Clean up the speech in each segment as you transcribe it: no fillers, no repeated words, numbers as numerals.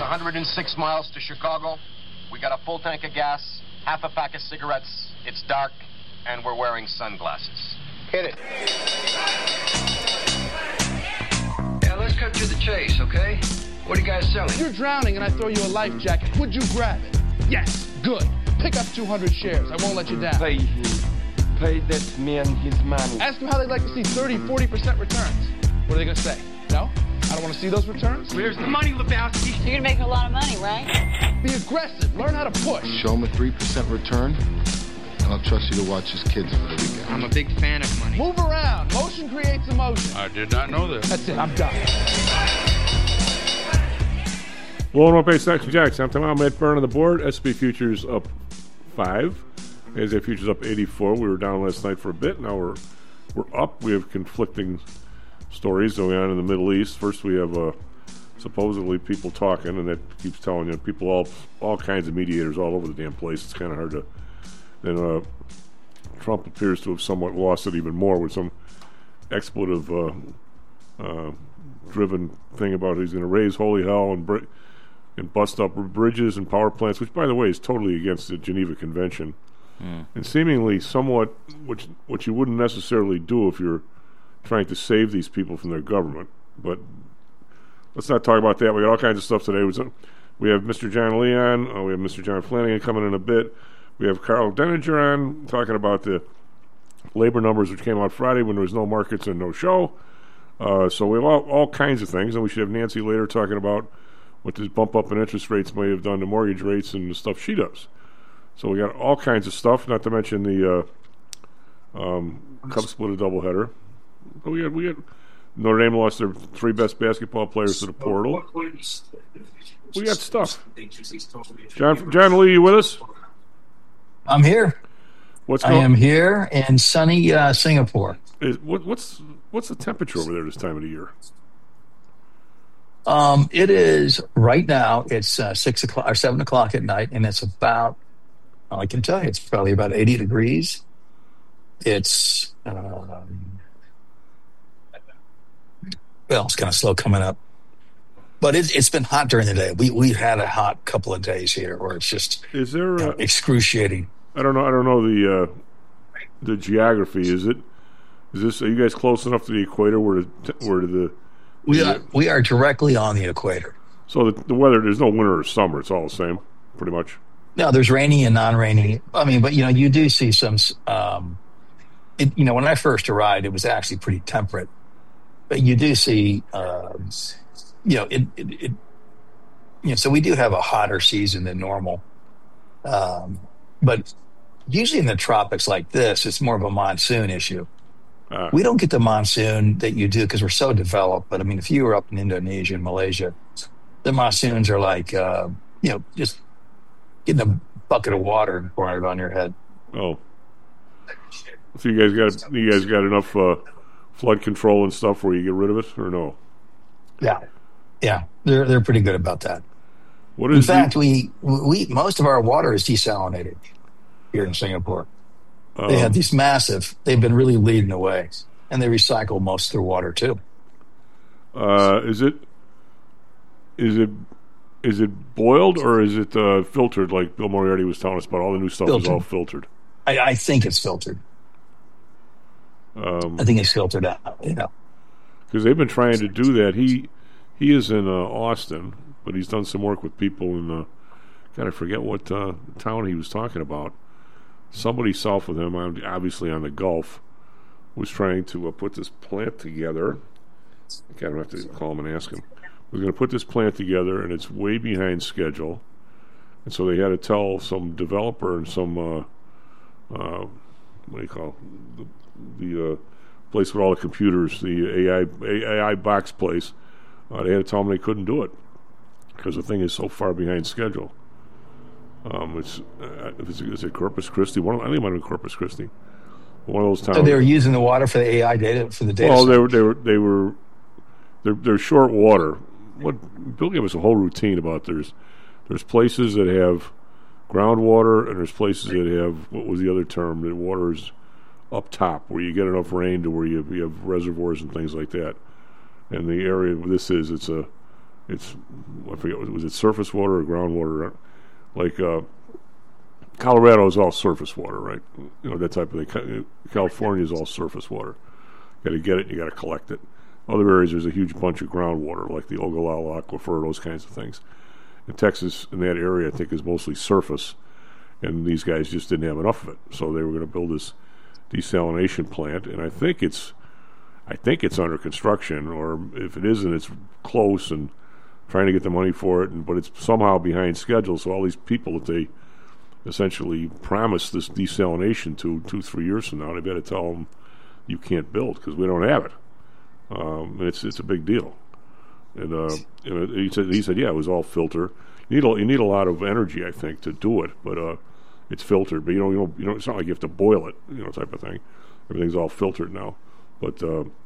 106 miles to Chicago. We got a full tank of gas, half a pack of cigarettes. It's dark, and we're wearing sunglasses. Hit it. Yeah, let's cut to the chase, okay? What are you guys selling? If you're drowning and I throw you a life jacket, would you grab it? Yes. Good. Pick up 200 shares. I won't let you down. Pay him. Pay that man his money. Ask them how they'd like to see 30, 40% returns. What are they going to say? No? I don't want to see those returns? Where's the money, Lebowski? You're going to make a lot of money, right? Be aggressive. Learn how to push. Show him a 3% return, and I'll trust you to watch his kids for the weekend. I'm a big fan of money. Move around. Motion creates emotion. I did not know this. That's it. I'm done. Low and one-page Stocks and Jacks. I'm Tom Matt Byrne on the board. S&P futures up 5. ASA futures up 84. We were down last night for a bit. Now we're up. We have conflicting stories going on in the Middle East. First, we have supposedly people talking, and that keeps telling you people all kinds of mediators all over the damn place. It's kind of hard to. Then Trump appears to have somewhat lost it even more with some expletive driven thing about he's going to raise holy hell and bust up bridges and power plants, which, by the way, is totally against the Geneva Convention. And seemingly somewhat what you wouldn't necessarily do if you're trying to save these people from their government. But let's not talk about that. We got all kinds of stuff today. We have Mr. John Leon. We have Mr. John Flanagan coming in a bit. We have Carl Denninger on talking about the labor numbers which came out Friday when there was no markets and no show. So we have all kinds of things. And we should have Nancy later talking about what this bump up in interest rates may have done to mortgage rates and the stuff she does. So we got all kinds of stuff, not to mention the Cubs split a doubleheader. But we got Notre Dame lost their 3 best basketball players to the portal. We got stuff. John Lee, you with us? I'm here. I am here in sunny Singapore. What's the temperature over there this time of the year? It is right now. It's 6 o'clock or 7 o'clock at night, and it's about. I can tell you, it's probably about 80 degrees. It's it's kind of slow coming up, but it's been hot during the day. We've had a hot couple of days here where it's just excruciating. I don't know the geography. Is this? Are you guys close enough to the equator where we are directly on the equator? So the weather, there's no winter or summer. It's all the same, pretty much. No, there's rainy and non-rainy. I mean, but you do see some. When I first arrived, it was actually pretty temperate. But you do see, so we do have a hotter season than normal. But usually in the tropics like this, it's more of a monsoon issue. We don't get the monsoon that you do because we're so developed. But I mean, if you were up in Indonesia and Malaysia, the monsoons are like, just getting a bucket of water and pouring it on your head. Oh, so you guys got enough flood control and stuff where you get rid of it, or no? Yeah, they're pretty good about that. In fact, we most of our water is desalinated here in Singapore. They have these massive. They've been really leading the way, and they recycle most of their water too. Is it boiled or is it filtered? Like Bill Moriarty was telling us about, all the new stuff is all filtered. I think it's filtered. I think it's filtered out. Because they've been trying to do that. He is in Austin, but he's done some work with people in. God, I forget what town he was talking about. Somebody south of him, obviously on the Gulf, was trying to put this plant together. God, I have to call him and ask him. We're going to put this plant together, and it's way behind schedule. And so they had to tell some developer and some, what do you call it? The place with all the computers, the AI box place. They had to tell them they couldn't do it because the thing is so far behind schedule. Is it Corpus Christi? I think it might have been Corpus Christi. One of those towns. So they were using the water for the AI data for the data. Well, they're short water. What Bill gave us a whole routine about. There's places that have groundwater, and there's places that have, what was the other term? The water is up top, where you get enough rain to where you have reservoirs and things like that. And the area where this is, it's a it's, I forget, was it surface water or groundwater? Like Colorado is all surface water, right? You know, that type of thing. California is all surface water. You got to get it, you got to collect it. Other areas, there's a huge bunch of groundwater, like the Ogallala Aquifer, those kinds of things. In Texas, in that area, I think, is mostly surface, and these guys just didn't have enough of it, so they were going to build this desalination plant, and I think it's under construction, or if it isn't, it's close and trying to get the money for it, but it's somehow behind schedule. So all these people that they essentially promised this desalination to 2-3 years from now, they better tell them you can't build because we don't have it. It's a big deal. And he said, yeah, it was all filter. You need a lot of energy, I think, to do it, but it's filtered. But you know, it's not like you have to boil it, type of thing. Everything's all filtered now. But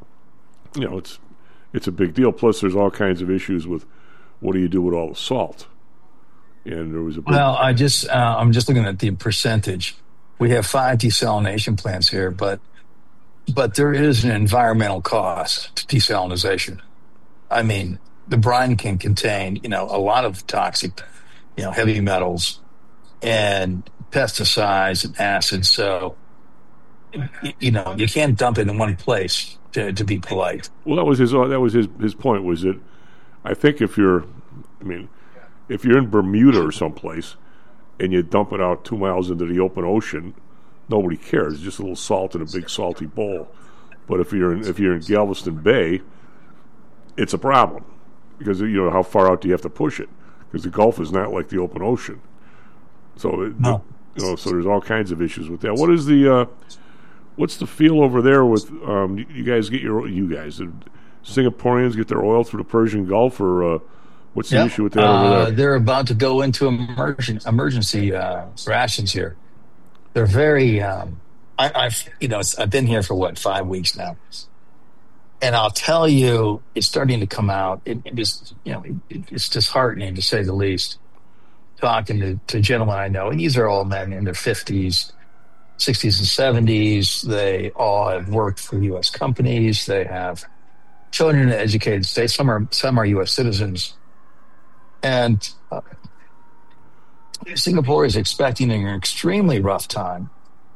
it's a big deal. Plus, there's all kinds of issues with what do you do with all the salt. And there was a big I'm just looking at the percentage. We have 5 desalination plants here, but there is an environmental cost to desalination. I mean, the brine can contain, a lot of toxic, heavy metals and pesticides and acids. So, you can't dump it in one place to be polite. Well, that was his point, was that I think if you're in Bermuda or someplace and you dump it out 2 miles into the open ocean, nobody cares. It's just a little salt in a big salty bowl. But if you're in Galveston Bay, it's a problem because how far out do you have to push it? Because the Gulf is not like the open ocean. So so there's all kinds of issues with that. What is what's the feel over there with you guys the Singaporeans get their oil through the Persian Gulf, or what's the issue with that over there? They're about to go into emergency rations here. They're very. I've been here for 5 weeks now, and I'll tell you, it's starting to come out. It's disheartening to say the least. Talking to gentlemen I know, and these are all men in their 50s, 60s, and 70s. They all have worked for U.S. companies. They have children in educated states. Some are U.S. citizens, and Singapore is expecting an extremely rough time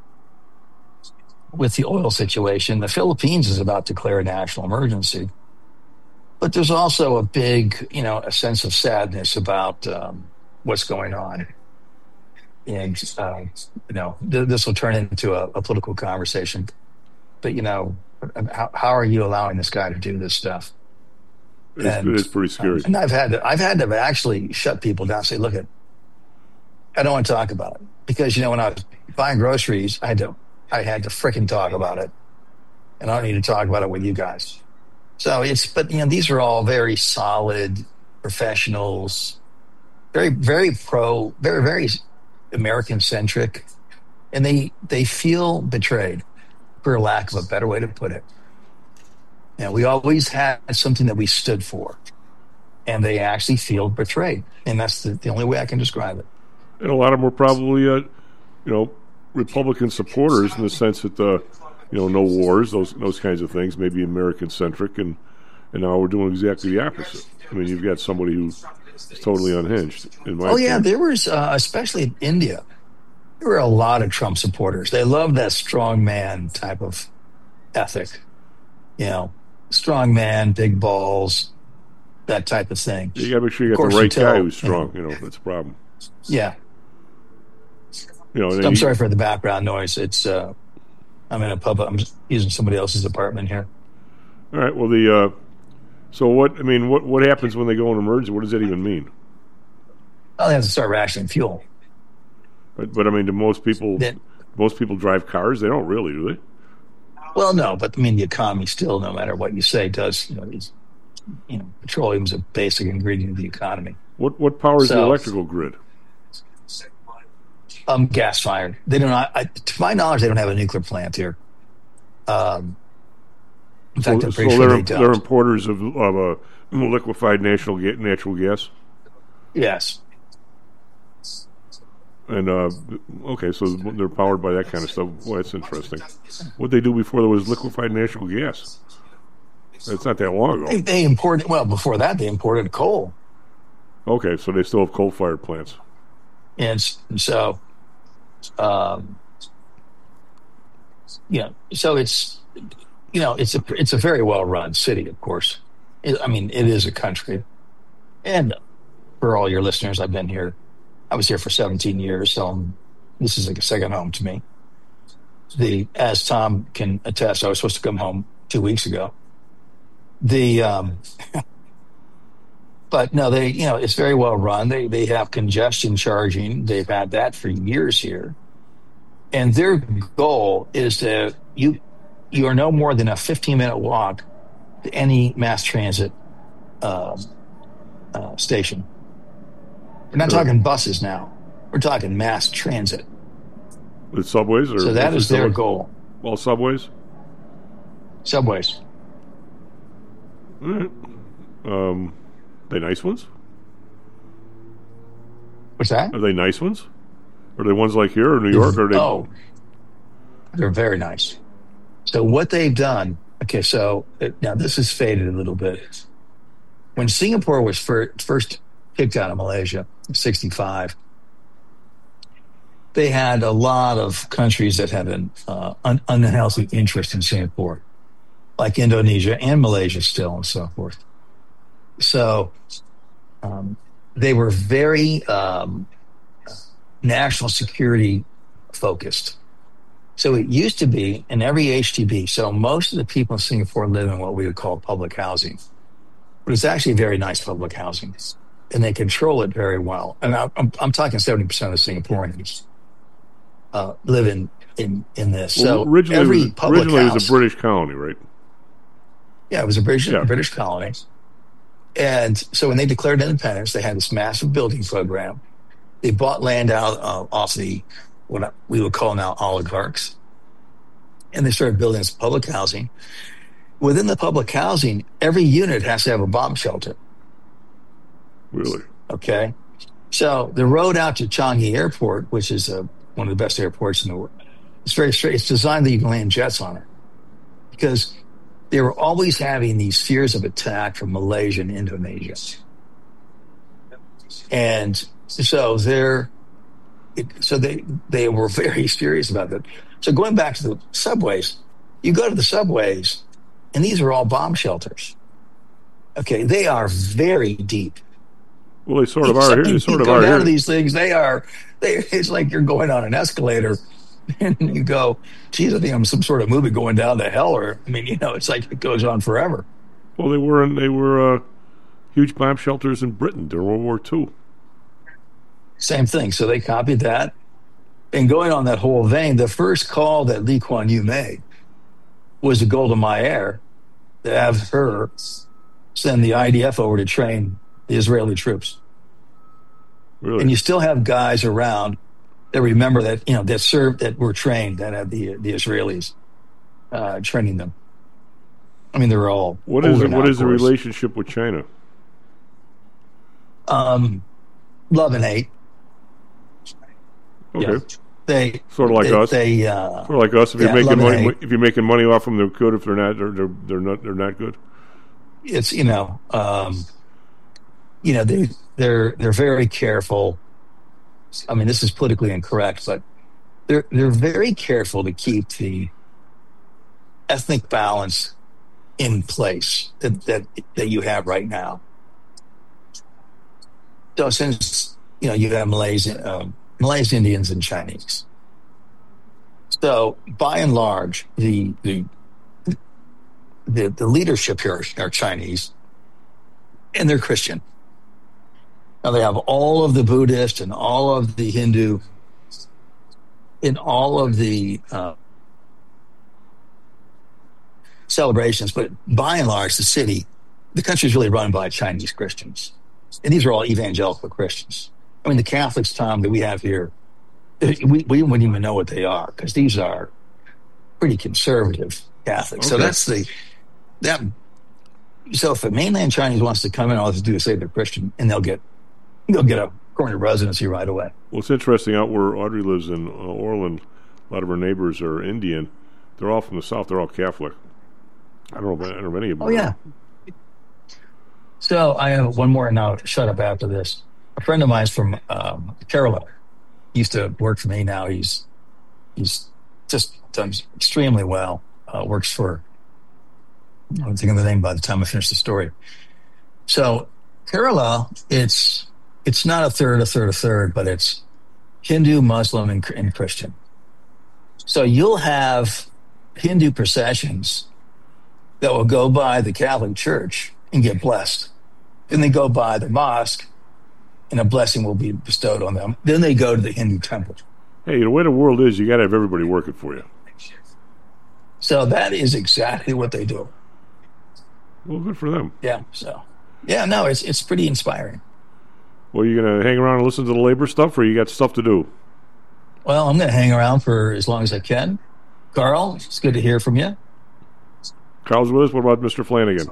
with the oil situation. The Philippines is about to declare a national emergency, but there's also a big, a sense of sadness about what's going on. And, this will turn into a political conversation. But, how are you allowing this guy to do this stuff? It's pretty scary. And I've had to actually shut people down and say, look, I don't want to talk about it. Because, when I was buying groceries, I had to frickin' talk about it. And I don't need to talk about it with you guys. So these are all very solid professionals, very, very very American centric. And they feel betrayed, for lack of a better way to put it. We always had something that we stood for. And they actually feel betrayed. And that's the only way I can describe it. And a lot of them were probably, Republican supporters in the sense that no wars, those kinds of things, maybe American centric, and now we're doing exactly the opposite. I mean, you've got somebody who's totally unhinged. There was especially in India, there were a lot of Trump supporters. They love that strong man type of ethic, strong man, big balls, that type of thing. You got to make sure you got the right guy who's strong. That's a problem. Yeah. I'm sorry for the background noise. It's I'm in a pub. I'm using somebody else's apartment here. All right. Well, so what happens when they go in emergency? What does that even mean? Well, they have to start rationing fuel. But do most people drive cars? They don't really, do they? Well, no. But the economy still, no matter what you say, does. Petroleum is a basic ingredient of the economy. What powers the electrical grid? Gas fired. They do not. To my knowledge, they don't have a nuclear plant here. In fact, I'm pretty sure they don't. They're importers of liquefied natural gas. Yes. And so they're powered by that kind of stuff. Well, that's interesting. What did they do before there was liquefied natural gas? It's not that long ago. They imported. Well, before that, they imported coal. Okay, so they still have coal-fired plants. And so, so it's, it's a very well-run city, of course. It is a country. And for all your listeners, I was here for 17 years, so this is like a second home to me. As Tom can attest, I was supposed to come home 2 weeks ago. But no, it's very well run. They have congestion charging. They've had that for years here. And their goal is that you are no more than a 15-minute walk to any mass transit station. We're not talking buses now. We're talking mass transit. With subways? So that is their goal. All subways? Subways. All right. They nice ones? What's that? Are they nice ones? Are they ones like here or New York? Or are they... Oh, they're very nice. So what they've done, okay, so now this has faded a little bit. When Singapore was first kicked out of Malaysia in 1965, they had a lot of countries that had an unhealthy interest in Singapore, like Indonesia and Malaysia still and so forth. So they were very national security focused. So it used to be in every HDB, so most of the people in Singapore live in what we would call public housing. But it's actually very nice public housing, and they control it very well. And I'm talking 70% of Singaporeans live in this. Well, so originally it was a British colony, right? Yeah, it was a British colony. And so when they declared independence, they had this massive building program. They bought land out off what we would call now oligarchs, and they started building this public housing. Within the public housing, every unit has to have a bomb shelter. Really? Okay. So the road out to Changi Airport, which is one of the best airports in the world, it's very straight. It's designed that you can land jets on it, because they were always having these fears of attack from Malaysia and Indonesia. And so they were very serious about that. So going back to the subways, you go to the subways, and these are all bomb shelters. Okay, they are very deep. Well, they sort of are here. They sort of are down here. To these things, it's like you're going on an escalator, and you go, geez, I think I'm some sort of movie going down to hell, or it's like it goes on forever. Well, they were huge bomb shelters in Britain during World War II. Same thing. So they copied that. And going on that whole vein, the first call that Lee Kuan Yew made was to Golda Meir to have her send the IDF over to train the Israeli troops. Really? And you still have guys around that remember that, that were trained, that had the Israelis training them. I mean, they're all. What is the relationship with China? Love and hate. Okay. Yeah. They sort of like us. Sort of like us. If you're making money off them, they're good. If they're not, they're not good. It's they're very careful. I mean, this is politically incorrect, but they're very careful to keep the ethnic balance in place that you have right now. So since you have Malaysian Indians and Chinese, so by and large the leadership here are Chinese, and they're Christian. Now they have all of the Buddhist and all of the Hindu and all of the celebrations, but by and large the country is really run by Chinese Christians. And these are all evangelical Christians. I mean, the Catholics, Tom, that we have here, we wouldn't even know what they are, because these are pretty conservative Catholics. Okay. So So if a mainland Chinese wants to come in, all they have to do is say they're Christian, and they'll get a permanent residency right away. Well, it's interesting. Out where Audrey lives in Orland, a lot of her neighbors are Indian. They're all from the South. They're all Catholic. I don't know of any of them. Oh, yeah. So I have one more, and I'll shut up after this. A friend of mine's from Kerala. He used to work for me. Now he's just done extremely well. Works for, I'm thinking of the name by the time I finish the story. So Kerala, it's not a third, but it's Hindu, Muslim, and Christian. So you'll have Hindu processions that will go by the Catholic Church and get blessed. Then they go by the mosque, and a blessing will be bestowed on them. Then they go to the Hindu temple. Hey, the way the world is, you got to have everybody working for you. So that is exactly what they do. Well, good for them. Yeah. So, yeah, no, it's pretty inspiring. Well, you going to hang around and listen to the labor stuff, or you got stuff to do? Well, I'm going to hang around for as long as I can. Carl, it's good to hear from you. Carl's with us. What about Mr. Flanagan?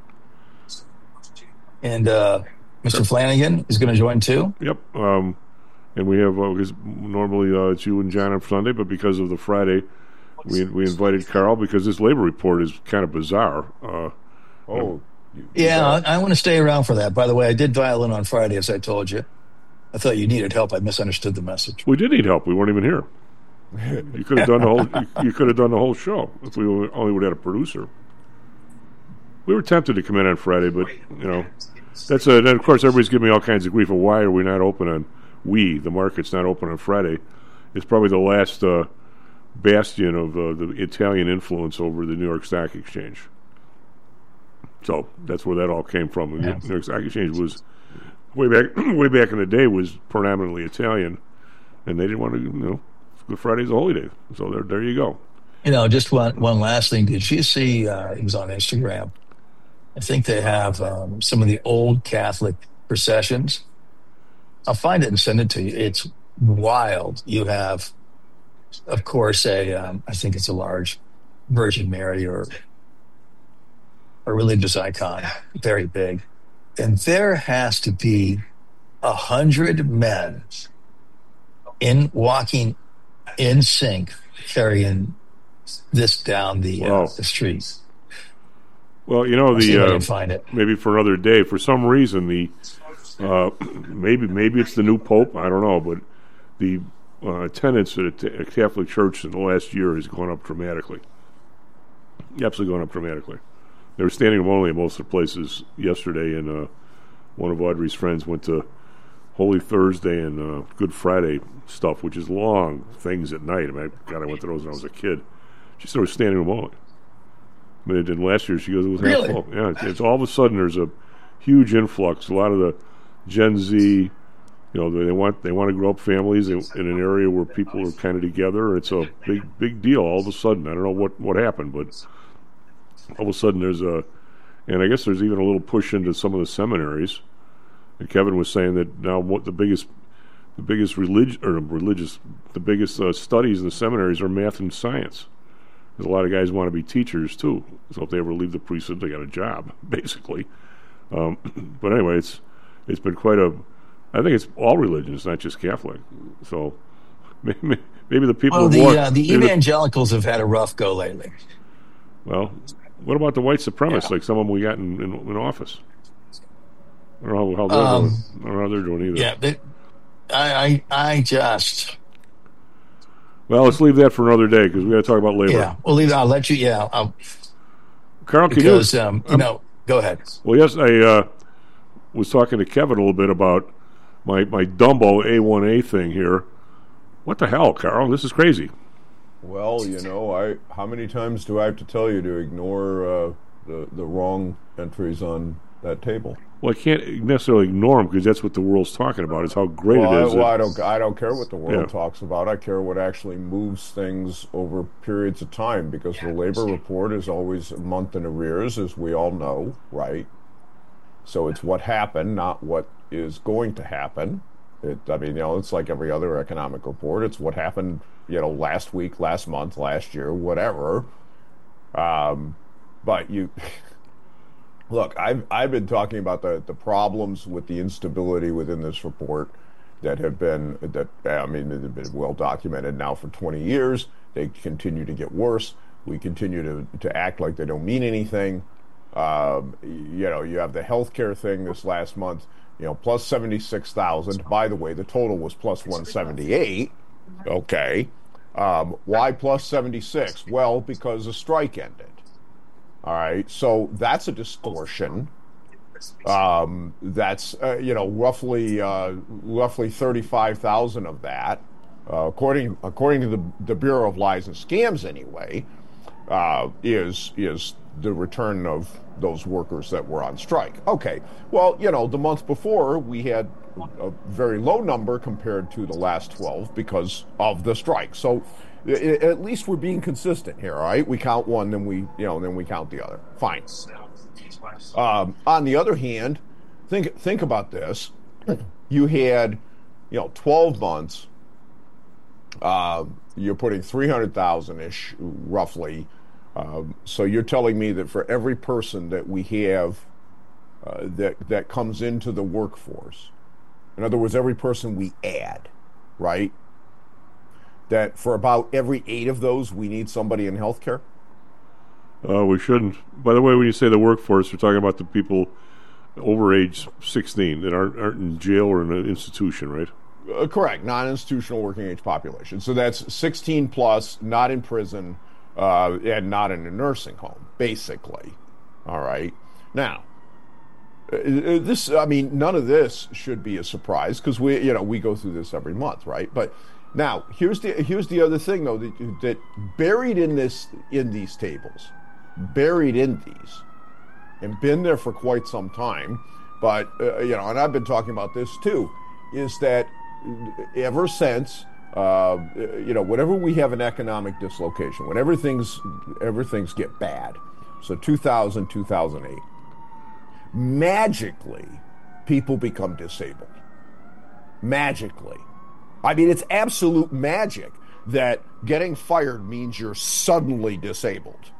And Mr. Flanagan is going to join too? Yep. And we have, because normally it's you and John on Sunday, but because of the Friday, we invited Carl because this labor report is kind of bizarre. Yeah, I want to stay around for that. By the way, I did dial in on Friday, as I told you. I thought you needed help. I misunderstood the message. We did need help. We weren't even here. You could have done the whole. You could have done the whole show if we only would have had a producer. We were tempted to come in on Friday, but that's then of course everybody's giving me all kinds of grief. Of why are we not open on? The market's not open on Friday. It's probably the last bastion of the Italian influence over the New York Stock Exchange. So that's where that all came from. The New York Stock Exchange was way back in the day was predominantly Italian, and they didn't want to. Good Friday's a holy day, so there you go. Just one last thing. Did you see? It was on Instagram. I think they have some of the old Catholic processions. I'll find it and send it to you. It's wild. You have, of course, I think it's a large Virgin Mary or a religious icon, very big. And there has to be 100 men walking in sync, carrying this down the street. Well, find it. Maybe for another day. For some reason, maybe it's the new Pope. I don't know, but the attendance at a Catholic church in the last year has gone up dramatically. Absolutely gone up dramatically. They were standing room only at most of the places yesterday, and one of Audrey's friends went to Holy Thursday and Good Friday stuff, which is long things at night. I went to those when I was a kid. She said it was standing room only. I mean, it did last year. She goes, it was half full. Yeah, it's all of a sudden there's a huge influx. A lot of the Gen Z, they want to grow up families in an area where people are kind of together. It's a big deal. All of a sudden, I don't know what happened, but all of a sudden and I guess there's even a little push into some of the seminaries. And Kevin was saying that now the biggest studies in the seminaries are math and science. Because a lot of guys want to be teachers too. So if they ever leave the priesthood, they got a job, basically. But anyway, it's been quite I think it's all religions, not just Catholic. So maybe the people. Well, the evangelicals have had a rough go lately. Well, what about the white supremacists, like some of them we got in office? I don't know how they're doing either. Yeah, I just. Well, let's leave that for another day because we got to talk about labor. Yeah, we'll leave. I'll let you. Yeah, Carl, because go ahead. Well, yes, I was talking to Kevin a little bit about my Dumbo A1A thing here. What the hell, Carl? This is crazy. Well, how many times do I have to tell you to ignore the wrong entries on that table? Well, I can't necessarily ignore them because that's what the world's talking about. Is how great it is. I don't care what the world talks about. I care what actually moves things over periods of time because the labor report is always a month in arrears, as we all know, right? So it's what happened, not what is going to happen. It's like every other economic report. It's what happened, last week, last month, last year, whatever. But you. Look, I've been talking about the problems with the instability within this report that have been well documented now for 20 years. They continue to get worse. We continue to act like they don't mean anything. You have the healthcare thing this last month, plus 76,000. By the way, the total was plus 178. Okay. Why plus 76? Well, because the strike ended. All right. So that's a distortion. That's roughly 35,000 of that, according to the Bureau of Lies and Scams anyway, is the return of those workers that were on strike. Okay, well, the month before we had a very low number compared to the last 12 because of the strike. So at least we're being consistent here, all right? We count one, then we count the other. Fine. On the other hand, think about this. You had, 12 months. You're putting 300,000-ish, roughly. So you're telling me that for every person that we have that comes into the workforce, in other words, every person we add, right? That for about every 8 of those, we need somebody in healthcare? We shouldn't. By the way, when you say the workforce, we're talking about the people over age 16 that aren't in jail or in an institution, right? Correct. Non-institutional working age population. So that's 16 plus, not in prison, and not in a nursing home, basically. All right. Now, none of this should be a surprise because we go through this every month, right? But now here's the other thing though that buried in these tables, and been there for quite some time, but and I've been talking about this too, is that ever since whenever we have an economic dislocation, whenever things get bad, so 2000, 2008, magically people become disabled. Magically. I mean, it's absolute magic that getting fired means you're suddenly disabled.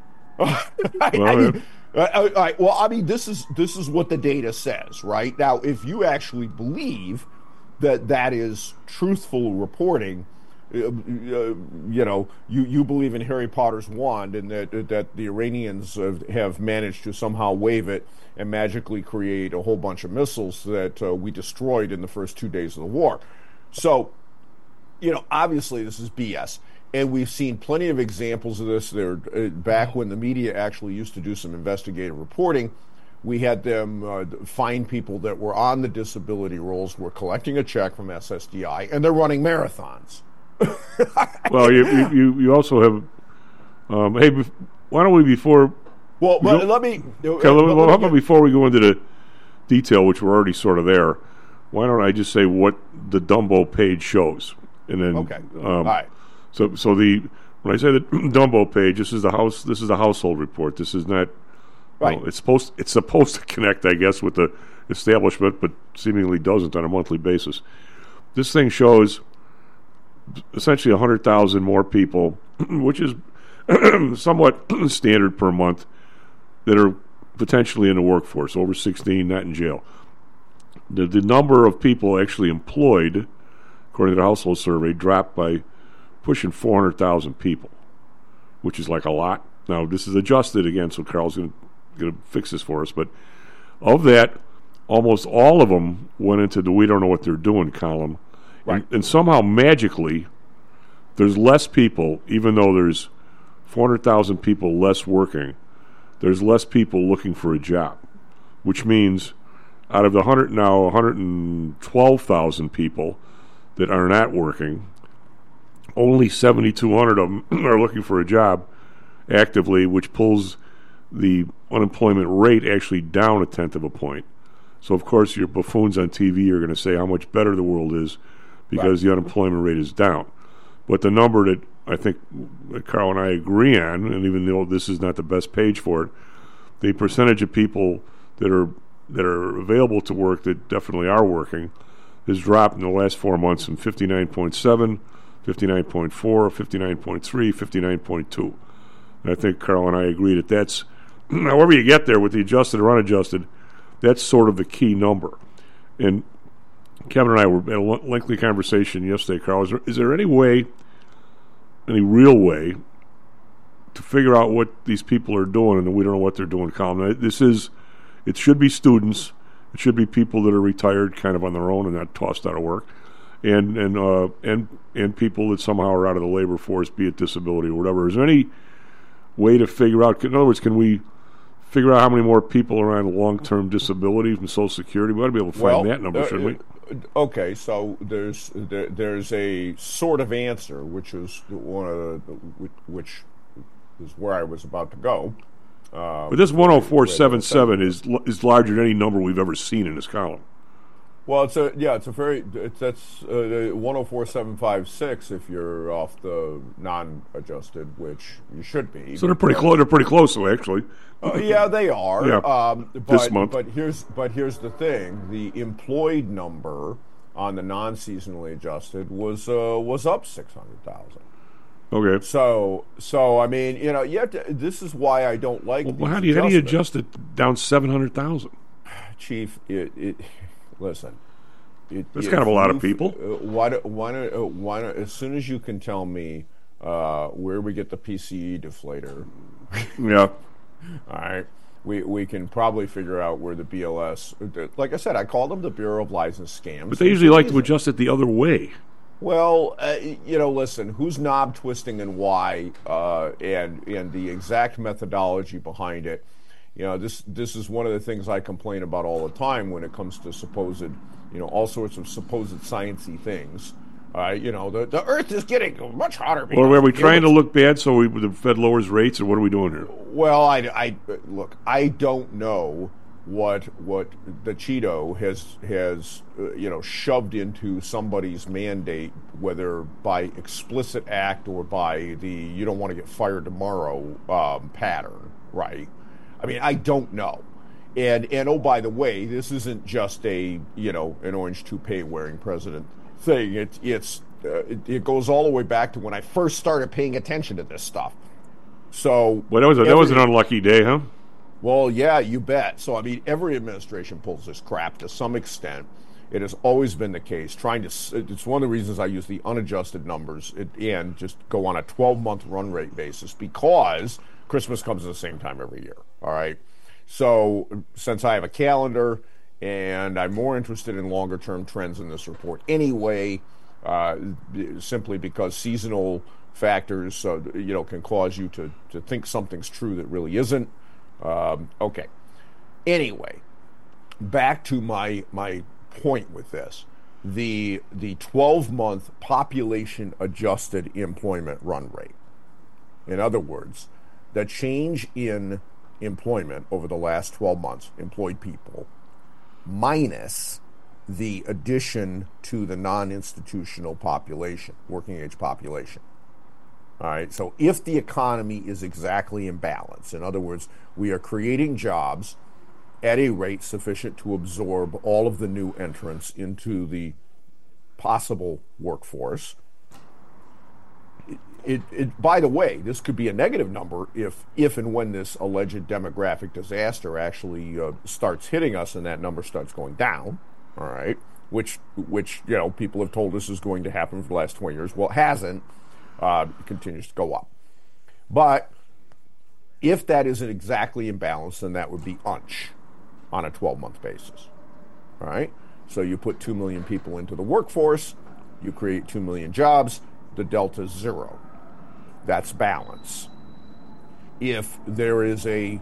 This is what the data says, right? Now, if you actually believe that is truthful reporting, you believe in Harry Potter's wand and that the Iranians have managed to somehow wave it and magically create a whole bunch of missiles that we destroyed in the first 2 days of the war. So, obviously this is BS. And we've seen plenty of examples of this. Back when the media actually used to do some investigative reporting, we had them find people that were on the disability rolls, were collecting a check from SSDI, and they're running marathons. Well, you also have. Hey, why don't we before? Well, let me. How about before we go into the detail, which we're already sort of there? Why don't I just say what the Dumbo page shows, and then okay, all right. So when I say the Dumbo page, this is the household report. This is not. Right. It's supposed to connect, I guess, with the establishment, but seemingly doesn't on a monthly basis. This thing shows essentially 100,000 more people, which is somewhat standard per month, that are potentially in the workforce, over 16, not in jail. The number of people actually employed, according to the household survey, dropped by pushing 400,000 people, which is like a lot. Now, this is adjusted again, so Carl's going to fix this for us. But of that, almost all of them went into the "we don't know what they're doing" column. Right. And somehow, magically, there's less people, even though there's 400,000 people less working, there's less people looking for a job, which means out of the 112,000 people that are not working, only 7,200 of them are looking for a job actively, which pulls the unemployment rate actually down 0.1 of a point. So, of course, your buffoons on TV are going to say how much better the world is because the unemployment rate is down. But the number that I think that Carl and I agree on, and even though this is not the best page for it, the percentage of people that are available to work that definitely are working has dropped in the last 4 months from 59.7, 59.4, 59.3, 59.2. And I think Carl and I agree that that's, however you get there with the adjusted or unadjusted, that's sort of the key number. And Kevin and I were in a lengthy conversation yesterday, Carl. Is there any way, any real way, to figure out what these people are doing, and we don't know what they're doing, Colin. It should be students. It should be people that are retired kind of on their own and not tossed out of work. And people that somehow are out of the labor force, be it disability or whatever. Is there any way to figure out, in other words, can we figure out how many more people are on long-term disability from Social Security? We ought to be able to find that number, shouldn't we? Okay, so there's a sort of answer, which is which is where I was about to go. But this 10477 is larger than any number we've ever seen in this column. Well, that's 104,756 if you're off the non-adjusted, which you should be. So they're pretty close. They're pretty close, though, actually. Yeah, they are. Yeah. This month. But here's the thing: the employed number on the non-seasonally adjusted was up 600,000. Okay. So I mean, you have to, this is why I don't like. Well, how do you adjust it down 700,000? Chief, listen. That's kind of a lot of people. Why don't, as soon as you can tell me where we get the PCE deflator, yeah. All right, we can probably figure out where the BLS. Like I said, I call them the Bureau of License Scams. But they usually like to adjust it the other way. Well, listen, who's knob twisting and why, and the exact methodology behind it. This is one of the things I complain about all the time when it comes to supposed, all sorts of supposed sciencey things. The Earth is getting much hotter. Well, are we trying to look bad so the Fed lowers rates, or what are we doing here? Well, I don't know what the Cheeto has shoved into somebody's mandate, whether by explicit act or by the you don't want to get fired tomorrow pattern, right? I mean, I don't know. And oh, by the way, this isn't just an orange toupee wearing president thing. It goes all the way back to when I first started paying attention to this stuff. So, well, that was an unlucky day, huh? Well, yeah, you bet. So, I mean, every administration pulls this crap to some extent. It has always been the case. It's one of the reasons I use the unadjusted numbers and just go on a 12-month run rate basis, because Christmas comes at the same time every year. All right. So, since I have a calendar and I'm more interested in longer-term trends in this report anyway, simply because seasonal factors, can cause you to think something's true that really isn't. Okay. Anyway, back to my point with this. The 12-month population adjusted employment run rate. In other words, the change in employment over the last 12 months, employed people, minus the addition to the non-institutional population, working age population. All right, so if the economy is exactly in balance, in other words, we are creating jobs at a rate sufficient to absorb all of the new entrants into the possible workforce. By the way, this could be a negative number if and when this alleged demographic disaster actually starts hitting us and that number starts going down, all right, which people have told us is going to happen for the last 20 years. Well, it hasn't. It continues to go up. But if that isn't exactly in balance, then that would be unch on a 12-month basis. All right? So you put 2 million people into the workforce, you create 2 million jobs, the delta is 0. That's balance. If there is a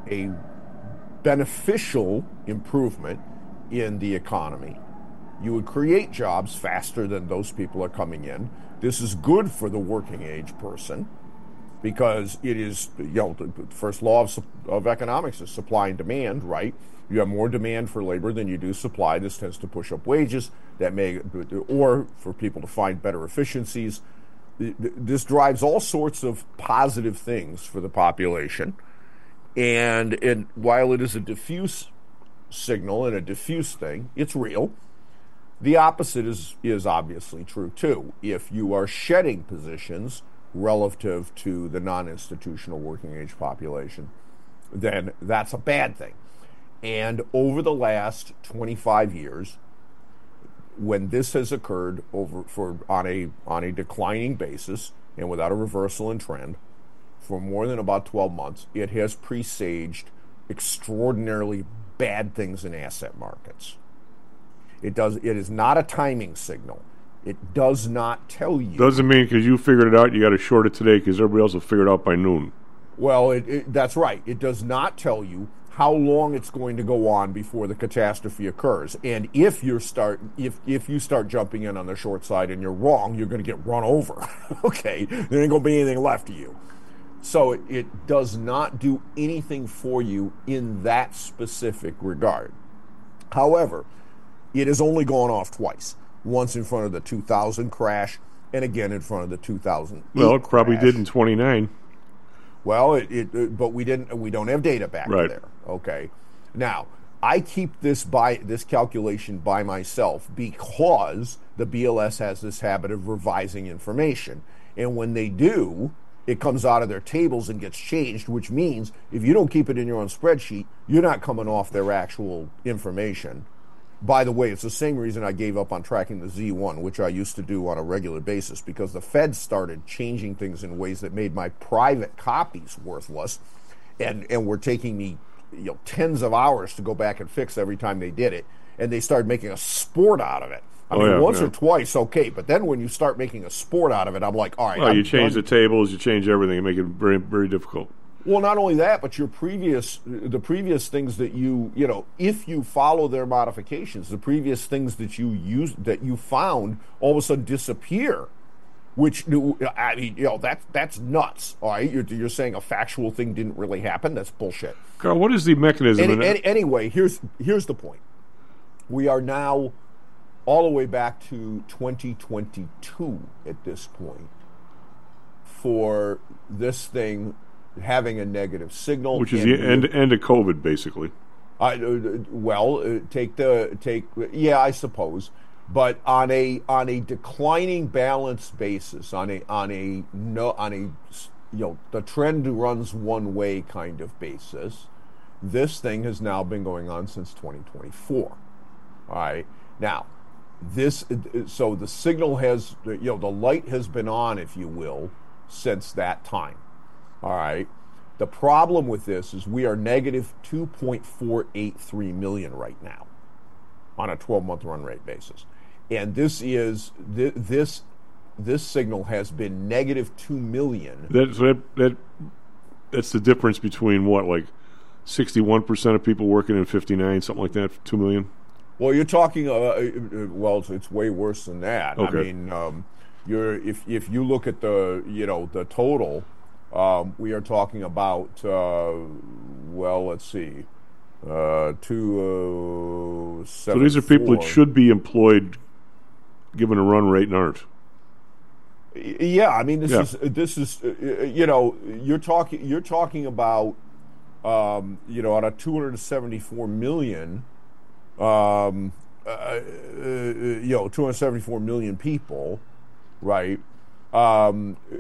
beneficial improvement in the economy, you would create jobs faster than those people are coming in. This is good for the working age person because it is, the first law of economics is supply and demand, right? You have more demand for labor than you do supply. This tends to push up wages, or for people to find better efficiencies. This drives all sorts of positive things for the population. And while it is a diffuse signal and a diffuse thing, it's real. The opposite is obviously true, too. If you are shedding positions relative to the non-institutional working age population, then that's a bad thing. And over the last 25 years, when this has occurred on a declining basis and without a reversal in trend, for more than about 12 months, it has presaged extraordinarily bad things in asset markets. It is not a timing signal. It does not tell you. Doesn't mean because you figured it out, you got to short it today because everybody else will figure it out by noon. Well, that's right. It does not tell you how long it's going to go on before the catastrophe occurs. And if you start jumping in on the short side and you're wrong, you're going to get run over. Okay, there ain't going to be anything left of you. So it does not do anything for you in that specific regard. However, it has only gone off twice. Once in front of the 2000 crash, and again in front of the 2008 Well, it probably crash. did in 29. Well, but we don't have data back right. there. Okay. Now, I keep this calculation by myself because the BLS has this habit of revising information. And when they do, it comes out of their tables and gets changed, which means if you don't keep it in your own spreadsheet, you're not coming off their actual information. By the way, it's the same reason I gave up on tracking the Z1, which I used to do on a regular basis, because the Fed started changing things in ways that made my private copies worthless, and were taking me tens of hours to go back and fix every time they did it, and they started making a sport out of it. I mean, once or twice, okay, but then when you start making a sport out of it, I'm like, all right. Well, you change the tables, you change everything, and make it very, very difficult. Well, not only that, but the previous things that if you follow their modifications, the previous things that you found all of a sudden disappear, which, I mean, that's nuts. All right, you're saying a factual thing didn't really happen. That's bullshit. Carl, what is the mechanism? Anyway, here's the point. We are now all the way back to 2022 at this point for this thing having a negative signal, which is the end of COVID, basically. I suppose, but on a declining balance basis, the trend runs one way kind of basis. This thing has now been going on since 2024. All right, now so the signal has the light has been on, if you will, since that time. All right. The problem with this is we are negative 2.483 million right now on a 12-month run rate basis. And this signal has been negative 2 million. That's the difference between what, like 61% of people working in 59, something like that, 2 million? Well, you're talking, it's way worse than that. Okay. I mean, if you look at the total, we are talking about, let's see, 274. So these are people that should be employed, given a run rate, and aren't. Yeah, I mean, this is you're talking about, on a 274 million, 274 million people, right? Your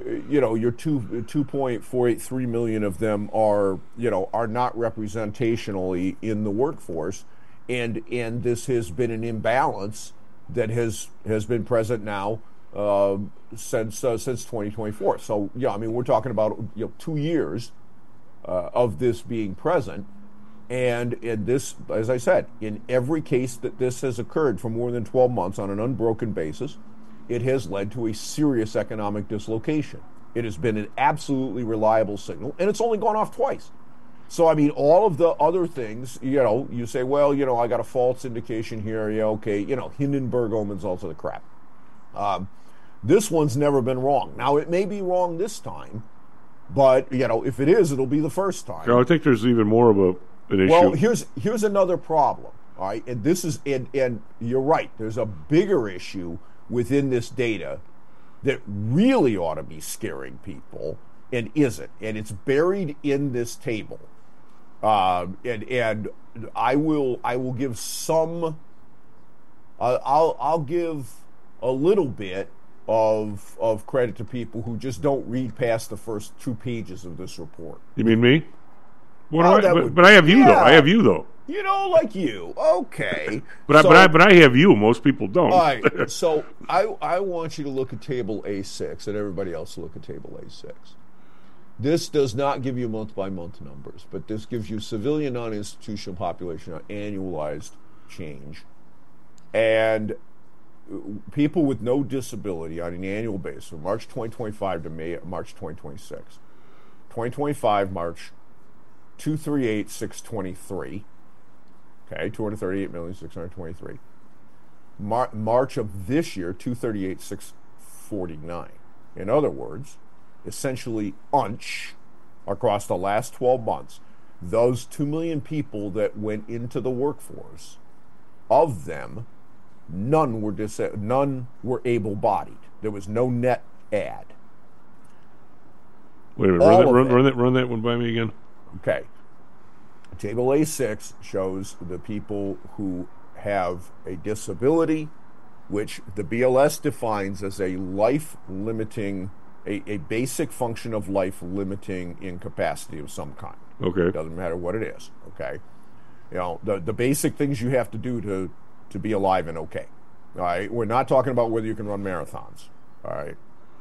2.483 million of them are not representationally in the workforce, and this has been an imbalance that has been present now since 2024. So I mean, we're talking about 2 years of this being present, and this, as I said, in every case that this has occurred for more than 12 months on an unbroken basis, it has led to a serious economic dislocation. It has been an absolutely reliable signal, and it's only gone off twice. So, I mean, all of the other things, you say, well, I got a false indication here, okay, Hindenburg omens, all to the crap. This one's never been wrong. Now, it may be wrong this time, but, if it is, it'll be the first time. I think there's even more of an issue. Well, here's another problem, all right? And this is, and you're right, there's a bigger issue within this data that really ought to be scaring people and isn't, and it's buried in this table. And I will give some. I'll give a little bit of credit to people who just don't read past the first 2 pages of this report. You mean me? But I have you though. I have you though. Like you. Okay. But I have you. Most people don't. All right. So I want you to look at table A6, and everybody else look at table A6. This does not give you month-by-month numbers, but this gives you civilian non-institutional population annualized change. And people with no disability on an annual basis, from March 2025 to March 2026. 2025, March, 238,623. Okay, 238,623. March of this year, 238,649. In other words, essentially across the last 12 months, those 2 million people that went into the workforce, of them, none were able-bodied. There was no net add. Wait a minute, run that one by me again. Okay. Table A6 shows the people who have a disability, which the BLS defines as a life-limiting, a basic function of life-limiting incapacity of some kind. Okay. Doesn't matter what it is, okay? You know, the basic things you have to do to be alive and okay. All right? We're not talking about whether you can run marathons, all right?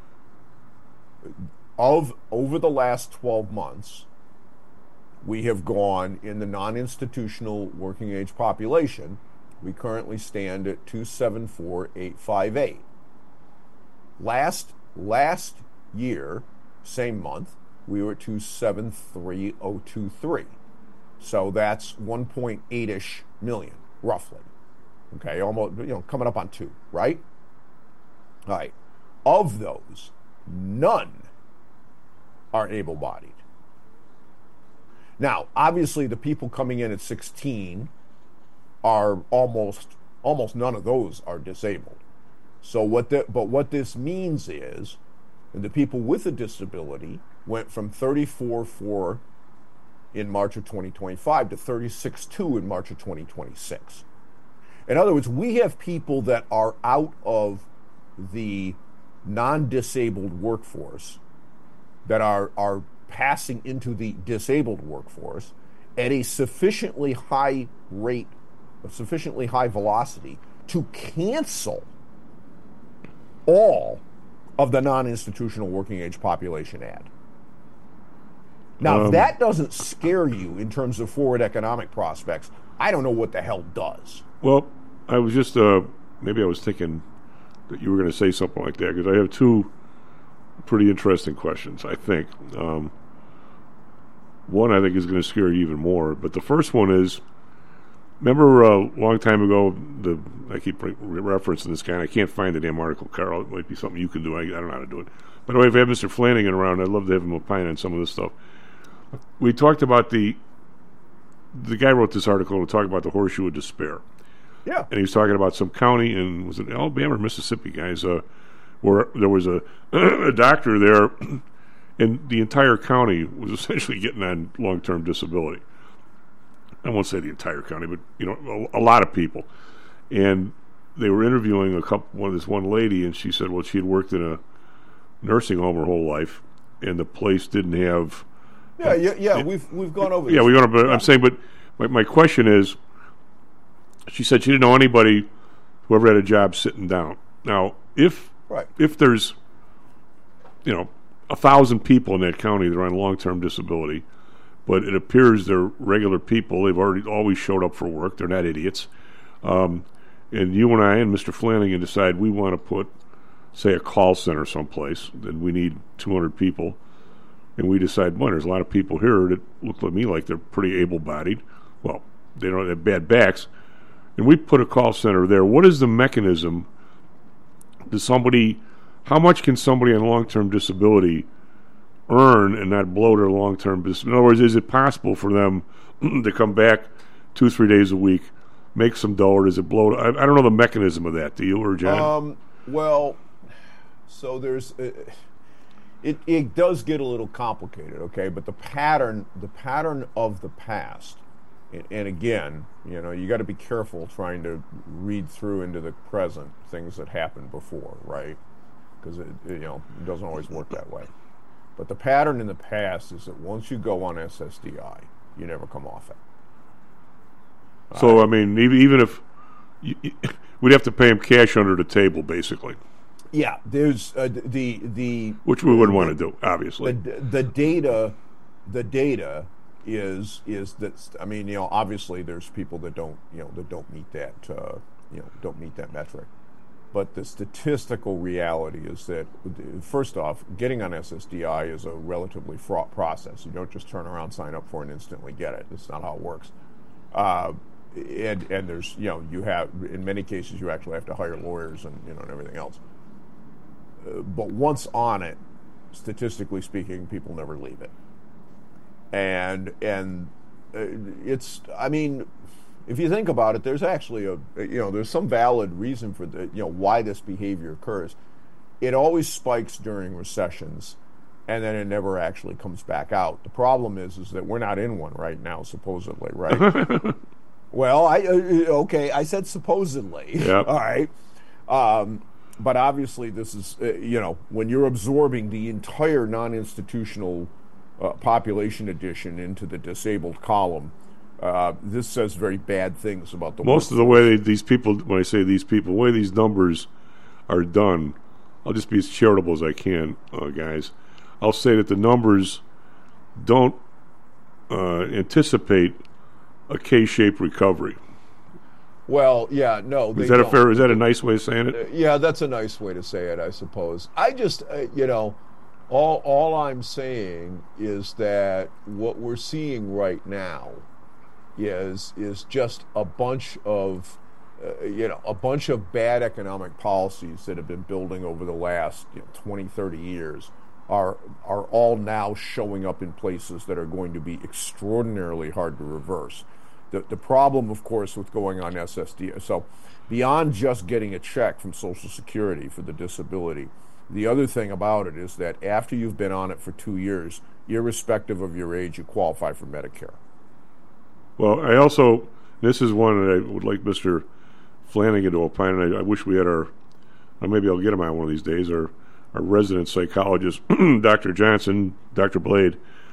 Over the last 12 months, we have gone in the non-institutional working age population. We currently stand at 274,858. Last year, same month, we were at 273,023. So that's 1.8-ish million, roughly. Okay, almost, coming up on 2, right? All right. Of those, none are able-bodied. Now, obviously, the people coming in at 16 are almost none of those are disabled. So what this means is, the people with a disability went from 34.4 in March of 2025 to 36.2 in March of 2026. In other words, we have people that are out of the non-disabled workforce that are passing into the disabled workforce at a sufficiently high rate, a sufficiently high velocity to cancel all of the non-institutional working age population add. Now, if that doesn't scare you in terms of forward economic prospects, I don't know what the hell does. Well, I was just, maybe I was thinking that you were going to say something like that, because I have two pretty interesting questions, I think. One I think is going to scare you even more, but the first one is, remember a long time ago, I keep referencing this guy, and I can't find the damn article, Carl. It might be something you can do. I don't know how to do it. By the way, if I have Mr. Flanagan around, I'd love to have him opine on some of this stuff. We talked about the guy wrote this article to talk about the horseshoe of despair. Yeah. And he was talking about some county in, was it Alabama or Mississippi, guys, where there was a doctor there, and the entire county was essentially getting on long-term disability. I won't say the entire county, but a lot of people. And they were interviewing this one lady, and she said, well, she had worked in a nursing home her whole life, and the place didn't have. We've gone over this. Yeah, we've gone over. I'm saying, but my question is, she said she didn't know anybody who ever had a job sitting down. Now, if there's 1,000 people in that county that are on long-term disability, but it appears they're regular people, they've always showed up for work, they're not idiots, and you and I and Mr. Flanagan decide we want to put, say, a call center someplace, and we need 200 people, and we decide, well, there's a lot of people here that look to me like they're pretty able-bodied. Well, they don't have bad backs, and we put a call center there. What is the mechanism? How much can somebody on long-term disability earn and not blow their long-term business? In other words, is it possible for them to come back 2-3 days a week, make some dough, or does it blow? I don't know the mechanism of that. Do you or John? Well, so there's it does get a little complicated, okay? But the pattern of the past, and again, you got to be careful trying to read through into the present things that happened before, right? Because it doesn't always work that way. But the pattern in the past is that once you go on SSDI, you never come off it. So, I mean, even if we'd have to pay him cash under the table, basically. Yeah, there's the which we wouldn't want to do, obviously. The data is that, I mean, obviously there's people that don't meet that don't meet that metric. But the statistical reality is that, first off, getting on SSDI is a relatively fraught process. You don't just turn around, sign up for it, and instantly get it. That's not how it works. And there's, you have, in many cases, you actually have to hire lawyers and, and everything else. But once on it, statistically speaking, people never leave it. And it's, I mean, if you think about it, there's actually there's some valid reason for why this behavior occurs. It always spikes during recessions, and then it never actually comes back out. The problem is that we're not in one right now, supposedly, right? Well, I said supposedly. Yep. All right. But obviously, this is when you're absorbing the entire non-institutional population addition into the disabled column. This says very bad things about the most of the way these people, when I say these people, the way these numbers are done, I'll just be as charitable as I can, guys. I'll say that the numbers don't anticipate a K-shaped recovery. Well, yeah, no. Is that a nice way of saying it? Yeah, that's a nice way to say it, I suppose. I just, all I'm saying is that what we're seeing right now is just a bunch of bad economic policies that have been building over the last 20, 30 years are all now showing up in places that are going to be extraordinarily hard to reverse. The problem, of course, with going on SSDI, so beyond just getting a check from Social Security for the disability, the other thing about it is that after you've been on it for 2 years, irrespective of your age, you qualify for Medicare. Well, this is one that I would like Mr. Flanagan to opine, and I wish we had maybe I'll get him on one of these days, our resident psychologist, Dr. Johnson, Dr. Blade.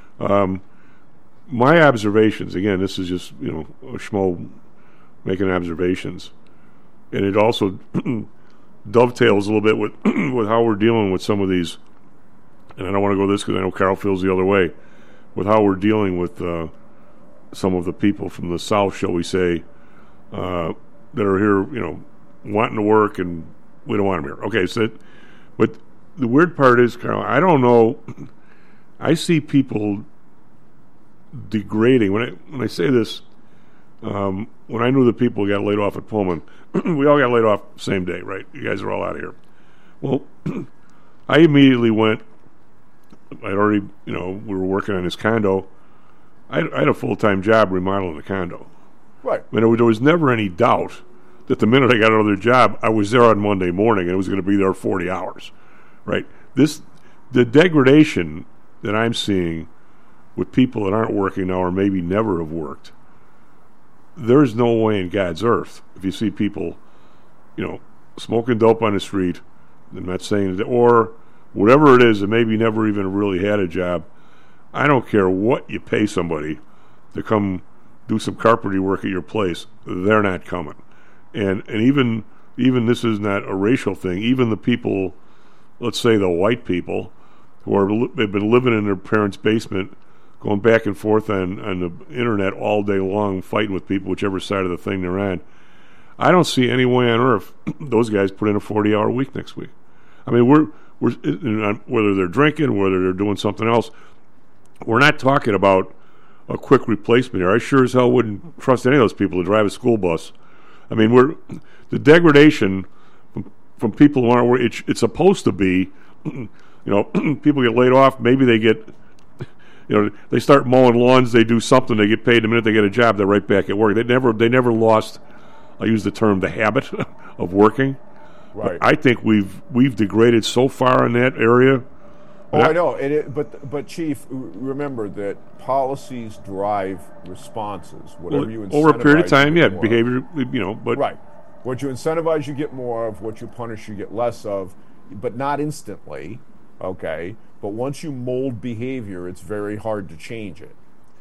My observations, again, this is just, a schmo making observations, and it also dovetails a little bit with with how we're dealing with some of these, and I don't want to go this because I know Carl feels the other way, with how we're dealing with some of the people from the South, shall we say, that are here, wanting to work, and we don't want them here. Okay, but the weird part is, Carl, I don't know, I see people degrading. When I say this, when I knew the people who got laid off at Pullman, we all got laid off the same day, right? You guys are all out of here. Well, I immediately went, we were working on this condo. I had a full-time job remodeling the condo. Right. I mean, there was never any doubt that the minute I got another job, I was there on Monday morning and I was going to be there 40 hours, right? The degradation that I'm seeing with people that aren't working now or maybe never have worked, there's no way in God's earth, if you see people, smoking dope on the street, I'm not saying that, or whatever it is that maybe never even really had a job, I don't care what you pay somebody to come do some carpentry work at your place, they're not coming. And even this is not a racial thing, even the people, let's say the white people, who have been living in their parents' basement, going back and forth on the internet all day long, fighting with people, whichever side of the thing they're on. I don't see any way on earth those guys put in a 40-hour week next week. I mean, we're whether they're drinking, whether they're doing something else, we're not talking about a quick replacement here. I sure as hell wouldn't trust any of those people to drive a school bus. I mean, the degradation from people who aren't. It's supposed to be, people get laid off. Maybe they get. They start mowing lawns, they do something, they get paid. The minute they get a job, they're right back at work. They never lost, I use the term, the habit of working. Right. But I think we've degraded so far in that area. Oh, I know. But Chief, remember that policies drive responses. Whatever you incentivize, over a period of time, behavior, but right. What you incentivize, you get more of. What you punish, you get less of, but not instantly. Okay. But once you mold behavior, it's very hard to change it.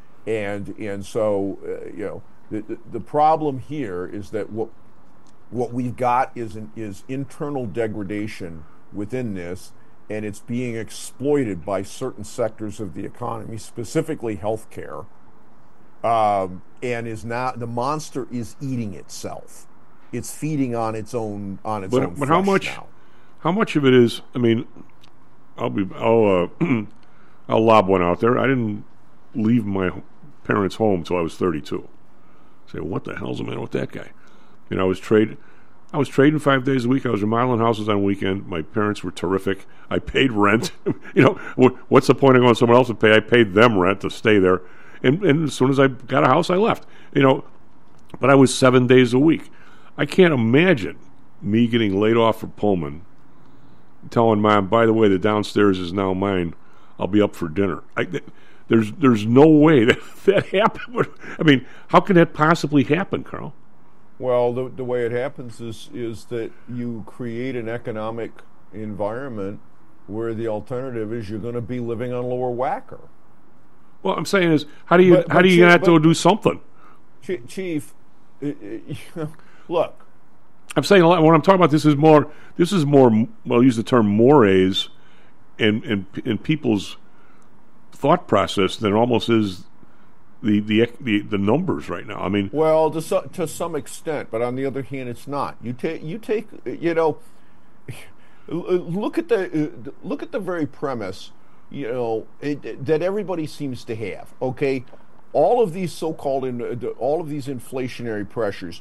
And so, the problem here is that what we've got is internal degradation within this, and it's being exploited by certain sectors of the economy, specifically healthcare, and is not, the monster is eating itself. It's feeding on its own own but flesh how much now. How much of it is? I mean, I'll lob one out there. I didn't leave my parents' home until I was 32. Say, what the hell's the matter with that guy? You know, I was trading 5 days a week. I was remodeling houses on weekend. My parents were terrific. I paid rent. You know, what's the point of going somewhere else to pay? I paid them rent to stay there. And as soon as I got a house, I left. You know, but I was 7 days a week. I can't imagine me getting laid off from Pullman, telling Mom, by the way, the downstairs is now mine. I'll be up for dinner. There's no way that happened. I mean, how can that possibly happen, Carl? Well, the way it happens is that you create an economic environment where the alternative is you're going to be living on lower whacker. Well, I'm saying is, how do you have to do something? Chief, look. I'm saying a lot. When I'm talking about this is more. Well, I'll use the term mores in people's thought process than it almost is the numbers right now. I mean, well, to some extent, but on the other hand, it's not. You take you know, look at the very premise, you know, that everybody seems to have. Okay, all of these so-called all of these inflationary pressures.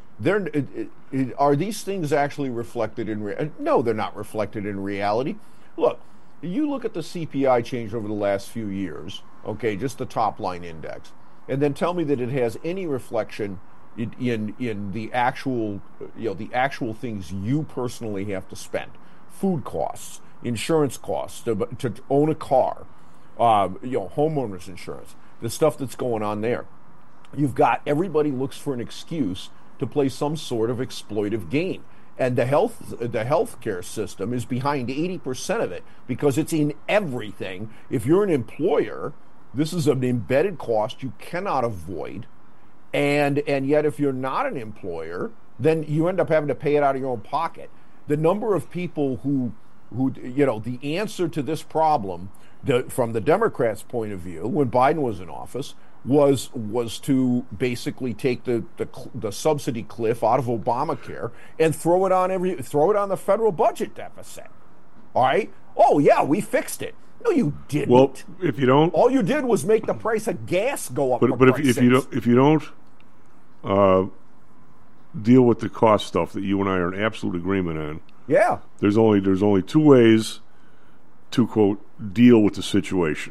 Are these things actually reflected in no, they're not reflected in reality. Look, you look at the CPI change over the last few years, okay, just the top line index, and then tell me that it has any reflection in the actual, you know, the actual things you personally have to spend. Food costs, insurance costs, to own a car, you know, homeowners insurance, the stuff that's going on there. You've got everybody looks for an excuse to play some sort of exploitive game. And the healthcare system is behind 80% of it because it's in everything. If you're an employer, this is an embedded cost you cannot avoid. And yet if you're not an employer, then you end up having to pay it out of your own pocket. The number of people who you know, the answer to this problem, from the Democrats' point of view, when Biden was in office, was to basically take the subsidy cliff out of Obamacare and throw it on the federal budget deficit. All right? Oh yeah, we fixed it. No, you didn't. Well, if you don't, all you did was make the price of gas go up. But if you don't deal with the cost stuff that you and I are in absolute agreement on, yeah, there's only two ways to quote deal with the situation.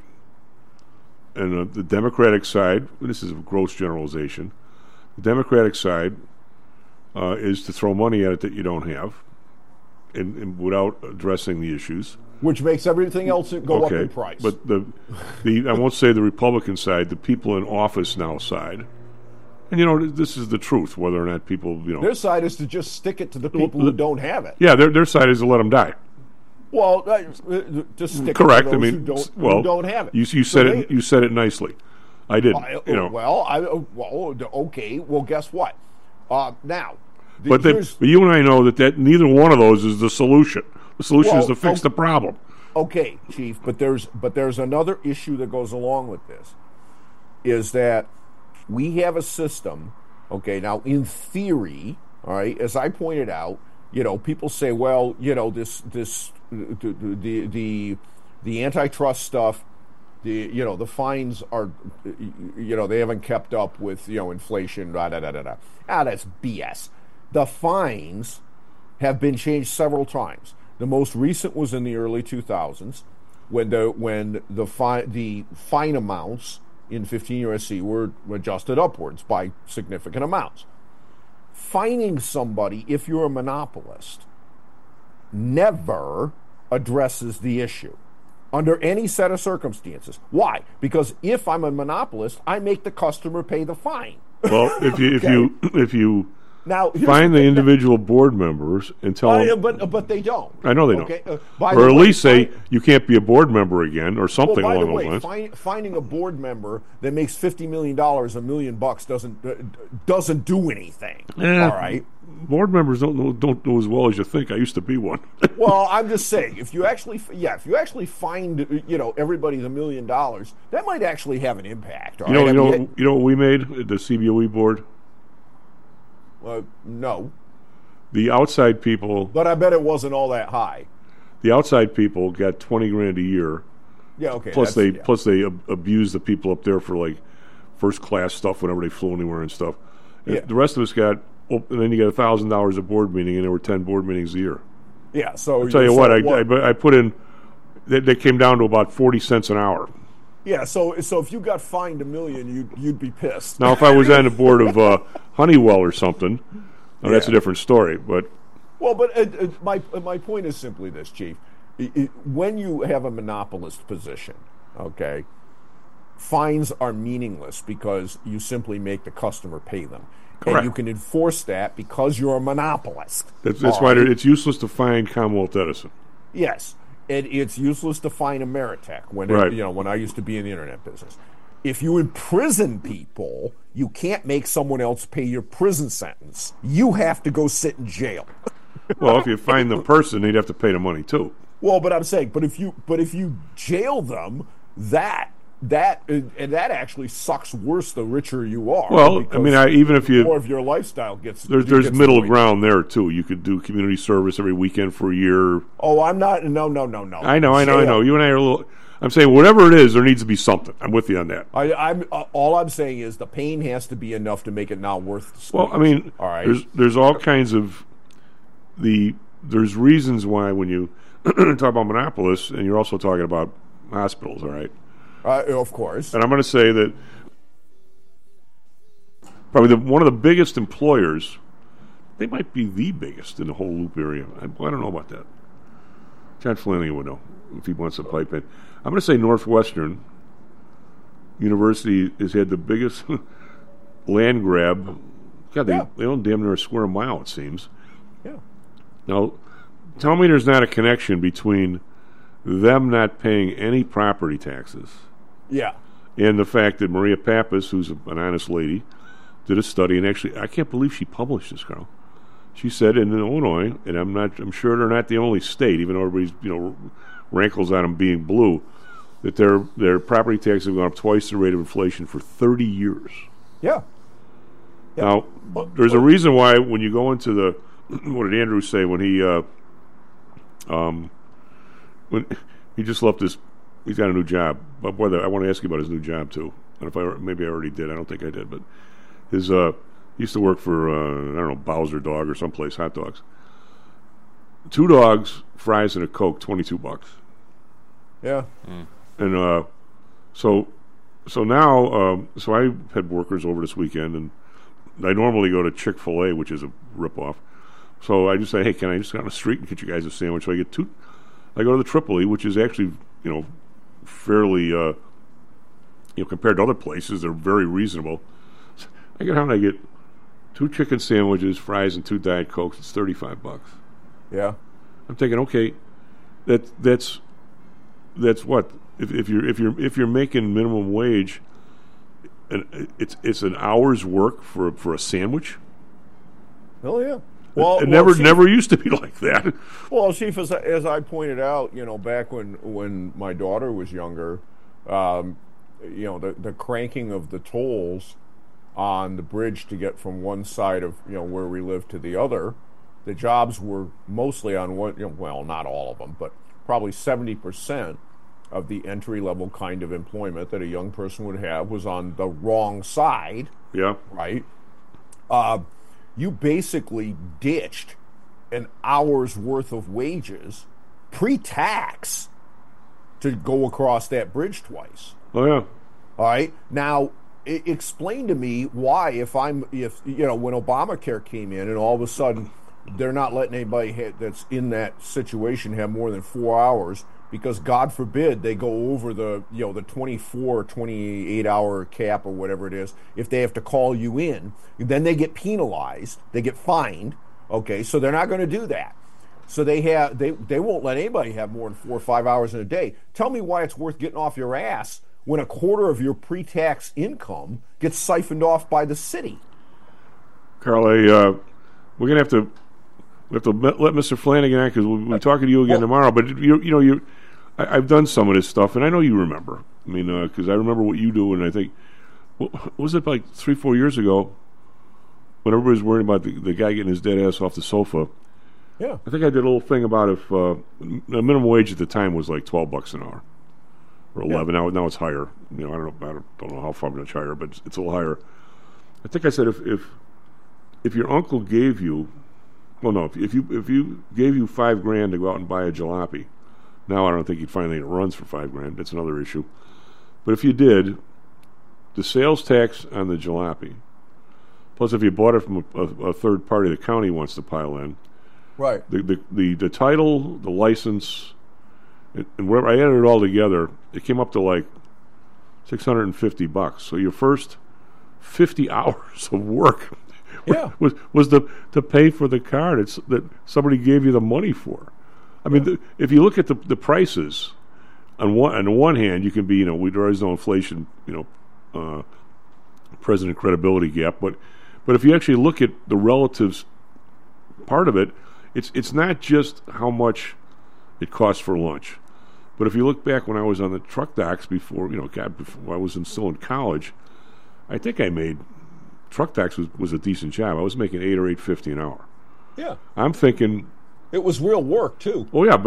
And the Democratic side, this is a gross generalization, the Democratic side is to throw money at it that you don't have, and without addressing the issues. Which makes everything else go up in price. But the I won't say the Republican side, the people in office now side, and you know this is the truth. Whether or not people, you know, their side is to just stick it to the people who don't have it. Yeah, their side is to let them die. Well, just stick correct. It to those I mean, who don't have it. You said it. You said it nicely. I didn't. You know. Okay. Well, guess what? Now, but you and I know that neither one of those is the solution. The solution is to fix the problem. Okay, Chief. But there's another issue that goes along with this, is that we have a system. Okay, now in theory, all right, as I pointed out, you know, people say, well, you know, the antitrust stuff, the fines are, you know, they haven't kept up with, you know, inflation, that's BS. The fines have been changed several times. The most recent was in the early 2000s when the fine amounts in 15 U.S.C. were adjusted upwards by significant amounts. Fining somebody, if you're a monopolist, never addresses the issue under any set of circumstances. Why? Because if I'm a monopolist, I make the customer pay the fine. Well, if you Now, find the individual board members and tell them. But they don't. I know they okay? don't. Or at least say you can't be a board member again, or something along those lines. Finding a board member that makes $50 million, $1 million doesn't do anything. All right. Board members don't know as well as you think. I used to be one. Well, I'm just saying, if you actually find everybody the $1 million, that might actually have an impact. All right? You know what we made at the CBOE board? No. The outside people. But I bet it wasn't all that high. The outside people got $20,000 a year. Yeah, okay. Plus they abuse the people up there for like first class stuff whenever they flew anywhere and stuff. Yeah. The rest of us got, and then you get $1,000 a board meeting, and there were 10 board meetings a year. Yeah. So I'll tell you what, I put in. They came down to about 40 cents an hour. Yeah, so if you got fined $1 million, you'd be pissed. Now, if I was on the board of Honeywell or something, that's a different story. But my point is simply this, Chief: when you have a monopolist position, okay, fines are meaningless because you simply make the customer pay them, correct. And you can enforce that because you're a monopolist. That's why it's useless to fine Commonwealth Edison. Yes. It's useless to fine Ameritech when when I used to be in the internet business. If you imprison people, you can't make someone else pay your prison sentence. You have to go sit in jail. Well, if you fine the person, they'd have to pay the money too. Well, but I'm saying, if you jail them, that actually sucks worse the richer you are. Well, I mean, even if more of your lifestyle gets there's middle ground there too. You could do community service every weekend for a year. Oh, I'm not. No. I know. You and I are a little. I'm saying whatever it is, there needs to be something. I'm with you on that. All I'm saying is the pain has to be enough to make it not worth the squeeze. Well, I mean, all right. There's all kinds of there's reasons why when you talk about monopolists, and you're also talking about hospitals, all right. Of course. And I'm going to say that probably one of the biggest employers, they might be the biggest in the whole Loop area. I don't know about that. John Flanagan would know if he wants to pipe in. I'm going to say Northwestern University has had the biggest land grab. God, they own damn near a square mile, it seems. Yeah. Now, tell me there's not a connection between them not paying any property taxes. Yeah. And the fact that Maria Pappas, who's an honest lady, did a study, and actually, I can't believe she published this, Carl. She said in Illinois, and I'm sure they're not the only state, even though everybody's rankles on them being blue, that their property taxes have gone up twice the rate of inflation for 30 years. Yeah. Now, there's a reason why when you go into the what did Andrew say when he just left his. He's got a new job. But boy, I want to ask you about his new job too. And maybe I already did. I don't think I did. But his he used to work for I don't know, Bowser Dog or someplace, hot dogs. 2 dogs, fries, and a Coke, $22. Yeah. And so now so I had workers over this weekend, and I normally go to Chick-fil-A, which is a ripoff. So I just say, hey, can I just go on the street and get you guys a sandwich? So I get 2. I go to the Tripoli, which is actually fairly compared to other places, they're very reasonable. So I get home and I get 2 chicken sandwiches, fries, and 2 Diet Cokes. It's $35. Yeah. I'm thinking, okay, that's what if you're making minimum wage, and it's an hour's work for a sandwich. Oh yeah. Well, it never used to be like that. Well, Chief, as I pointed out, back when my daughter was younger, the cranking of the tolls on the bridge to get from one side of where we live to the other, the jobs were mostly on one. Well, not all of them, but probably 70% of the entry-level kind of employment that a young person would have was on the wrong side. Yeah. Right. You basically ditched an hour's worth of wages pre-tax to go across that bridge twice. Oh yeah. All right. Now, explain to me why, when Obamacare came in and all of a sudden they're not letting anybody that's in that situation have more than 4 hours because, God forbid, they go over the 24 or 28 hour cap or whatever it is. If they have to call you in, then they get penalized. They get fined. Okay, so they're not going to do that. So they won't let anybody have more than 4 or 5 hours in a day. Tell me why it's worth getting off your ass when a quarter of your pre-tax income gets siphoned off by the city. Carl, we're going to have to let Mr. Flanagan act because we'll be talking to you again tomorrow. But I've done some of this stuff, and I know you remember. I mean, because I remember what you do, and I think, was it like 3-4 years ago when everybody was worrying about the guy getting his dead ass off the sofa? Yeah, I think I did a little thing about if the minimum wage at the time was like $12 an hour or 11. Yeah. Now it's higher. I don't know how far much higher, but it's a little higher. I think I said if your uncle gave you, if you gave you $5,000 to go out and buy a jalopy, now I don't think you'd find anything that runs for $5,000. That's another issue. But if you did, the sales tax on the jalopy, plus if you bought it from a third party the county wants to pile in, right? The title, the license, and wherever I added it all together, it came up to like $650. So your first 50 hours of work, was to pay for the car that somebody gave you the money for. I mean, if you look at the prices, on the one hand, you can be there is no inflation, president credibility gap, but if you actually look at the relatives part of it, it's not just how much it costs for lunch. But if you look back when I was on the truck docks before I was still in college, I think I made truck docks was a decent job. I was making $8 or $8.50 an hour. Yeah, I'm thinking it was real work too. Oh yeah, but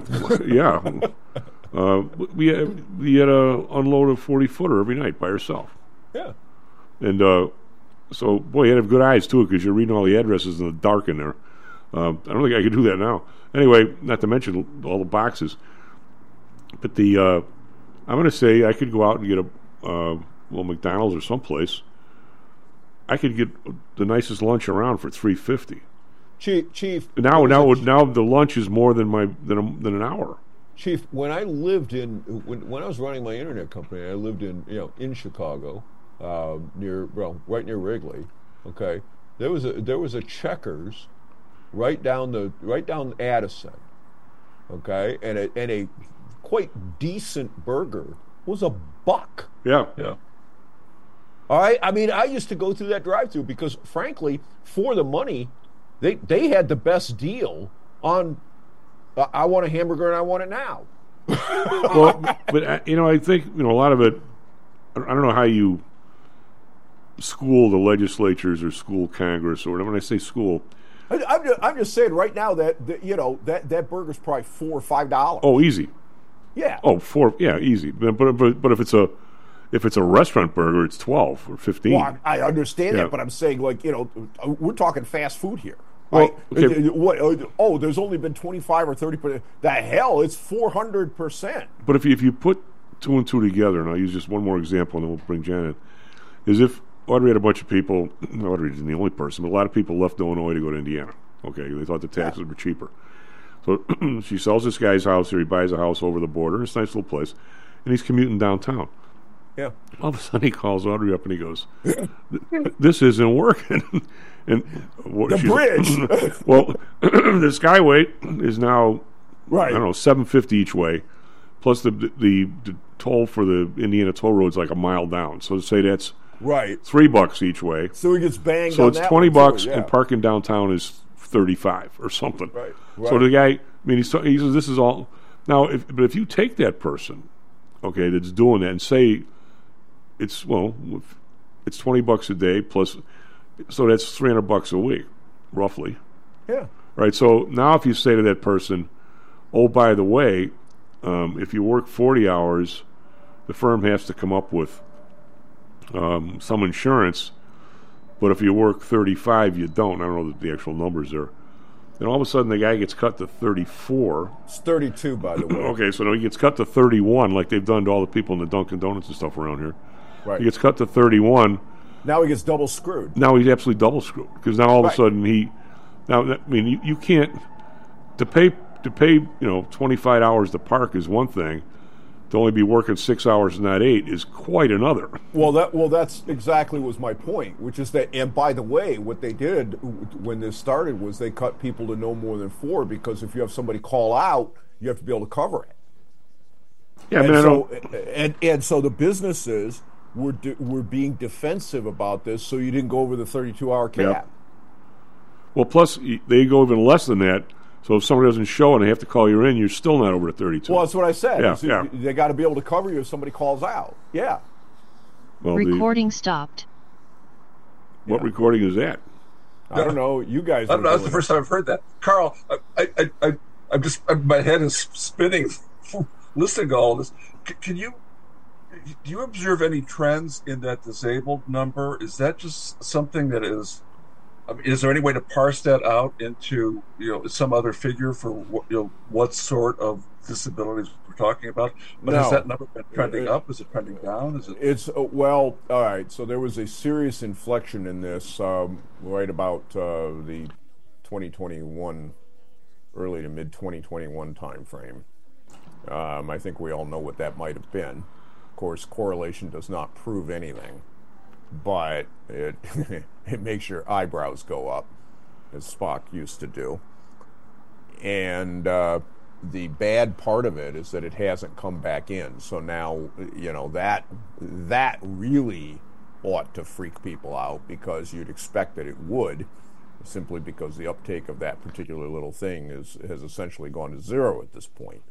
we had a unload a 40-footer every night by yourself. Yeah, and so boy, you had good eyes too because you're reading all the addresses in the dark in there. I don't think I could do that now. Anyway, not to mention all the boxes. But I'm going to say I could go out and get a McDonald's or someplace. I could get the nicest lunch around for $3.50. Chief. Now the lunch is more than an hour. Chief, when I lived when I was running my internet company, I lived in Chicago, right near Wrigley. Okay, there was a Checkers right down Addison. Okay, and a quite decent burger was $1. Yeah. All right. I mean, I used to go through that drive-through because, frankly, for the money, they had the best deal on. I want a hamburger and I want it now. Well, but I think a lot of it. I don't know how you school the legislatures or school Congress or whatever. When I say school, I'm just saying right now that that burger's probably $4 or $5. Oh, easy. Yeah. Oh, $4. Yeah, easy. But if it's a restaurant burger, it's $12 or $15. Well, I understand that, but I'm saying we're talking fast food here. Well, right? Okay. There's only been 25 or 30%. The hell, it's 400%. But if you put two and two together, and I'll use just one more example, and then we'll bring Janet, is if Audrey had a bunch of people, Audrey isn't the only person, but a lot of people left Illinois to go to Indiana. Okay, they thought the taxes were cheaper. So she sells this guy's house here. He buys a house over the border. It's a nice little place. And he's commuting downtown. Yeah. All of a sudden he calls Audrey up and he goes, "This isn't working." And the bridge. Well, the skyway is now, right. I don't know, $7.50 each way. Plus the toll for the Indiana toll road's like a mile down. So to say that's right $3 each way. So he gets banged. So on it's that $20, too, yeah. and parking downtown is $35 or something. Right. So the guy, I mean, he says this is all now. If you take that person, okay, that's doing that, and say it's $20 a day plus, so that's $300 a week, roughly. Yeah. Right. So now if you say to that person, oh, by the way, if you work 40 hours, the firm has to come up with some insurance, but if you work 35, you don't. I don't know the actual numbers there. And all of a sudden, the guy gets cut to 34. It's 32, by the way. Okay, so now he gets cut to 31, like they've done to all the people in the Dunkin' Donuts and stuff around here. Right. He gets cut to 31. Now he gets double screwed. Now he's absolutely double screwed, because now all of a sudden Now, I mean, you can't to pay 25 hours to park is one thing. To only be working 6 hours and not 8 is quite another. Well, that's exactly was my point, which is that. And by the way, what they did when this started was they cut people to no more than 4, because if you have somebody call out, you have to be able to cover it. Yeah, and so the businesses were being defensive about this, so you didn't go over the 32-hour cap. Yep. Well, plus they go even less than that. So if somebody doesn't show and they have to call you in, you're still not over the 32. Well, that's what I said. Yeah. They got to be able to cover you if somebody calls out. Yeah. Well, recording stopped. What recording is that? I don't know. You guys. I don't know. That's the first time I've heard that. Carl, I'm just my head is spinning listening to all this. Do you observe any trends in that disabled number? Is that just something that is? I mean, is there any way to parse that out into some other figure for what sort of disabilities we're talking about? But has that number been trending up? Is it trending down? Is it? It's well, all right. So there was a serious inflection in this right about the 2021, early to mid 2021 time frame. I think we all know what that might have been. Of course, correlation does not prove anything, but it it makes your eyebrows go up, as Spock used to do. And the bad part of it is that it hasn't come back in. So now, that really ought to freak people out, because you'd expect that it would, simply because the uptake of that particular little thing has essentially gone to zero at this point.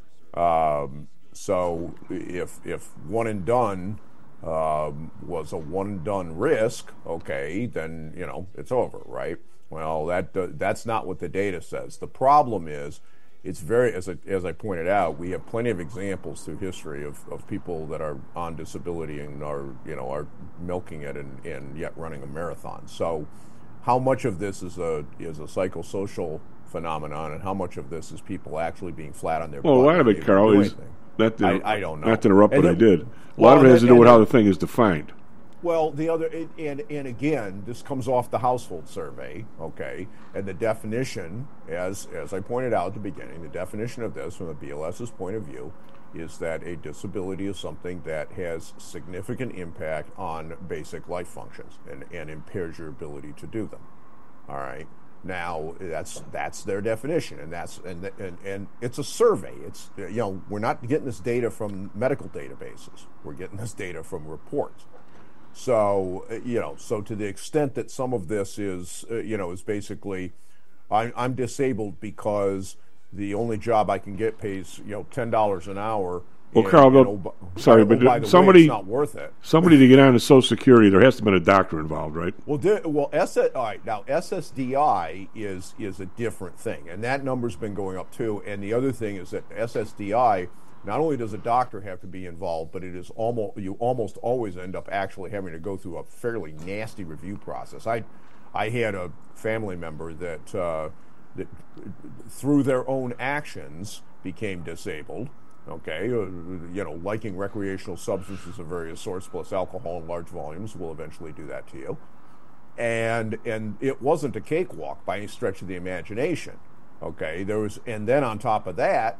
So if one and done was a one and done risk, okay, then it's over, right? Well, that's not what the data says. The problem is, it's very, as I pointed out, we have plenty of examples through history of people that are on disability and are milking it and yet running a marathon. So, how much of this is a psychosocial phenomenon, and how much of this is people actually being flat on their butt? Well, a lot of it, Carl, is I don't know. Not to interrupt, but I did. A lot of it has to do with how the thing is defined. Well, the other, and again, this comes off the household survey, okay? And the definition, as I pointed out at the beginning, the definition of this from the BLS's point of view is that a disability is something that has significant impact on basic life functions and impairs your ability to do them. All right? Now, that's their definition, and it's a survey. It's we're not getting this data from medical databases. We're getting this data from reports. So so to the extent that some of this is is basically, I'm disabled because the only job I can get pays $10 an hour. Well, Carl, sorry, but somebody, it's not worth it. Somebody to get on to Social Security, there has to have been a doctor involved, right? Well, all right. Now, SSDI is a different thing, and that number's been going up too. And the other thing is that SSDI, not only does a doctor have to be involved, but it is you almost always end up actually having to go through a fairly nasty review process. I had a family member that through their own actions became disabled. Okay, liking recreational substances of various sorts, plus alcohol in large volumes, will eventually do that to you. And it wasn't a cakewalk by any stretch of the imagination. Okay, and then on top of that,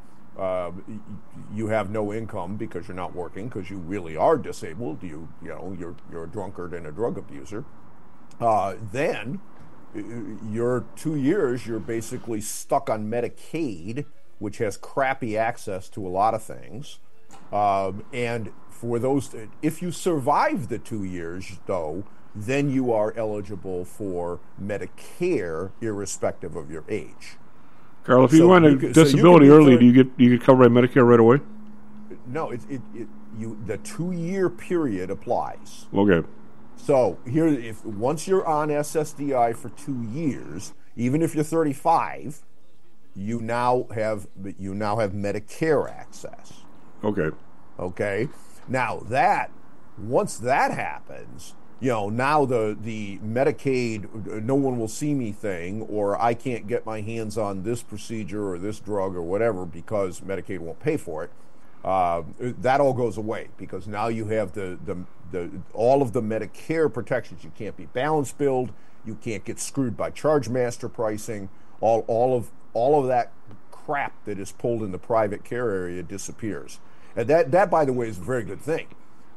you have no income because you're not working, because you really are disabled. You're a drunkard and a drug abuser. Then your 2 years, you're basically stuck on Medicaid, which has crappy access to a lot of things. And for those, if you survive the 2 years, though, then you are eligible for Medicare, irrespective of your age. Carl, if you want a disability early, do you get covered by Medicare right away? No, the 2 year period applies. Okay. So here, once you're on SSDI for 2 years, even if you're 35. You now have Medicare access. Okay. Okay. Now once that happens, now the Medicaid "no one will see me" thing, or I can't get my hands on this procedure or this drug or whatever because Medicaid won't pay for it. That all goes away, because now you have the all of the Medicare protections. You can't be balance billed. You can't get screwed by charge master pricing. All of that crap that is pulled in the private care area disappears. And that, by the way, is a very good thing.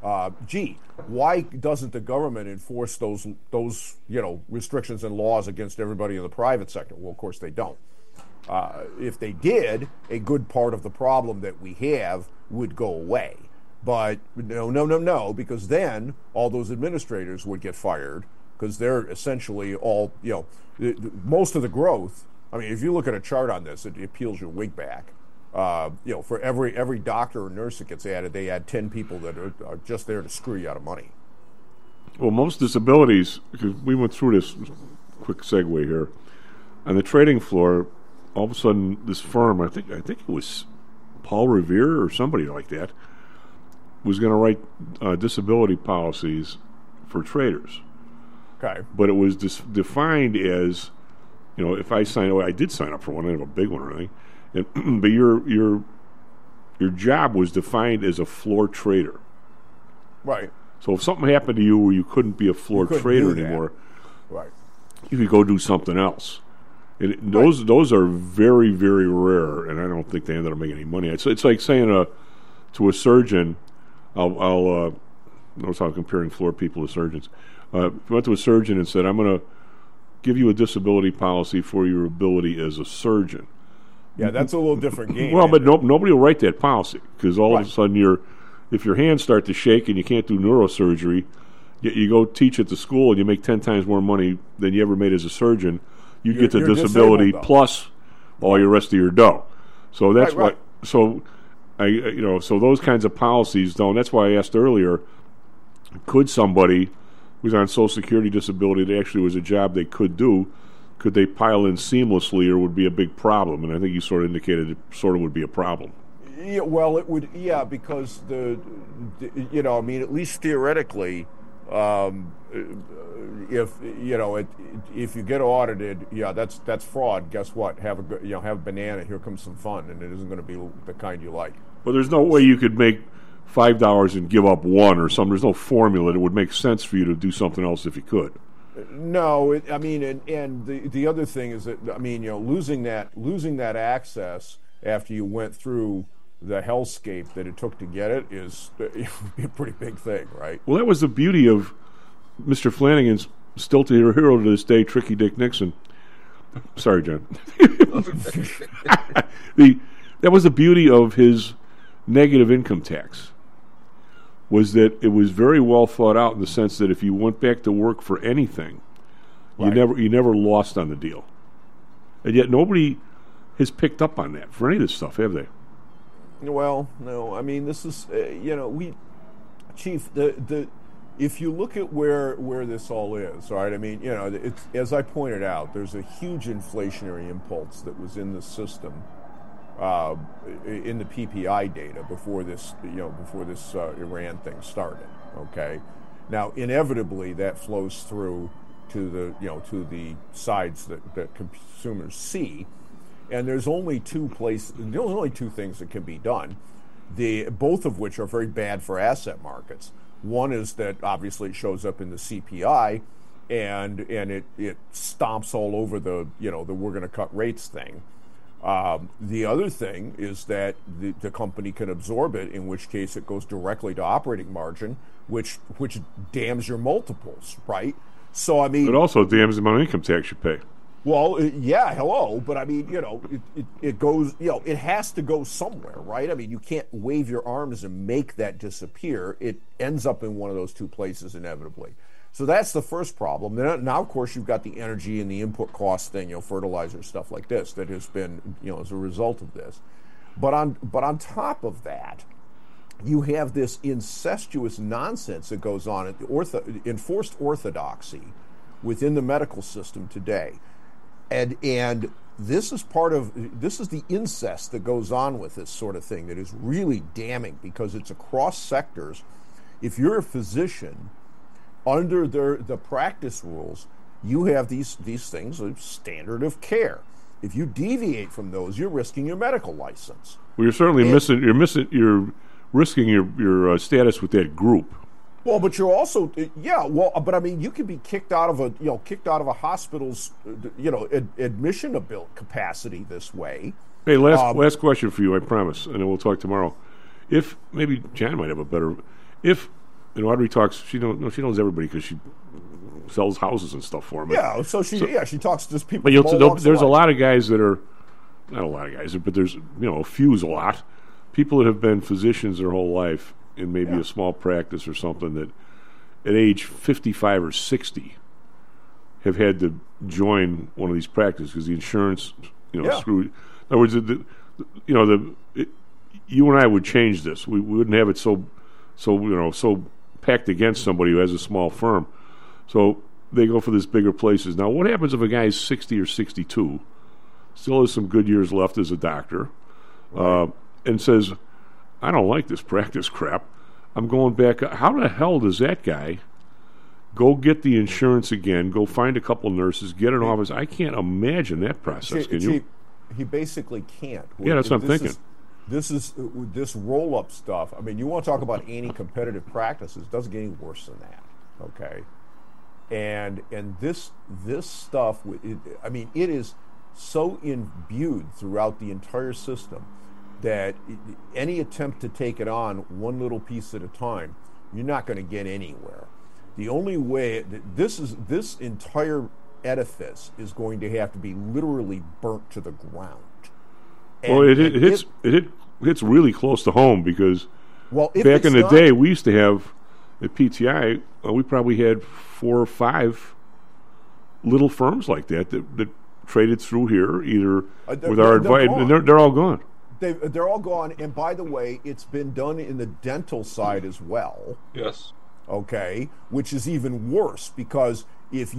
Why doesn't the government enforce those restrictions and laws against everybody in the private sector? Well, of course they don't. If they did, a good part of the problem that we have would go away. But no, because then all those administrators would get fired because they're essentially all, most of the growth. I mean, if you look at a chart on this, it peels your wig back. For every doctor or nurse that gets added, they add 10 people that are just there to screw you out of money. Well, most disabilities, because we went through this quick segue here, on the trading floor, all of a sudden this firm, I think it was Paul Revere or somebody like that, was going to write disability policies for traders. Okay. But it was defined as, if I did sign up for one, I didn't have a big one or anything. But your job was defined as a floor trader. Right. So if something happened to you where you couldn't be a floor trader anymore, right, you could go do something else. And those are very, very rare, and I don't think they ended up making any money. It's like saying to a surgeon, notice how I'm comparing floor people to surgeons. If you went to a surgeon and said, I'm going to give you a disability policy for your ability as a surgeon. Yeah, that's a little different game. Well, but nobody will write that policy because all of a sudden if your hands start to shake and you can't do neurosurgery, you go teach at the school and you make 10 times more money than you ever made as a surgeon. You get the disability plus all your rest of your dough. So that's why. So so those kinds of policies don't. That's why I asked earlier: could somebody who's on Social Security disability that actually was a job they could do? Could they pile in seamlessly, or would be a big problem? And I think you sort of indicated it sort of would be a problem. Yeah, well, it would. Yeah, because at least theoretically, if you get audited, that's fraud. Guess what? Have a banana. Here comes some fun, and it isn't going to be the kind you like. Well, there's no way you could make $5 and give up $1 or something. There's no formula that would make sense for you to do something else if you could. No, and the other thing is that losing that access after you went through the hellscape that it took to get it would be a pretty big thing, right? Well, that was the beauty of Mr. Flanagan's still to your hero to this day, Tricky Dick Nixon. Sorry, John. That was the beauty of his negative income tax. Was that it was very well thought out in the sense that if you went back to work for anything, you never lost on the deal, and yet nobody has picked up on that for any of this stuff, have they? Well, no. I mean, this is Chief. If you look at where this all is, right? I mean, it's, as I pointed out, there's a huge inflationary impulse that was in the system. In the PPI data before this Iran thing started. Okay, now inevitably that flows through to the sides that consumers see, and there's only two things that can be done, both of which are very bad for asset markets. One is that obviously it shows up in the CPI, and it stomps all over the we're going to cut rates thing. The other thing is that the company can absorb it, in which case it goes directly to operating margin, which damns your multiples, right? So, I mean... It also damns the amount of income tax you pay. Well, but I mean, it goes, it has to go somewhere, right? I mean, you can't wave your arms and make that disappear. It ends up in one of those two places inevitably. So that's the first problem. Now, of course, you've got the energy and the input cost thing, fertilizer, stuff like this, that has been, as a result of this. But on top of that, you have this incestuous nonsense that goes on at the enforced orthodoxy within the medical system today, and this is the incest that goes on with this sort of thing that is really damning because it's across sectors. If you're a physician, under the practice rules, you have these things of standard of care. If you deviate from those, you're risking your medical license. Well, you're certainly risking your status with that group. Well, but you're also, but I mean, you can be kicked out of a hospital's, admission capacity this way. Hey, last question for you, I promise, and then we'll talk tomorrow. If maybe Jan might have a better. If Audrey talks, she knows everybody because she sells houses and stuff for them. Yeah, she talks to people. But there's a lot of guys that are not a lot of guys, but there's a few's a lot. People that have been physicians their whole life in maybe a small practice or something that at age 55 or 60 have had to join one of these practices because the insurance, screwed. In other words, you and I would change this. We wouldn't have it so packed against somebody who has a small firm. So they go for these bigger places. Now, what happens if a guy's 60 or 62, still has some good years left as a doctor, and says, I don't like this practice crap. I'm going back. How the hell does that guy go get the insurance again, go find a couple nurses, get an office? I can't imagine that process. Can you? He basically can't. Yeah, that's what I'm thinking. This roll-up stuff. I mean, you want to talk about anti-competitive practices? It doesn't get any worse than that. Okay, and this stuff. It is so imbued throughout the entire system that any attempt to take it on one little piece at a time, you're not going to get anywhere. The only way this entire edifice is going to have to be literally burnt to the ground. Well, it hits really close to home because back in the day we used to have at PTI we probably had 4 or 5 little firms like that traded through here either with our advice, and they're all gone. They're all gone, and by the way, it's been done in the dental side as well. Yes. Okay, which is even worse because here's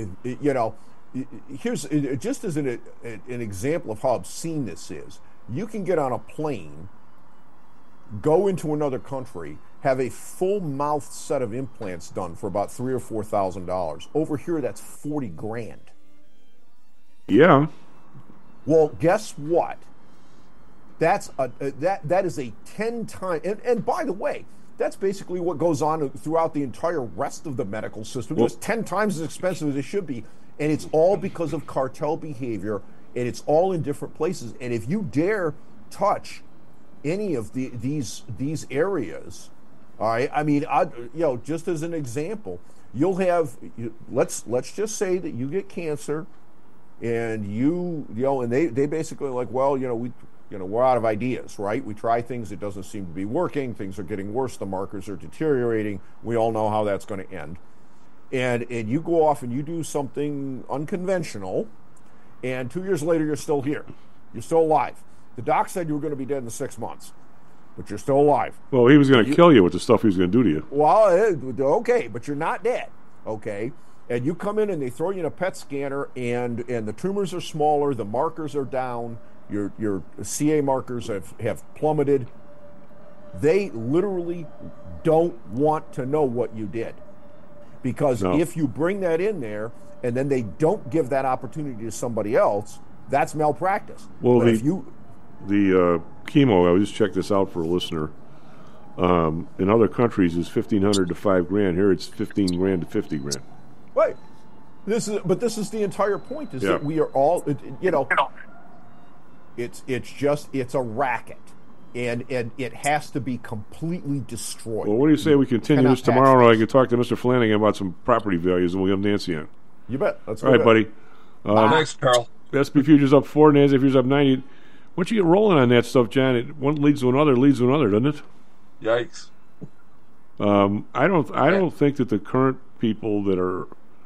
just as an example of how obscene this is. You can get on a plane, go into another country, have a full mouth set of implants done for about $3,000 or $4,000. Over here, that's $40,000. Yeah. Well, guess what? That is a 10 times, and by the way, that's basically what goes on throughout the entire rest of the medical system. It's 10 times as expensive as it should be, and it's all because of cartel behavior, and it's all in different places. And if you dare touch any of these areas, all right, I mean, just as an example, you'll have let's just say that you get cancer, and and they basically like, well, we're out of ideas, right? We try things, it doesn't seem to be working, things are getting worse, the markers are deteriorating, we all know how that's going to end. And you go off and you do something unconventional, and 2 years later you're still here. You're still alive. The doc said you were going to be dead in 6 months, but you're still alive. Well, he was going to kill you with the stuff he was going to do to you. Well, okay, but you're not dead, okay? And you come in and they throw you in a PET scanner, and the tumors are smaller, the markers are down, your CA markers have plummeted. They literally don't want to know what you did. Because if you bring that in there and then they don't give that opportunity to somebody else, that's malpractice. Well, the chemo, I just checked this out for a listener. In other countries, is $1,500 to $5,000. Here, it's $15,000 to $50,000. Right. This is the entire point. Is that we are all, it's a racket, and it has to be completely destroyed. Well, what do you say we continue this tomorrow, and I can talk to Mr. Flanagan about some property values, and we'll get Nancy on. You bet. That's all right, buddy. Thanks, Carl. SP Futures up 4, Nasdaq Futures up 90. Once you get rolling on that stuff, John, one leads to another, doesn't it? Yikes. I don't think that the current people that are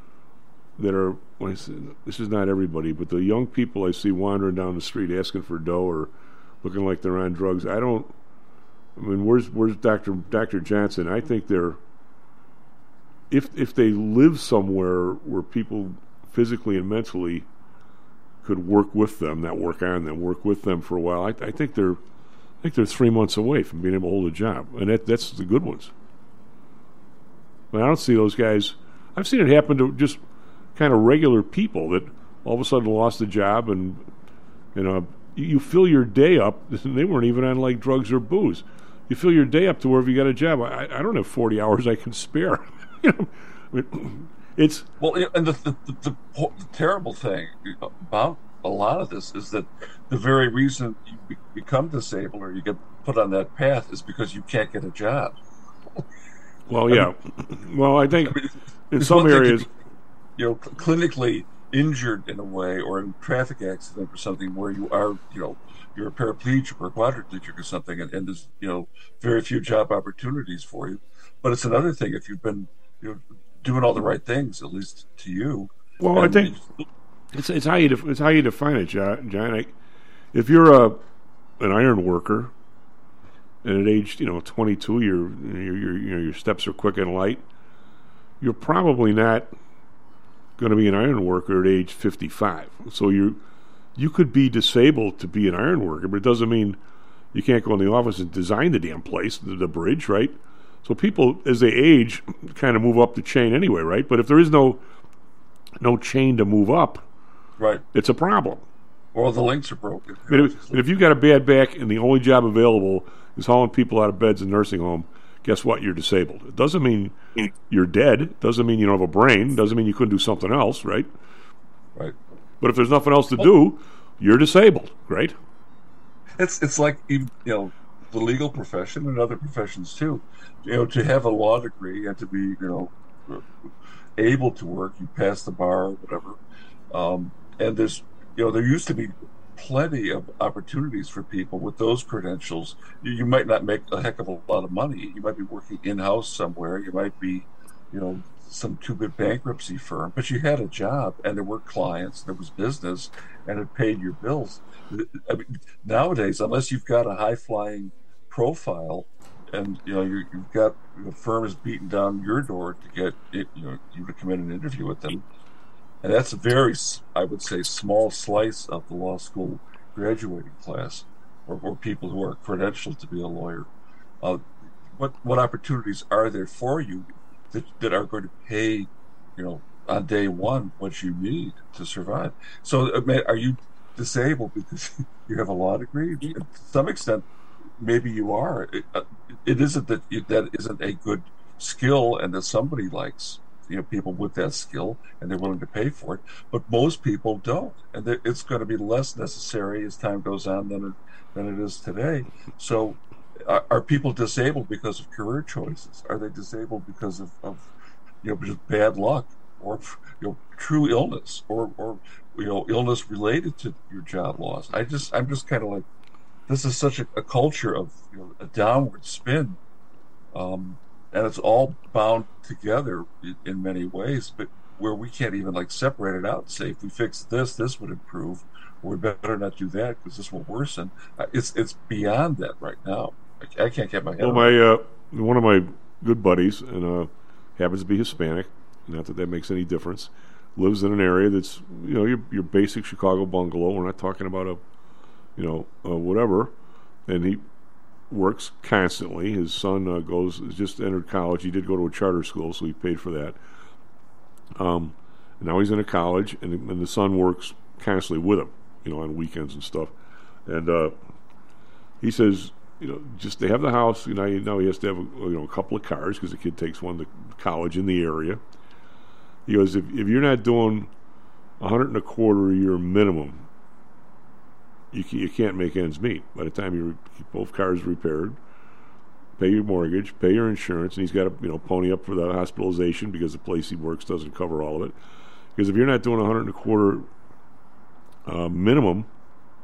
this is not everybody, but the young people I see wandering down the street asking for dough or looking like they're on drugs. Where's Dr. Johnson? I think they're if they live somewhere where people physically and mentally could work with them, not work on them, work with them for a while. I think they're 3 months away from being able to hold a job, and that's the good ones. But I don't see those guys. I've seen it happen to just kind of regular people that all of a sudden lost a job, and you fill your day up, and they weren't even on like drugs or booze. you fill your day up to wherever you got a job. I don't have 40 hours I can spare. It's and the terrible thing about a lot of this is that the very reason you become disabled or you get put on that path is because you can't get a job. Well, yeah. I think in some areas, clinically injured in a way, or in a traffic accident or something where you are, you're a paraplegic or a quadriplegic or something, and there's, very few job opportunities for you. But it's another thing if you've been, doing all the right things, at least to you. Well, I think it's how you define it, John. If you're an iron worker, and at age 22, your steps are quick and light, you're probably not going to be an iron worker at age 55. So you could be disabled to be an iron worker, but it doesn't mean you can't go in the office and design the damn place, the bridge, right? So people, as they age, kind of move up the chain anyway, right? But if there is no chain to move up, right, it's a problem. Or the links are broken. If you've got a bad back and the only job available is hauling people out of beds in nursing home, guess what? You're disabled. It doesn't mean you're dead. It doesn't mean you don't have a brain. It doesn't mean you couldn't do something else, right? Right. But if there's nothing else to do, you're disabled, right? It's like, the legal profession and other professions too. To have a law degree and to be, able to work, you pass the bar or whatever. And there's, there used to be plenty of opportunities for people with those credentials. You might not make a heck of a lot of money. You might be working in-house somewhere. You might be, some two-bit bankruptcy firm, but you had a job and there were clients, there was business, and it paid your bills. I mean, nowadays, unless you've got a high-flying profile and you've got the firm is beating down your door to get you to come in and interview with them, and that's a very, I would say, small slice of the law school graduating class, or people who are credentialed to be a lawyer. What opportunities are there for you that are going to pay, on day one what you need to survive? So, are you disabled because you have a law degree? To some extent, maybe you are. It isn't that isn't a good skill, and that somebody likes people with that skill, and they're willing to pay for it. But most people don't, and it's going to be less necessary as time goes on than it is today. So, are people disabled because of career choices? Are they disabled because of just bad luck, or true illness, or illness related to your job loss? I'm just kind of like, this is such a culture of a downward spin, and it's all bound together in many ways, but where we can't even separate it out and say, if we fix this would improve, or we better not do that because this will worsen. It's beyond that right now. I can't get my head around. One of my good buddies, and happens to be Hispanic, not that makes any difference, lives in an area that's your basic Chicago bungalow. We're not talking about whatever, and he works constantly. His son just entered college. He did go to a charter school, so he paid for that. And now he's in a college, and the son works constantly with him, on weekends and stuff. And he says, just they have the house. Now he has to have a couple of cars because the kid takes one to college in the area. He goes, if you're not doing $125 a year minimum, you can't make ends meet. By the time you keep both cars repaired, pay your mortgage, pay your insurance, and he's got to pony up for the hospitalization because the place he works doesn't cover all of it. Because if you're not doing $125 minimum,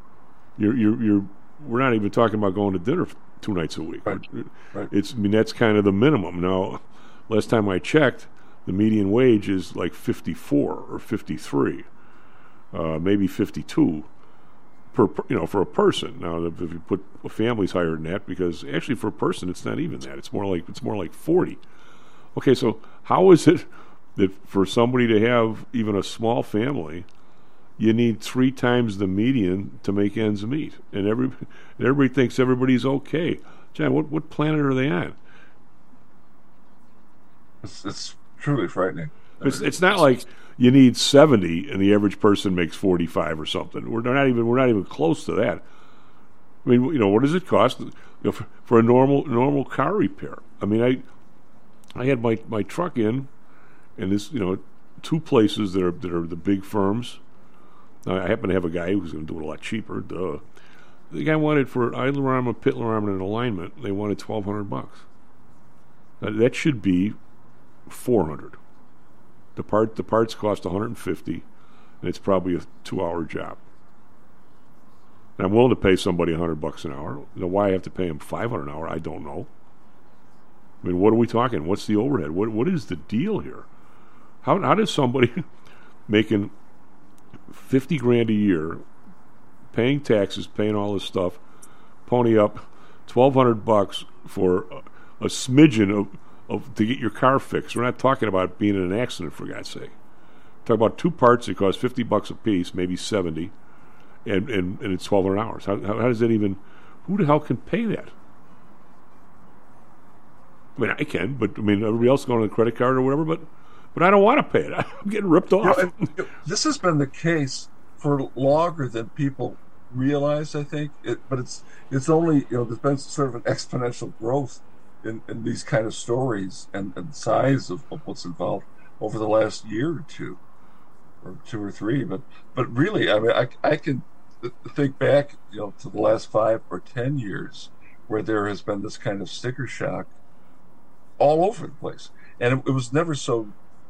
we're not even talking about going to dinner 2 nights a week. Right. That's kind of the minimum. Now, last time I checked, the median wage is like 54 or 53, maybe 52 for a person. Now, if you put a family's higher than that, because actually for a person it's not even that. It's more like 40. Okay, so how is it that for somebody to have even a small family, you need 3 times the median to make ends meet, and everybody thinks everybody's okay? John, what planet are they on? It's truly frightening. It's not like you need 70 and the average person makes 45 or something. We're not even close to that. I mean, what does it cost for a normal car repair? I mean, I had my truck in, and this, two places that are the big firms. I happen to have a guy who's going to do it a lot cheaper. Duh. The guy wanted for idler arm, pit arm, and an alignment. They wanted $1,200. That should be $400. The parts cost $150, and it's probably a 2-hour job. And I'm willing to pay somebody $100 an hour. Why I have to pay him $500 an hour, I don't know. I mean, what are we talking? What's the overhead? What is the deal here? How does somebody making $50,000 a year, paying taxes, paying all this stuff, pony up $1,200 for a smidgen of to get your car fixed? We're not talking about being in an accident, for God's sake. Talk about two parts that cost $50 a piece, maybe $70, and it's $1,200 hours. How does that even? Who the hell can pay that? I mean, I can, but everybody else going on a credit card or whatever. But I don't want to pay it. I'm getting ripped off. This has been the case for longer than people realize, I think. But it's only, there's been sort of an exponential growth in these kind of stories and size of what's involved over the last year or two or three. But really, I mean, I can think back, to the last 5 or 10 years where there has been this kind of sticker shock all over the place. And it was never so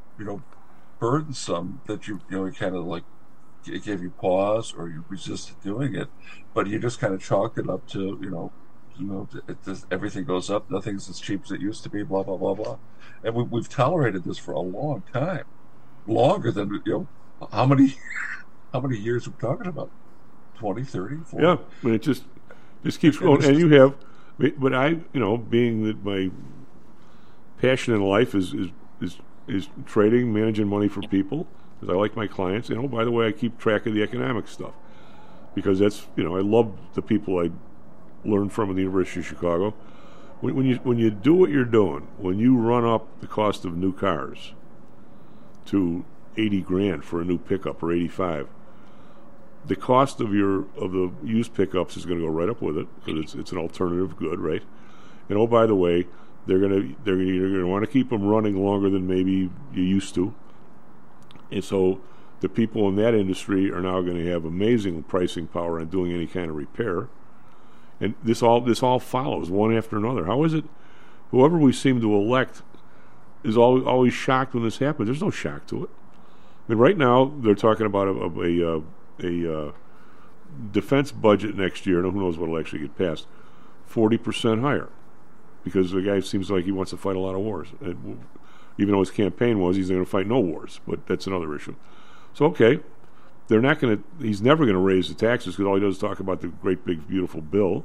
burdensome that you kind of like it gave you pause or you resisted doing it, but you just kind of chalk it up to everything goes up, nothing's as cheap as it used to be, blah blah blah blah, and we've tolerated this for a long time, longer than how many years are we talking about? 20, 30, 40? Yeah, I mean, it just keeps going, and you have, but I being that my passion in life is trading, managing money for people, because I like my clients. By the way, I keep track of the economic stuff because that's, I love the people I learned from at the University of Chicago. When you do what you're doing, when you run up the cost of new cars to $80,000 for a new pickup or 85, the cost of the used pickups is going to go right up with it because it's an alternative good, right? And by the way, you're going to want to keep them running longer than maybe you used to. And so the people in that industry are now going to have amazing pricing power on doing any kind of repair. And this all follows one after another. How is it whoever we seem to elect is always shocked when this happens? There's no shock to it. I mean, right now they're talking about a defense budget next year, and who knows what will actually get passed, 40% higher. Because the guy seems like he wants to fight a lot of wars. And even though his campaign was he's going to fight no wars, but that's another issue. So, okay, he's never going to raise the taxes because all he does is talk about the great, big, beautiful bill.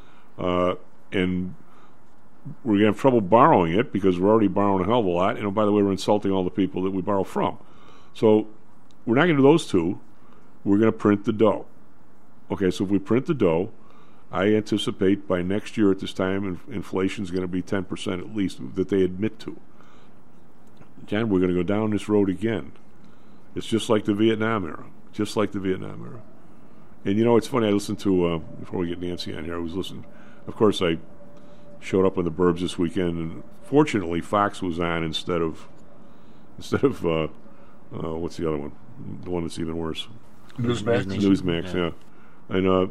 And we're going to have trouble borrowing it because we're already borrowing a hell of a lot. And, by the way, we're insulting all the people that we borrow from. So we're not going to do those two. We're going to print the dough. Okay, so if we print the dough, I anticipate by next year at this time, inflation is going to be 10% at least that they admit to. John, we're going to go down this road again. It's just like the Vietnam era. And it's funny, I listened to, before we get Nancy on here, I was listening. Of course, I showed up on the Burbs this weekend, and fortunately Fox was on instead of what's the other one? The one that's even worse. Newsmax, yeah. And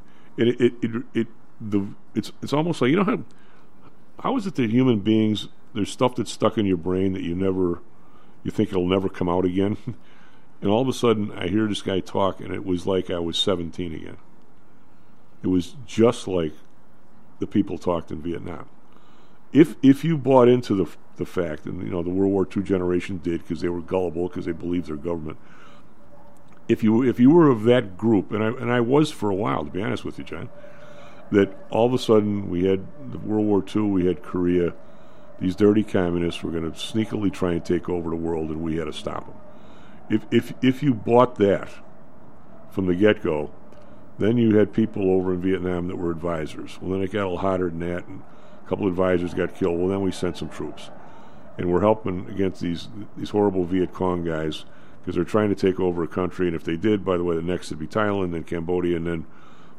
it's almost like, how is it that human beings, there's stuff that's stuck in your brain that you think it'll never come out again, and all of a sudden I hear this guy talk, and it was like I was 17 again. It was just like the people talked in Vietnam. If you bought into the fact, and the World War II generation did because they were gullible because they believed their government. If you were of that group, and I was for a while, to be honest with you, John, that all of a sudden we had the World War II, we had Korea, these dirty communists were going to sneakily try and take over the world, and we had to stop them. If you bought that from the get-go, then you had people over in Vietnam that were advisors. Well, then it got a little hotter than that, and a couple of advisors got killed. Well, then we sent some troops, and we're helping against these horrible Viet Cong guys because they're trying to take over a country, and if they did, by the way, the next would be Thailand, then Cambodia, and then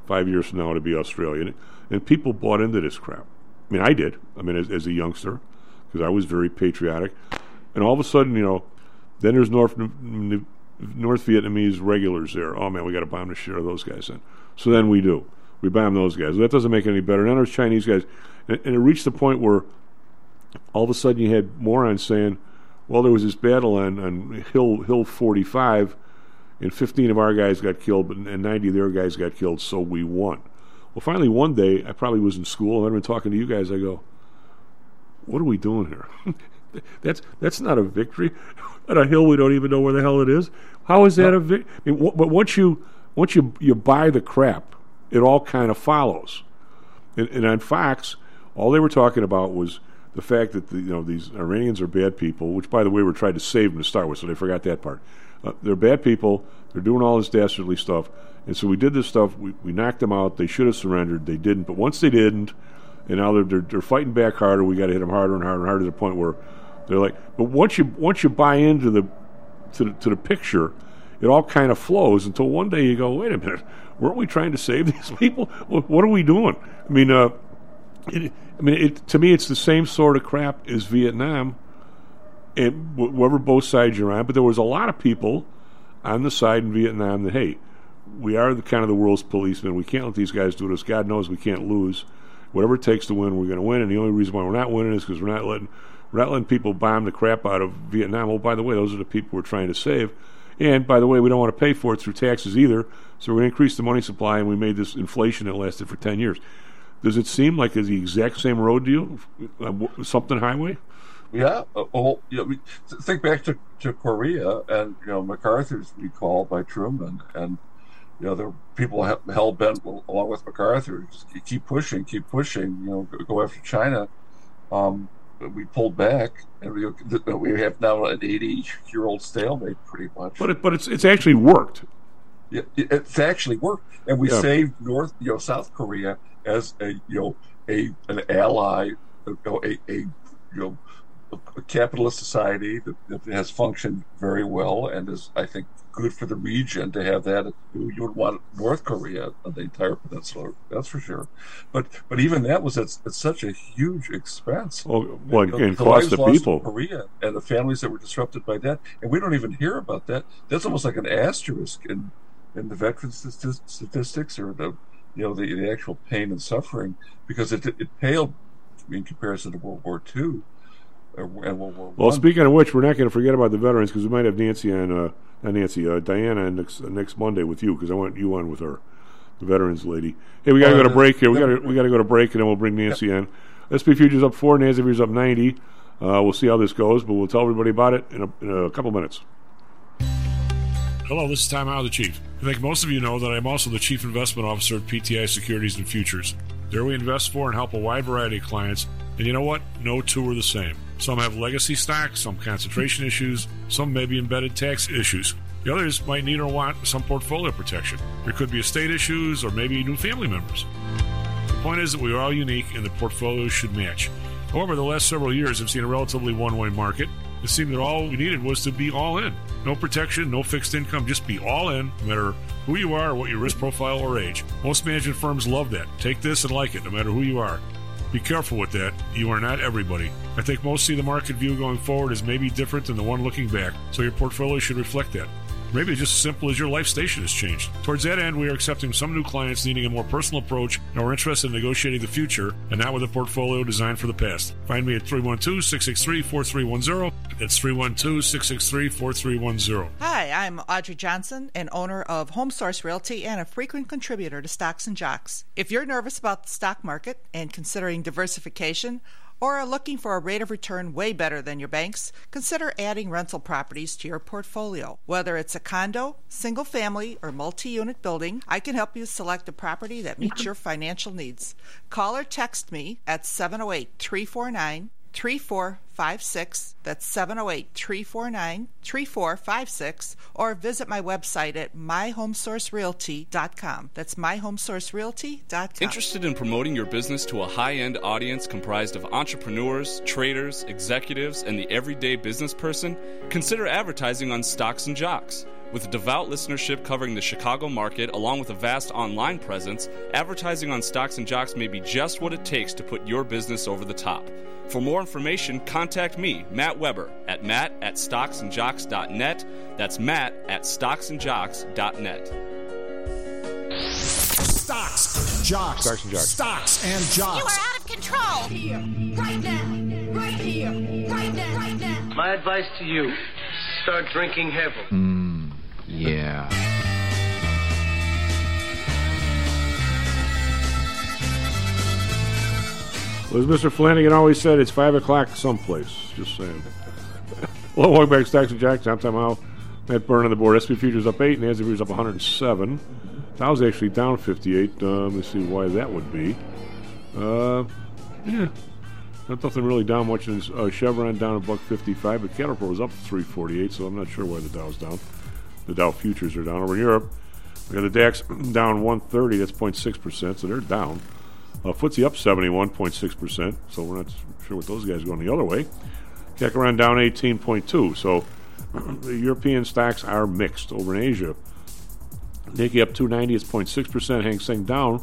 5 years from now it'll be Australia. And people bought into this crap. I mean, I did. I mean, as a youngster, because I was very patriotic. And all of a sudden, then there's North Vietnamese regulars there. Oh, man, we got to bomb the shit out of those guys then. So then we do. We bomb those guys. That doesn't make it any better. And then there's Chinese guys. And it reached the point where all of a sudden you had morons saying, well, there was this battle on Hill 45, and 15 of our guys got killed, and 90 of their guys got killed, so we won. Well, finally, one day, I probably was in school, and I'd been talking to you guys. I go, what are we doing here? That's not a victory. At a hill we don't even know where the hell it is. How is that a victory? I mean, but once you buy the crap, it all kind of follows. And on Fox, all they were talking about was the fact that these Iranians are bad people, which, by the way, we're trying to save them to start with, so they forgot that part. They're bad people. They're doing all this dastardly stuff. And so we did this stuff. We knocked them out. They should have surrendered. They didn't. But once they didn't, and now they're fighting back harder, we got to hit them harder and harder and harder to the point where they're like. But once you buy into the picture, it all kind of flows until one day you go, wait a minute, weren't we trying to save these people? What are we doing? I mean, to me, it's the same sort of crap as Vietnam, and whoever both sides you're on. But there was a lot of people on the side in Vietnam that, hey, we are the world's policemen. We can't let these guys do this. God knows we can't lose. Whatever it takes to win, we're going to win. And the only reason why we're not winning is because we're not letting people bomb the crap out of Vietnam. Oh, by the way, those are the people we're trying to save. And by the way, we don't want to pay for it through taxes either. So we're going to increase the money supply, and we made this inflation that lasted for 10 years. Does it seem like it's the exact same road deal, something highway? Yeah. Think back to Korea and MacArthur's recall by Truman, and there were people hell bent along with MacArthur. Just keep pushing. Go after China. We pulled back, and we have now an 80-year-old stalemate, pretty much. But it's actually worked. Yeah, it's actually worked, and we saved South Korea as an ally, a capitalist society that has functioned very well and is, I think, good for the region to have that. You would want North Korea on the entire peninsula, that's for sure. But even that was at such a huge expense. And cost the people. Korea and the families that were disrupted by that, and we don't even hear about that. That's almost like an asterisk in the veteran statistics or the actual pain and suffering, because it paled in comparison to World War II. Well, speaking of which, we're not going to forget about the veterans, because we might have Diana next Monday with you, because I want you on with her, the veterans lady. Hey, we got to go to break here. We got to go to break, and then we'll bring Nancy in. SP futures up 4, Nancy futures up 90. We'll see how this goes, but we'll tell everybody about it in a couple minutes. Hello, this is Tom Howe, the Chief. I think most of you know that I'm also the Chief Investment Officer at PTI Securities and Futures. There we invest for and help a wide variety of clients, and you know what? No two are the same. Some have legacy stocks, some concentration issues, some may be embedded tax issues. The others might need or want some portfolio protection. There could be estate issues or maybe new family members. The point is that we are all unique and the portfolios should match. However, the last several years have seen a relatively one-way market. It seemed that all we needed was to be all in. No protection, no fixed income, just be all in, no matter who you are or what your risk profile or age. Most management firms love that. Take this and like it, no matter who you are. Be careful with that. You are not everybody. I think most see the market view going forward as maybe different than the one looking back, so your portfolio should reflect that. Maybe it's just as simple as your life station has changed. Towards that end, we are accepting some new clients needing a more personal approach and are interested in negotiating the future and not with a portfolio designed for the past. Find me at 312-663-4310. That's 312-663-4310. Hi, I'm Audrey Johnson, an owner of Home Source Realty and a frequent contributor to Stocks and Jocks. If you're nervous about the stock market and considering diversification, or are looking for a rate of return way better than your banks, consider adding rental properties to your portfolio. Whether it's a condo, single family, or multi-unit building, I can help you select a property that meets your financial needs. Call or text me at 708-349-3456. That's 708-349-3456. Or visit my website at myhomesourcerealty.com. That's myhomesourcerealty.com. Interested in promoting your business to a high-end audience comprised of entrepreneurs, traders, executives, and the everyday business person? Consider advertising on Stocks and Jocks. With a devout listenership covering the Chicago market, along with a vast online presence, advertising on Stocks and Jocks may be just what it takes to put your business over the top. For more information, contact me, Matt Weber, at matt@stocksandjocks.net. That's matt@stocksandjocks.net. Stocks, Jocks. Stocks and Jocks. Stocks and Jocks. You are out of control. Here, right now, right here, right now, right now. My advice to you, start drinking heavily. Yeah. Well, as Mr. Flanagan always said, it's 5 o'clock someplace. Just saying. Well, welcome back to Stocks and Jocks. I'm Tom Howell. Matt Byrne on the board. SP Futures up 8, NASDAQ Futures up 107. Dow's actually down 58. Let me see why that would be. Yeah. Nothing really down much. Chevron down $1.55, but Caterpillar was up 348, so I'm not sure why the Dow's down. The Dow futures are down. Over in Europe, we got the DAX down 130. That's 0.6%, so they're down. FTSE up 71.6%, so we're not sure what those guys are going the other way. CAC around down 18.2, so the European stocks are mixed. Over in Asia, Nikkei up 290, it's 0.6%. Hang Seng down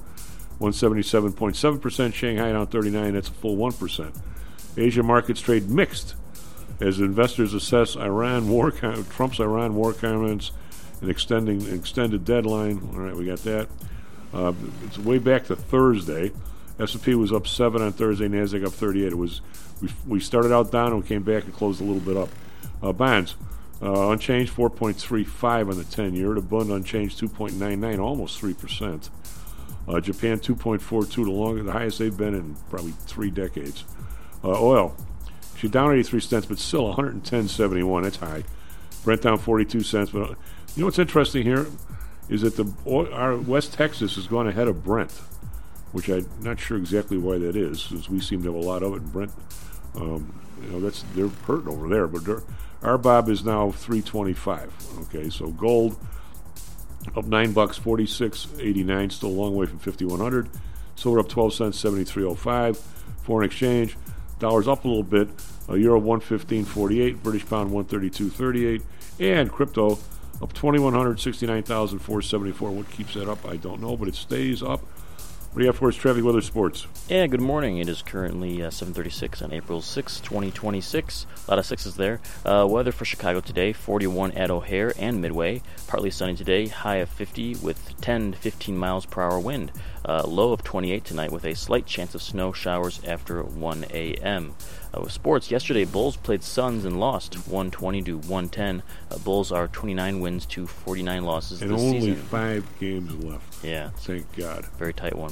177.7%. Shanghai down 39, that's a full 1%. Asia markets trade mixed as investors assess Trump's Iran war comments and extended deadline. All right, we got that. It's way back to Thursday. S&P was up 7 on Thursday. NASDAQ up 38. It was we started out down and we came back and closed a little bit up. Bonds unchanged 4.35 on the 10-year. The Bund unchanged 2.99, almost 3%. Japan 2.42, the highest they've been in probably 3 decades. Oil, she's down 83 cents, but still 110.71. That's high. Brent down 42 cents. But you know what's interesting here is that our West Texas has gone ahead of Brent, which I'm not sure exactly why that is, since we seem to have a lot of it. And Brent, they're hurting over there. But our Bob is now 325. Okay, so gold up $9, 46.89, still a long way from 5,100. Silver up 12 cents, 73.05. Foreign exchange, dollars up a little bit. Euro 115.48, British pound 132.38, and crypto up 2,100, 69,474. What keeps that up? I don't know, but it stays up. What do you have for us, traffic, weather, sports? Yeah, good morning. It is currently 7:36 on April 6, 2026. A lot of sixes there. Weather for Chicago today, 41 at O'Hare and Midway. Partly sunny today, high of 50 with 10 to 15 miles per hour wind. Low of 28 tonight with a slight chance of snow showers after 1 a.m. With sports, yesterday Bulls played Suns and lost 120 to 110. Bulls are 29 wins to 49 losses and this season. season. And only 5 games left. Yeah. Thank God. Very tight one.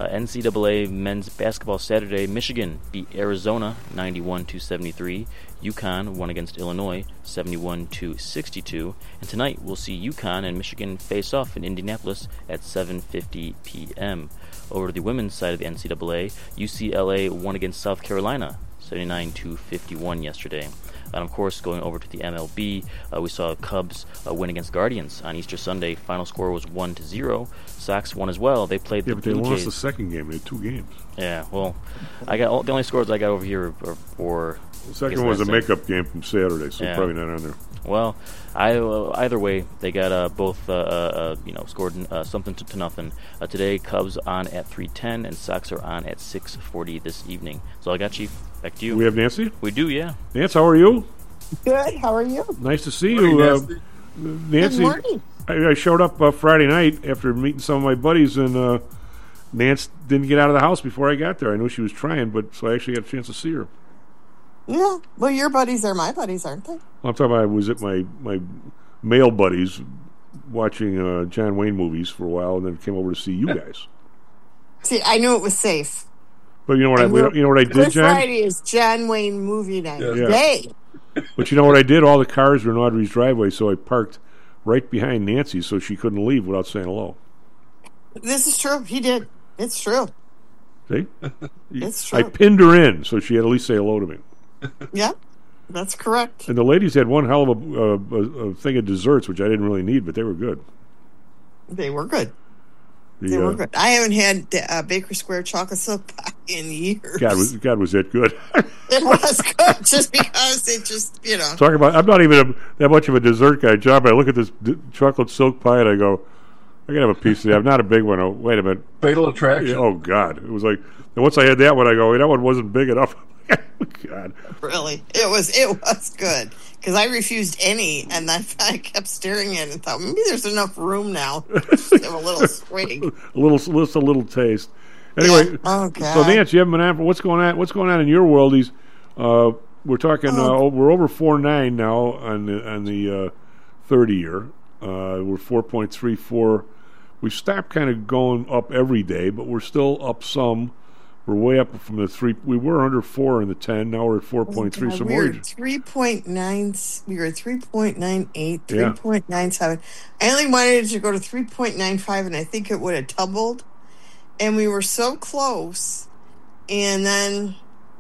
NCAA men's basketball Saturday, Michigan beat Arizona 91 to 73. UConn won against Illinois 71 to 62. And tonight we'll see UConn and Michigan face off in Indianapolis at 7:50 p.m. Over to the women's side of the NCAA, UCLA won against South Carolina 79 to 51 yesterday. And of course, going over to the MLB, we saw Cubs win against Guardians on Easter Sunday. Final score was 1-0. Sox won as well. They played the Blue Jays. But they lost the second game. They had 2 games. Yeah, well, the only scores I got over here are for. The second one was a makeup game from Saturday, so probably not on there. Well, either way, they got both scored something to nothing. Today, Cubs on at 3:10 and Sox are on at 6:40 this evening. So I got Chief. Back to you. We have Nancy? We do, yeah. Nance, how are you? Good. How are you? Nice to see you. Nancy. Good morning. I showed up Friday night after meeting some of my buddies, and Nance didn't get out of the house before I got there. I knew she was trying, but so I actually got a chance to see her. Yeah. Well, your buddies are my buddies, aren't they? I'm talking about I was at my male buddies watching John Wayne movies for a while, and then came over to see you guys. See, I knew it was safe. But you know what I did, Good John? Friday is John Wayne movie night. Yeah. Yay! But you know what I did? All the cars were in Audrey's driveway, so I parked right behind Nancy so she couldn't leave without saying hello. This is true. He did. It's true. See? It's true. I pinned her in so she had at least say hello to me. Yeah, that's correct. And the ladies had one hell of a thing of desserts, which I didn't really need, but they were good. They were good. They were good. I haven't had Baker Square chocolate silk pie in years. God, was that good? It was good, just because it just, Talk about, I'm not even that much of a dessert guy, John, but I look at this chocolate silk pie and I go, I can have a piece of that. I'm not a big one. Oh, wait a minute. Fatal Attraction. Oh, God. It was like, and once I had that one, I go, that one wasn't big enough. God. Really? It was good. Because I refused any, and then I kept staring at it and thought, maybe there's enough room now to have a little swig. a little taste. Anyway, Oh, God. So Nance, you haven't been on. What's going on in your worldies? We're talking. We're over 4.9 now on the 30 year. We're 4.34. We've stopped kind of going up every day, but we're still up some. We're way up from the 3. We were under 4 in the 10. Now we're at 4.3. So we were 3.9. We were at 3.98, 3.97. I only wanted it to go to 3.95, and I think it would have tumbled. And we were so close. And then,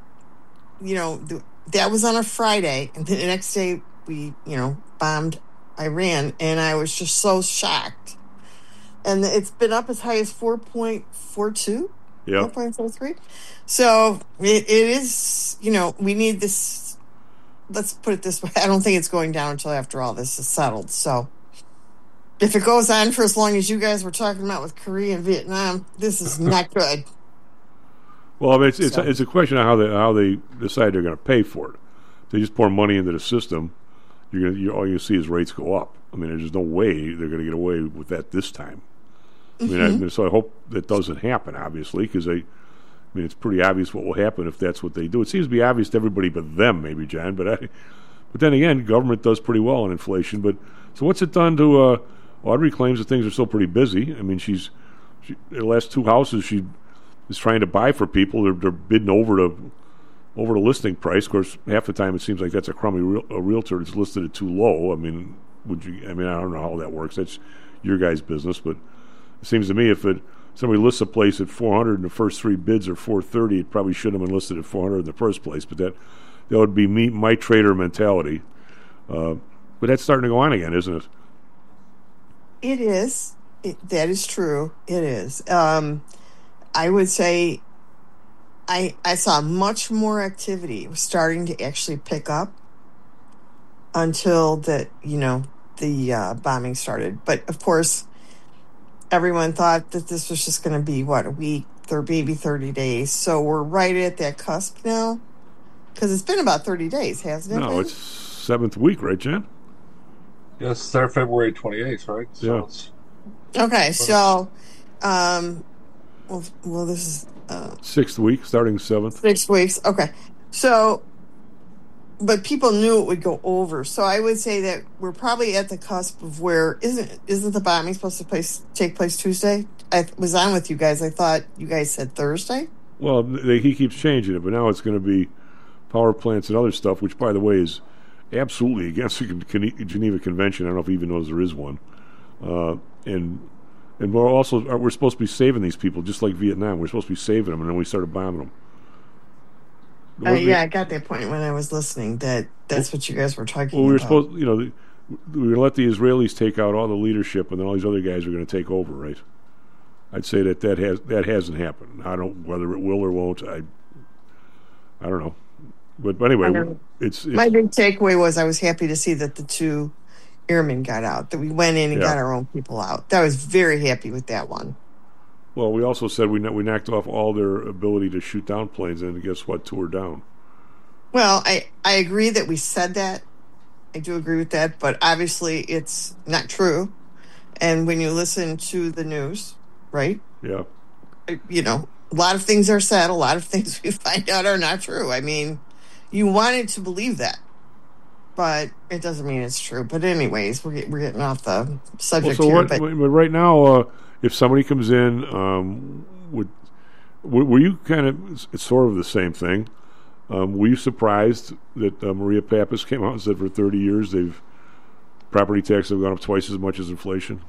that was on a Friday. And then the next day, we, bombed Iran. And I was just so shocked. And it's been up as high as 4.42. Yeah. 4.43. So it is, we need this. Let's put it this way. I don't think it's going down until after all this is settled. So if it goes on for as long as you guys were talking about with Korea and Vietnam, this is not good. Well, I mean, it's a question of how they decide they're going to pay for it. If they just pour money into the system, all you see is rates go up. I mean, there's no way they're going to get away with that this time. So I hope that doesn't happen, obviously, because it's pretty obvious what will happen if that's what they do. It seems to be obvious to everybody but them, maybe, John. But then again, government does pretty well on inflation. But so what's it done to? Audrey claims that things are still pretty busy. I mean, she the last 2 houses she is trying to buy for people. They're bidding over the listing price. Of course, half the time it seems like that's a crummy realtor that's listed it too low. I mean, I don't know how that works. That's your guys' business, but it seems to me if somebody lists a place at 400 and the first 3 bids are 430, it probably shouldn't have been listed at 400 in the first place. But that would be my trader mentality. But that's starting to go on again, isn't it? It is. That is true. It is. I would say I saw much more activity. It was starting to actually pick up until the bombing started. But of course, everyone thought that this was just going to be a week or maybe 30 days. So we're right at that cusp now, because it's been about 30 days, hasn't it? No, it's 7th week, right, Jen? Yes, start February 28th, right? So yeah. Okay, so, well, this is 6th week, starting 7th. 6 weeks. Okay, so, but people knew it would go over. So I would say that we're probably at the cusp of where isn't the bombing supposed to take place Tuesday? I was on with you guys. I thought you guys said Thursday. Well, he keeps changing it, but now it's going to be power plants and other stuff, which, by the way, is absolutely against the Geneva Convention. I don't know if he even knows there is one. And we're supposed to be saving these people, just like Vietnam. We're supposed to be saving them, and then we started bombing them. I got that point when I was listening. That's what you guys were talking about. We were supposed, we were going to let the Israelis take out all the leadership, and then all these other guys are going to take over, right? I'd say that hasn't happened. I don't whether it will or won't. I don't know. But anyway, it's my big takeaway was I was happy to see that the 2 airmen got out, that we went in and got our own people out. I was very happy with that one. Well, we also said we knocked off all their ability to shoot down planes, and guess what? 2 are down. Well, I agree that we said that. I do agree with that, but obviously it's not true. And when you listen to the news, right? Yeah. A lot of things are said. A lot of things we find out are not true. I mean, you wanted to believe that, but it doesn't mean it's true. But anyways, we're getting off the subject here. But right now, if somebody comes in, were you kind of, it's sort of the same thing. Were you surprised that Maria Pappas came out and said for 30 years property taxes have gone up twice as much as inflation?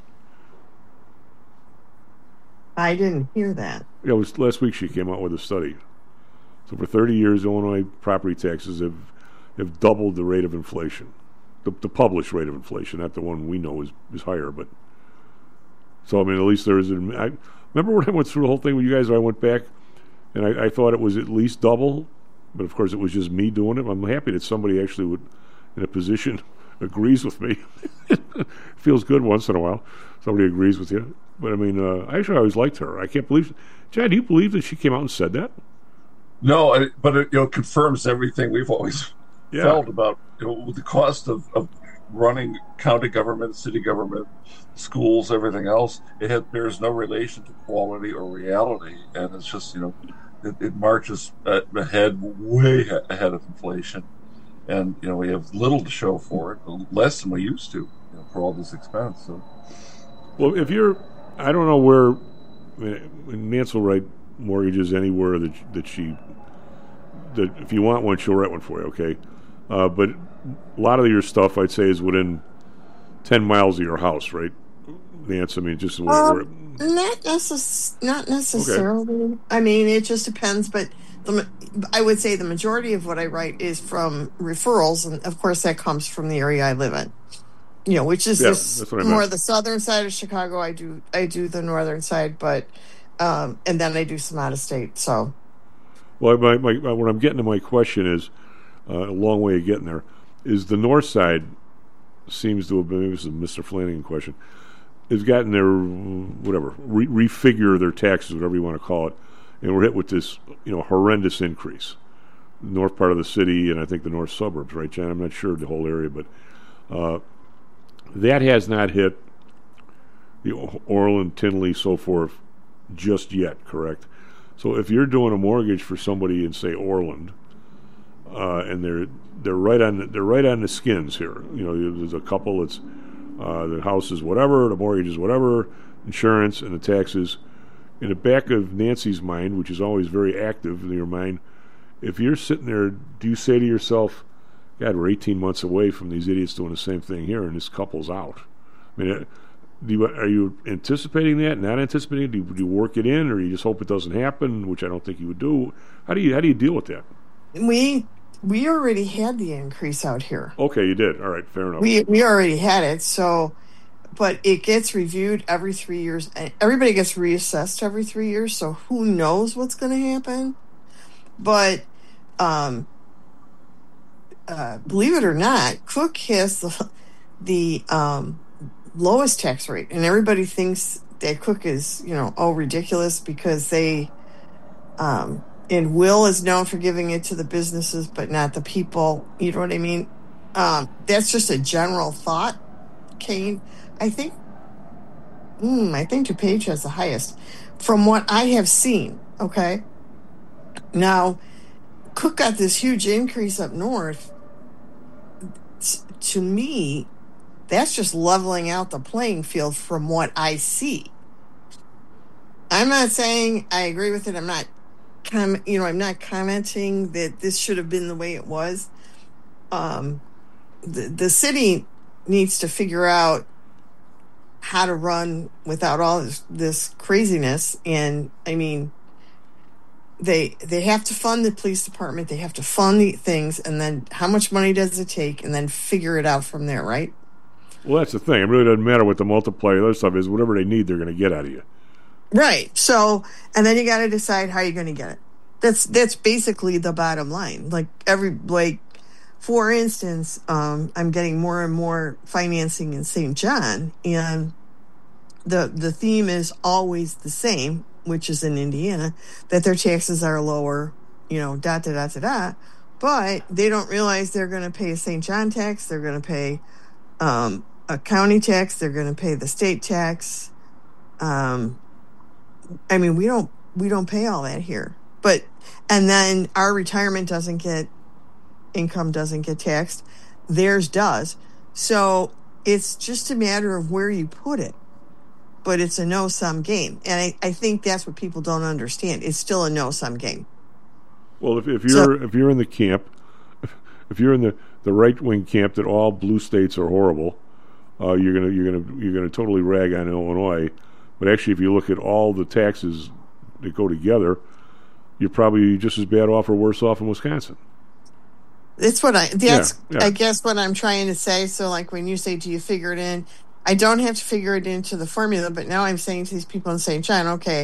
I didn't hear that. Yeah, it was last week she came out with a study. So for 30 years, Illinois property taxes have doubled the rate of inflation, the published rate of inflation, not the one we know is higher. But so I mean, at least there is. I remember when I went through the whole thing with you guys. I went back and I thought it was at least double, but of course it was just me doing it. I'm happy that somebody actually would, in a position, agrees with me. It feels good once in a while. Somebody agrees with you. But I mean, I actually always liked her. I can't believe, Chad, do you believe that she came out and said that? No, but it confirms everything we've always felt about the cost of running county government, city government, schools, everything else. There's no relation to quality or reality, and it's just it marches ahead, way ahead of inflation, and we have little to show for it, less than we used to, for all this expense. So, well, I don't know where. Nance will write mortgages anywhere that if you want one, she'll write one for you. Okay, but a lot of your stuff, I'd say, is within 10 miles of your house, right, Nance? I mean, just where not necessarily. Okay. I mean, it just depends. But I would say the majority of what I write is from referrals, and of course, that comes from the area I live in. Which is more the southern side of Chicago. I do the northern side, but and then I do some out of state. So, well, what I'm getting to my question is a long way of getting there. Is the north side seems to have been, maybe this is a Mr. Flanagan question, has gotten their whatever refigure their taxes, whatever you want to call it, and we're hit with this horrendous increase. The north part of the city, and I think the north suburbs, right, Jan? I'm not sure the whole area, but. That has not hit the Orland, Tinley, so forth, just yet, correct? So if you're doing a mortgage for somebody in, say, Orland, and they're right on the skins here. There's a couple that's the house is whatever, the mortgage is whatever, insurance and the taxes. In the back of Nancy's mind, which is always very active in your mind, if you're sitting there, do you say to yourself, God, we're 18 months away from these idiots doing the same thing here, and this couple's out. I mean, are you anticipating that? Not anticipating it? Do you work it in, or you just hope it doesn't happen? Which I don't think you would do. How do you deal with that? We already had the increase out here. Okay, you did. All right, fair enough. We already had it. So, but it gets reviewed every 3 years. Everybody gets reassessed every 3 years. So who knows what's going to happen? But. Believe it or not, Cook has the lowest tax rate, and everybody thinks that Cook is, ridiculous because they, and Will is known for giving it to the businesses, but not the people. You know what I mean? That's just a general thought, Kane. I think DuPage has the highest from what I have seen. Okay, now Cook got this huge increase up north. To me, that's just leveling out the playing field from what I see. I'm not saying I agree with it. I'm not commenting that this should have been the way it was. The city needs to figure out how to run without all this craziness. And I mean, they have to fund the police department. They have to fund the things, and then how much money does it take, and then figure it out from there, right? Well, that's the thing. It really doesn't matter what the multiplier, the other stuff is. Whatever they need, they're going to get out of you. Right. So, and then you got to decide how you're going to get it. That's basically the bottom line. For instance, I'm getting more and more financing in St. John, and the theme is always the same, which is in Indiana, that their taxes are lower, but they don't realize they're going to pay a St. John tax, they're going to pay a county tax, they're going to pay the state tax. I mean, we don't pay all that here, and then our retirement income doesn't get taxed, theirs does. So it's just a matter of where you put it. But it's a no-sum game, and I think that's what people don't understand. It's still a no-sum game. Well, if you're in the camp, if you're in the right-wing camp that all blue states are horrible, you're gonna totally rag on Illinois. But actually, if you look at all the taxes that go together, you're probably just as bad off or worse off in Wisconsin. That's what I guess what I'm trying to say. So, like when you say, "Do you figure it in?" I don't have to figure it into the formula, but now I'm saying to these people in St. John, okay,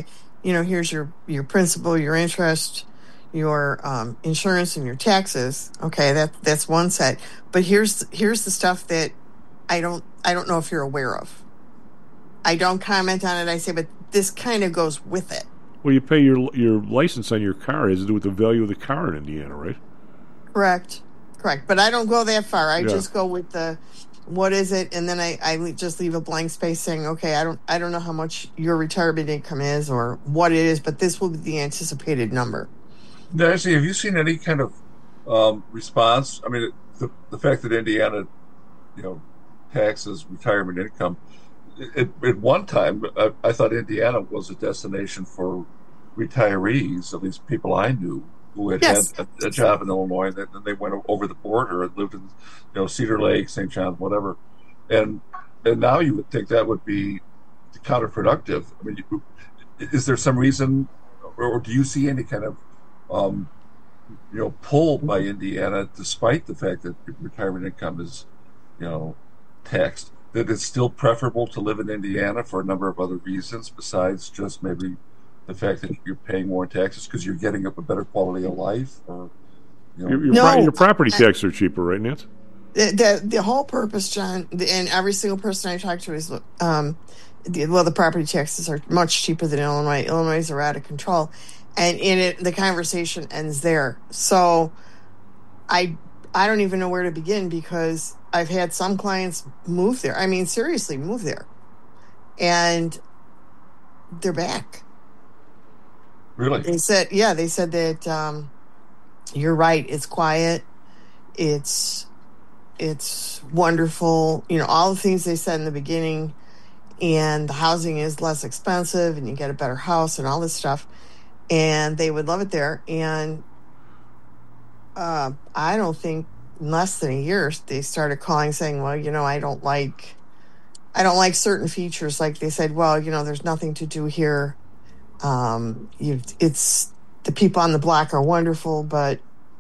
here's your principal, your interest, your insurance, and your taxes. Okay, that's one set. But here's the stuff that I don't know if you're aware of. I don't comment on it. I say, but this kind of goes with it. Well, you pay your license on your car has to do with the value of the car in Indiana, right? Correct. But I don't go that far. I just go with the what is it, and then I just leave a blank space saying, okay, I don't know how much your retirement income is or what it is, but this will be the anticipated number. Nancy, have you seen any kind of response? I mean, the fact that Indiana, taxes retirement income. At one time, I thought Indiana was a destination for retirees, at least people I knew who had had a job in Illinois, and then they went over the border and lived in, Cedar Lake, St. John's, whatever. And now you would think that would be counterproductive. I mean, is there some reason, or do you see any kind of, pull by Indiana, despite the fact that retirement income is, taxed, that it's still preferable to live in Indiana for a number of other reasons besides just maybe the fact that you're paying more in taxes because you're getting up a better quality of life? Or your property taxes are cheaper, right, Nance? The whole purpose, John, and every single person I talk to is, the property taxes are much cheaper than Illinois. Illinois are out of control, and the conversation ends there. So, I don't even know where to begin because I've had some clients move there. I mean, seriously, move there, and they're back. Really? They said that you're right. It's quiet. It's wonderful. All the things they said in the beginning, and the housing is less expensive, and you get a better house, and all this stuff. And they would love it there. And I don't think in less than a year they started calling saying, well, I don't like certain features. Like they said, well, there's nothing to do here. It's the people on the block are wonderful, but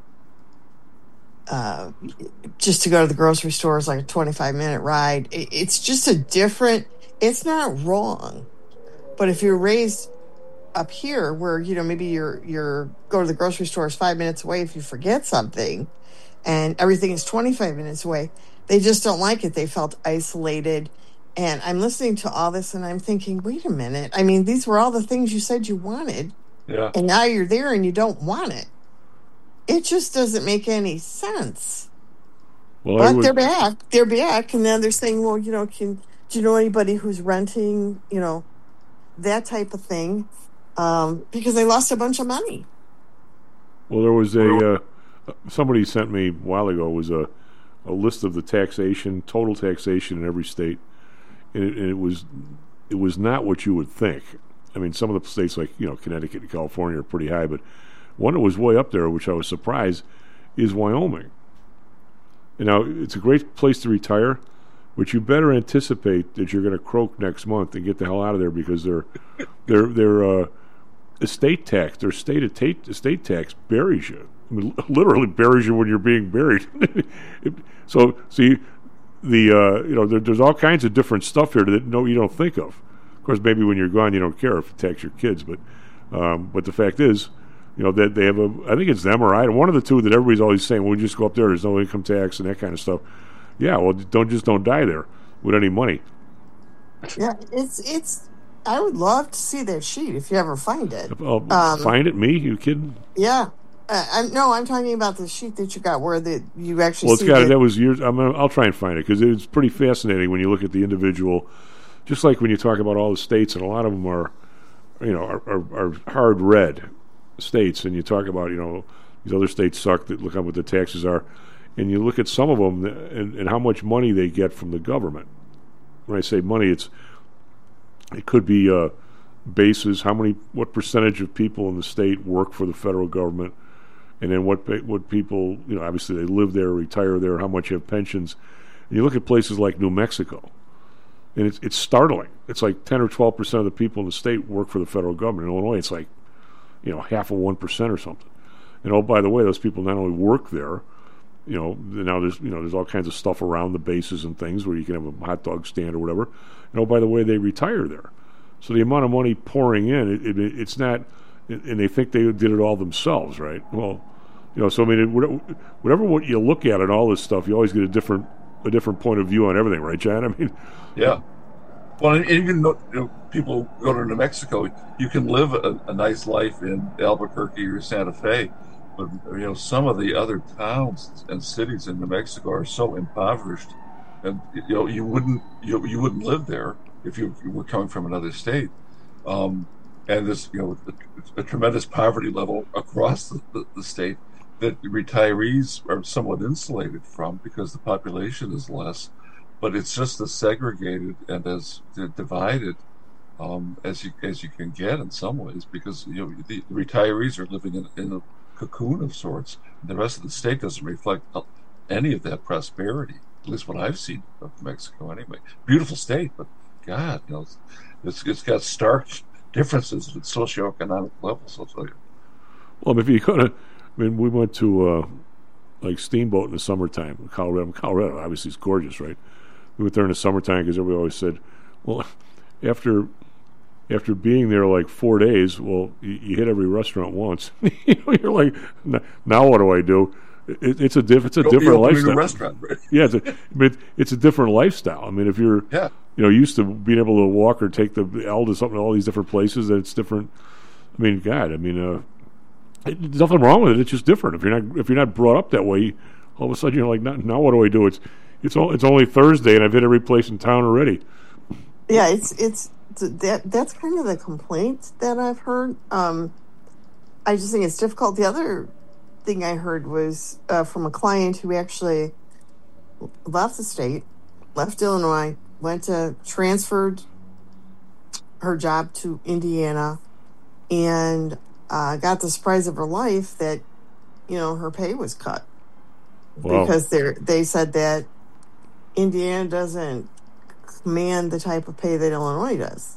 just to go to the grocery store is like a 25-minute ride. It's just it's not wrong. But if you're raised up here where, maybe you're go to the grocery store is 5 minutes away if you forget something and everything is 25 minutes away, they just don't like it. They felt isolated. And I'm listening to all this and I'm thinking, wait a minute. I mean, these were all the things you said you wanted. Yeah. And now you're there and you don't want it. It just doesn't make any sense. Well, but they're back. They're back. And then they're saying, well, do you know anybody who's renting, that type of thing? Because they lost a bunch of money. Well, there was somebody sent me a while ago was a list of the total taxation in every state. And it was not what you would think. I mean, some of the states like, Connecticut and California are pretty high, but one that was way up there, which I was surprised, is Wyoming. And now, it's a great place to retire, but you better anticipate that you're going to croak next month and get the hell out of there because their estate tax, their estate tax buries you. I mean, literally buries you when you're being buried. So, see, there's all kinds of different stuff here that you don't think of. Of course, maybe when you're gone, you don't care if it tax your kids, but the fact is, that they have I think it's them or I, one of the two that everybody's always saying, well, we just go up there, there's no income tax and that kind of stuff. Yeah, well, don't die there with any money. Yeah, it's. I would love to see that sheet if you ever find it. Find it? Me? You kidding? Yeah. I'm talking about the sheet that you got where you actually. Well, it's got it. That was years. I'll try and find it because it's pretty fascinating when you look at the individual. Just like when you talk about all the states, and a lot of them are hard red states, and you talk about these other states suck. That look at what the taxes are, and you look at some of them and how much money they get from the government. When I say money, it could be bases. What percentage of people in the state work for the federal government? And then what people, obviously they live there, retire there, how much have pensions. And you look at places like New Mexico, and it's startling. It's like 10 or 12% of the people in the state work for the federal government. In Illinois, it's like, half of 1% or something. And oh, by the way, those people not only work there, now there's all kinds of stuff around the bases and things where you can have a hot dog stand or whatever. And oh, by the way, they retire there. So the amount of money pouring in, it's not, and they think they did it all themselves, right? Well, so I mean, whatever what you look at and all this stuff, you always get a different point of view on everything, right, John? I mean, yeah. Well, and even though people go to New Mexico, you can live a nice life in Albuquerque or Santa Fe, but some of the other towns and cities in New Mexico are so impoverished, and you wouldn't live there if you were coming from another state. And there's a tremendous poverty level across the state that retirees are somewhat insulated from because the population is less, but it's just as segregated and as divided as you can get in some ways, because the retirees are living in a cocoon of sorts. The rest of the state doesn't reflect any of that prosperity, at least what I've seen of Mexico anyway. Beautiful state, but God, it's got stark differences at socioeconomic levels, I'll tell you. Well, if you go to, we went to like Steamboat in the summertime. Colorado, obviously, is gorgeous, right? We went there in the summertime because everybody always said, well, after being there like 4 days, well, you hit every restaurant once. You're like, now what do I do? It's a different lifestyle. Restaurant, right? Yeah, it's a different lifestyle. I mean, if you're used to being able to walk or take the L to something, all these different places, that it's different. I mean, God, there's nothing wrong with it. It's just different. If you're not brought up that way, all of a sudden you're like, now what do I do? It's only Thursday and I've hit every place in town already. Yeah, that's kind of the complaint that I've heard. I just think it's difficult. The other thing I heard was from a client who actually left the state, left Illinois, transferred her job to Indiana, and got the surprise of her life that her pay was cut. Wow. Because they said that Indiana doesn't command the type of pay that Illinois does.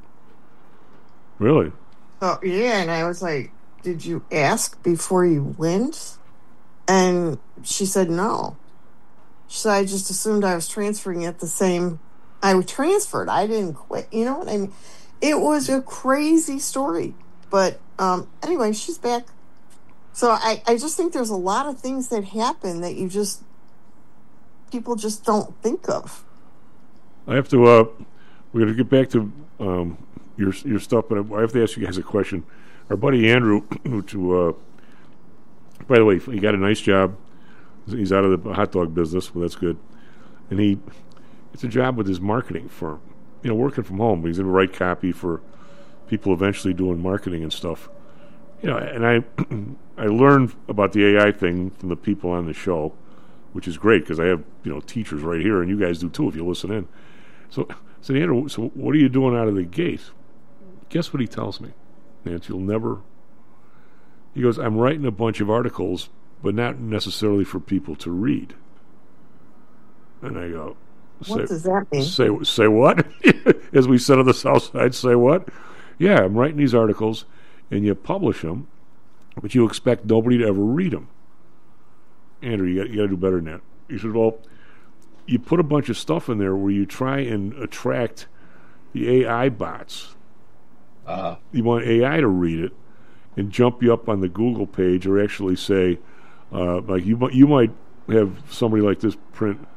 Really? Oh yeah, and I was like, did you ask before you went? And she said no. She said, I just assumed I was transferring at the same. I transferred. I didn't quit. You know what I mean? It was a crazy story. But anyway, she's back. So I just think there's a lot of things that happen that people just don't think of. I have to. We're going to get back to your stuff, but I have to ask you guys a question. Our buddy Andrew, by the way, he got a nice job. He's out of the hot dog business, well, that's good. And it's a job with his marketing firm. Working from home. He's going to write copy for people eventually doing marketing and stuff. And I learned about the AI thing from the people on the show, which is great because I have teachers right here, and you guys do too if you listen in. So Andrew, so what are you doing out of the gate? Guess what he tells me, Nancy? He goes, I'm writing a bunch of articles, but not necessarily for people to read. And I go, what does that mean? Say what? As we said on the South Side, say what? Yeah, I'm writing these articles, and you publish them, but you expect nobody to ever read them. Andrew, you got to do better than that. He said, well, you put a bunch of stuff in there where you try and attract the AI bots. You want AI to read it and jump you up on the Google page, or actually say, like you might have somebody like this print,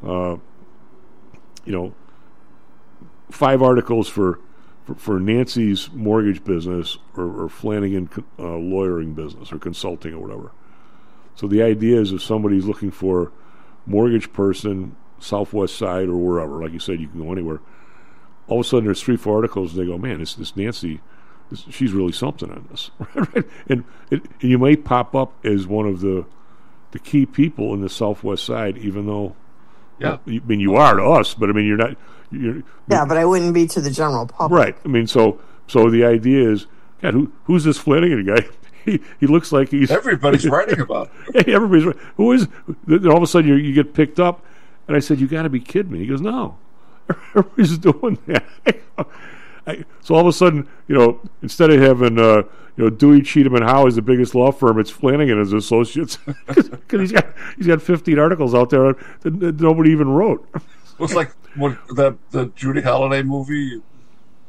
5 articles for Nancy's mortgage business or Flanagan lawyering business or consulting or whatever. So the idea is if somebody's looking for mortgage person, Southwest Side or wherever, like you said, you can go anywhere. All of a sudden there's 3-4 articles and they go, man, this Nancy, she's really something on this. Right? And you may pop up as one of the key people in the Southwest Side, even though, you are to us, but I mean, you're not. But I wouldn't be to the general public. Right. I mean, so the idea is, God, who's this Flanagan guy? He looks like he's... Everybody's writing about it. Hey, everybody's writing. Who is... Then all of a sudden you get picked up, and I said, you got to be kidding me. He goes, no. Everybody's doing that. So all of a sudden, instead of having, Dewey, Cheatham, and Howe is the biggest law firm, it's Flanagan and his associates. Because he's got 15 articles out there that nobody even wrote. Looks like the Judy Holliday movie,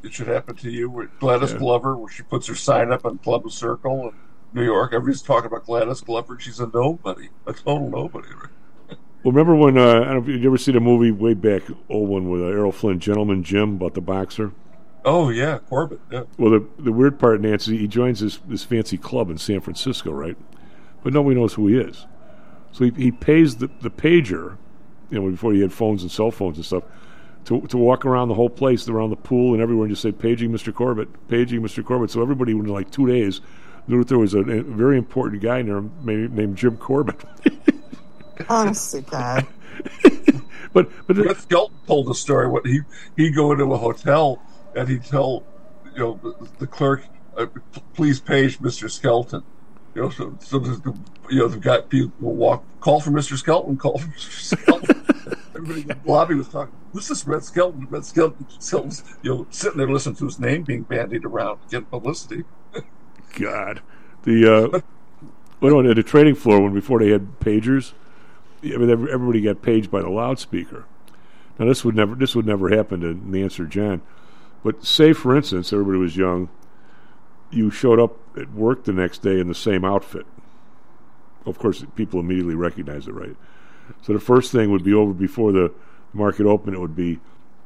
it should happen to you. Where Gladys Glover, where she puts her sign up on Club Circle in New York. Everybody's talking about Gladys Glover. She's a nobody, a total nobody. Right? Well, remember when, I don't know if you ever seen a movie way back, old one with Errol Flynn, Gentleman Jim, about the boxer? Oh, yeah, Corbett, yeah. Well, the weird part, Nancy, he joins this fancy club in San Francisco, right? But nobody knows who he is. So he pays the pager, before he had phones and cell phones and stuff, to walk around the whole place, around the pool and everywhere, and just say, paging Mr. Corbett, paging Mr. Corbett. So everybody, in like 2 days, knew that there was a very important guy named Jim Corbett. Honestly, God. but Brett Skelton told a story. What he'd go into a hotel and he'd tell the clerk, please page Mr. Skelton. So they've got people call for Mr. Skelton, call for Mr. Skelton. Everybody in the lobby was talking, who's this Brett Skelton? Brett Skelton's sitting there listening to his name being bandied around, getting publicity. God. The trading floor, before they had pagers, everybody got paged by the loudspeaker. Now this would never happen to Nance or John, but say for instance, everybody was young, you showed up at work the next day in the same outfit. Of course, people immediately recognize it, right? So the first thing would be over before the market opened. It would be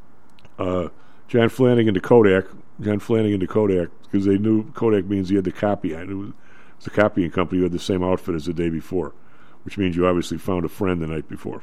John Flanagan to Kodak, because they knew Kodak means he had the copy. It was the copying company who had the same outfit as the day before, which means you obviously found a friend the night before.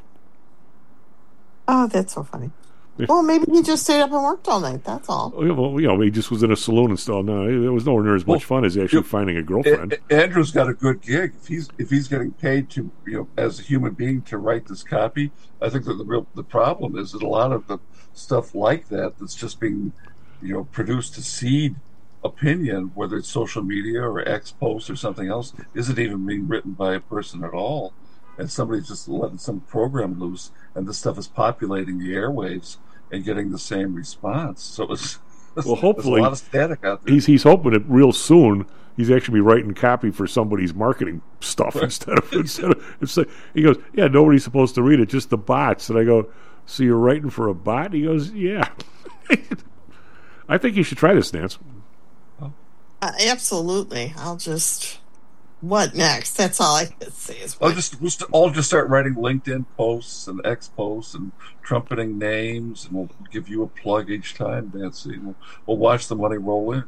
Oh, that's so funny. Well, maybe he just stayed up and worked all night. That's all. Well, he just was in a saloon and stuff. No, it was nowhere near as much fun as actually finding a girlfriend. Andrew's got a good gig. If he's getting paid to, as a human being, to write this copy, I think that the problem is that a lot of the stuff like that's just being, produced to seed opinion, whether it's social media or X posts or something else, isn't even being written by a person at all. And somebody's just letting some program loose, and this stuff is populating the airwaves and getting the same response. So hopefully, there's a lot of static out there. He's hoping that real soon he's actually be writing copy for somebody's marketing stuff instead of it's like, he goes, yeah, nobody's supposed to read it, just the bots. And I go, so you're writing for a bot? He goes, yeah. I think you should try this, Nance. Absolutely. What next? That's all I can say. We'll just start writing LinkedIn posts and X posts and trumpeting names, and we'll give you a plug each time, Nancy. We'll watch the money roll in.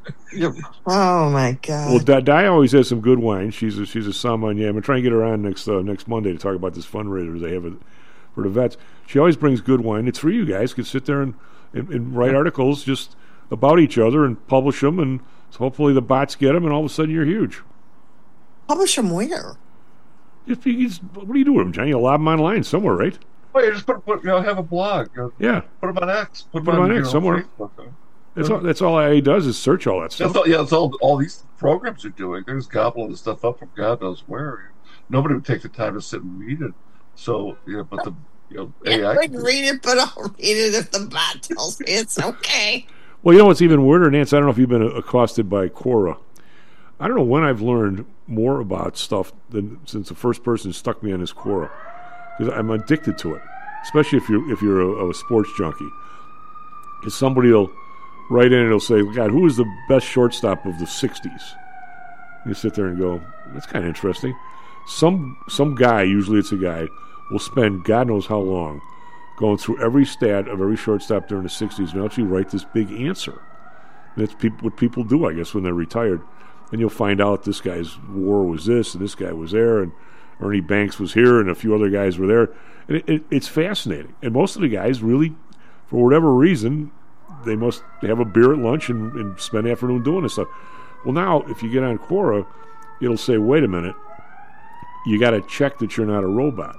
Oh my God! Well, Di always has some good wine. She's a sommelier. I'm gonna try and get her on next Monday to talk about this fundraiser they have for the vets. She always brings good wine. It's for you guys. You can sit there and write articles just about each other and publish them, and so hopefully the bots get them, and all of a sudden you're huge. Publish them where? What do you do with them, Johnny? You lob them online somewhere, right? Well, you just have a blog. Yeah. Put them on X. Put them on X somewhere. That's all he does is search all that stuff. That's all these programs are doing. They're just gobbling the stuff up from God knows where. Nobody would take the time to sit and read it. So, but the AI... I can read it, but I'll read it if the bot tells me it's okay. Well, you know what's even weirder, Nance? I don't know if you've been accosted by Quora. I don't know when I've learned more about stuff since the first person stuck me on this Quora, because I'm addicted to it, especially if you're a sports junkie. Because somebody will write in and it'll say, God, who is the best shortstop of the 60s? You sit there and go, that's kind of interesting. Some guy, usually it's a guy, will spend God knows how long going through every stat of every shortstop during the 60s and actually write this big answer. And that's what people do, I guess, when they're retired. And you'll find out this guy's WAR was this, and this guy was there, and Ernie Banks was here, and a few other guys were there. And it's fascinating. And most of the guys really, for whatever reason, they must have a beer at lunch and spend the afternoon doing this stuff. Well, now, if you get on Quora, it'll say, wait a minute, you got to check that you're not a robot.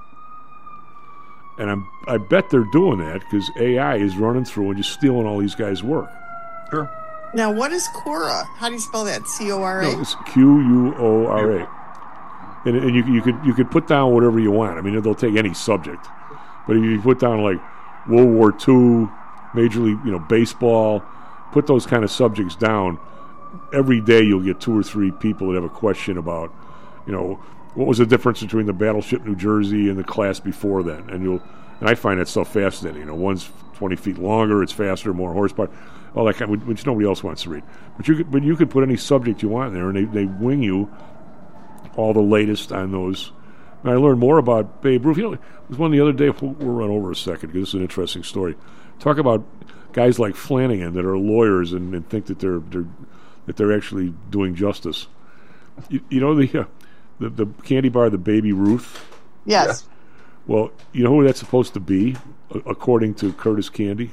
And I bet they're doing that because AI is running through and just stealing all these guys' work. Sure. Now, what is Quora? How do you spell that? C-O-R-A? No, it's Q-U-O-R-A. And you could put down whatever you want. I mean, they'll take any subject. But if you put down, like, World War II, Major League, baseball, put those kind of subjects down, every day you'll get 2 or 3 people that have a question about, what was the difference between the Battleship New Jersey and the class before then? And I find that stuff fascinating. One's 20 feet longer, it's faster, more horsepower. well, like which nobody else wants to read. But you could put any subject you want in there, and they wing you all the latest on those. And I learned more about Babe Ruth. It was one the other day. We'll run over a second because this is an interesting story. Talk about guys like Flanagan that are lawyers and think that they're actually doing justice. You know the candy bar, the Baby Ruth. Yes. Yeah. Well, you know who that's supposed to be, according to Curtis Candy?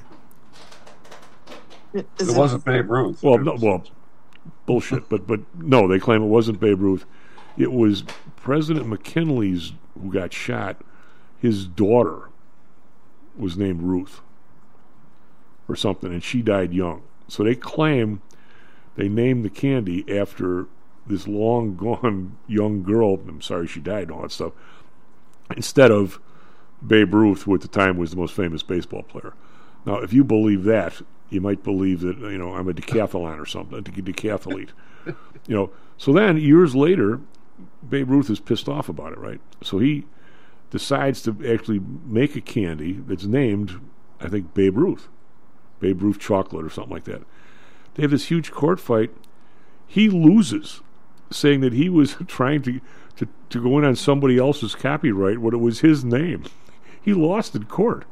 It wasn't Babe Ruth. Well, bullshit. But no, they claim it wasn't Babe Ruth. It was President McKinley's who got shot. His daughter was named Ruth or something, and she died young. So they claim they named the candy after this long gone young girl. I'm sorry she died and all that stuff. Instead of Babe Ruth, who at the time was the most famous baseball player. Now, if you believe that, you might believe that I'm a decathlon or something, a decathlete. So then years later, Babe Ruth is pissed off about it, right? So he decides to actually make a candy that's named, I think, Babe Ruth chocolate or something like that. They have this huge court fight. He loses, saying that he was trying to go in on somebody else's copyright when it was his name. He lost in court.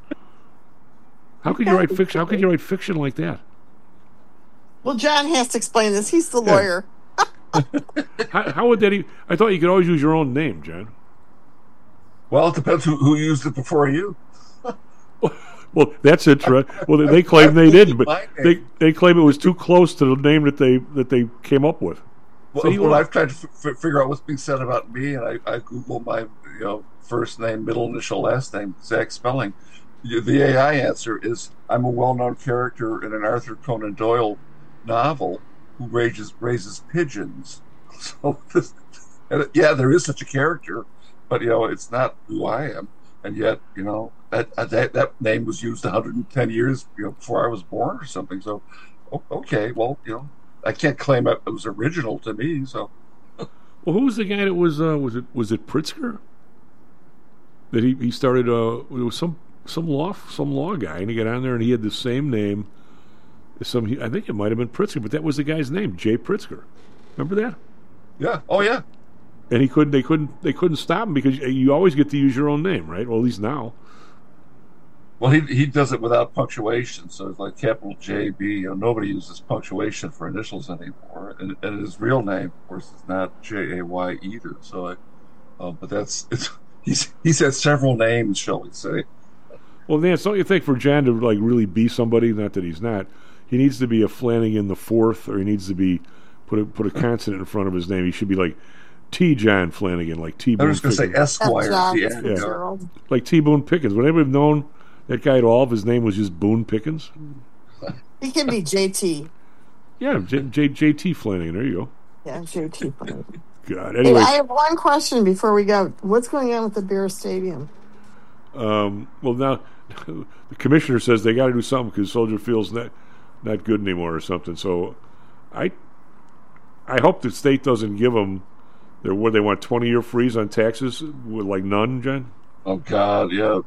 How could you write fiction? How could you write fiction like that? Well, John has to explain this. He's the lawyer. How would that? I thought you could always use your own name, John. Well, it depends who used it before you. Well, that's interesting. Well, they claim they didn't, but they claim it was too close to the name that they came up with. Well, I've tried to figure out what's being said about me, and I Google my first name, middle initial, last name, exact spelling. The AI answer is I'm a well-known character in an Arthur Conan Doyle novel who raises pigeons. So there is such a character, but it's not who I am, and yet that name was used 110 years before I was born or something. So okay, well I can't claim it was original to me. So well, who was the guy that was it Pritzker that he started? It was some law guy, and he got on there and he had the same name as I think it might have been Pritzker, but that was the guy's name, Jay Pritzker. Remember that? Yeah. Oh yeah. And they couldn't stop him because you always get to use your own name, right? Well, at least now. Well, he does it without punctuation, so it's like capital JB. Nobody uses punctuation for initials anymore, and his real name, of course, is not JAY either. So, but he's had several names, shall we say? Well, Nance, don't you think for John to really be somebody, not that he's not, he needs to be a Flanagan the Fourth, or he needs to be put a consonant in front of his name. He should be like T. John Flanagan, like T. Boone. I was going to say Esquire, like T. Boone Pickens. Would anybody have known that guy at all if his name was just Boone Pickens? He can be JT. Yeah, JT Flanagan. There you go. Yeah, JT Flanagan. God. Anyway, I have one question before we go. What's going on with the Bear Stadium? Well, now the commissioner says they got to do something because Soldier Field's not good anymore or something. So, I hope the state doesn't give them they want 20-year freeze on taxes with none, John. Oh God, yeah.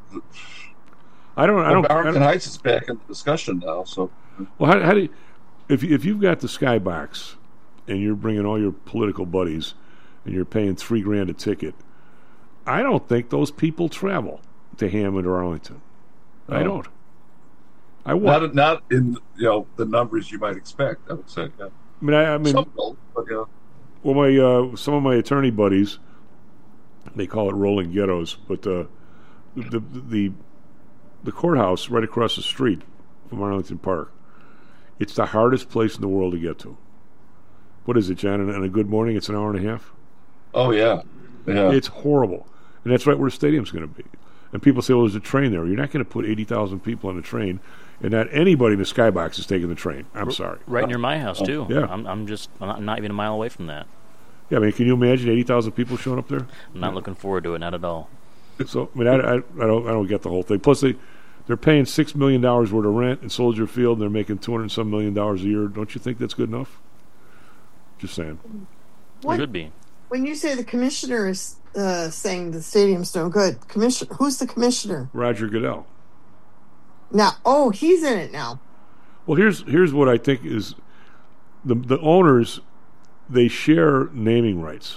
I don't. Arlington Heights is back in the discussion now. So, well, how do you, if you've got the Skybox and you're bringing all your political buddies and you're paying $3,000 a ticket, I don't think those people travel to Hammond or Arlington. No. I don't. I won't. Not in the numbers you might expect. I would say. Yeah. I mean, some will, but yeah. Well, some of my attorney buddies, they call it rolling ghettos, but the courthouse right across the street from Arlington Park, it's the hardest place in the world to get to. What is it, John? On a good morning, it's an hour and a half? Oh, yeah. It's horrible. And that's right where the stadium's going to be. And people say, well, there's a train there. You're not going to put 80,000 people on a train, and not anybody in the Skybox is taking the train. I'm sorry. Right near my house, too. Yeah. I'm not even a mile away from that. Yeah, I mean, can you imagine 80,000 people showing up there? I'm not looking forward to it, not at all. So, I mean, I don't get the whole thing. Plus, they're paying $6 million worth of rent in Soldier Field, and they're making $200-some million a year. Don't you think that's good enough? Just saying. It could be. When you say the commissioner is saying the stadium's no good, who's the commissioner? Roger Goodell. Now, he's in it now. Well, here's what I think is the owners, they share naming rights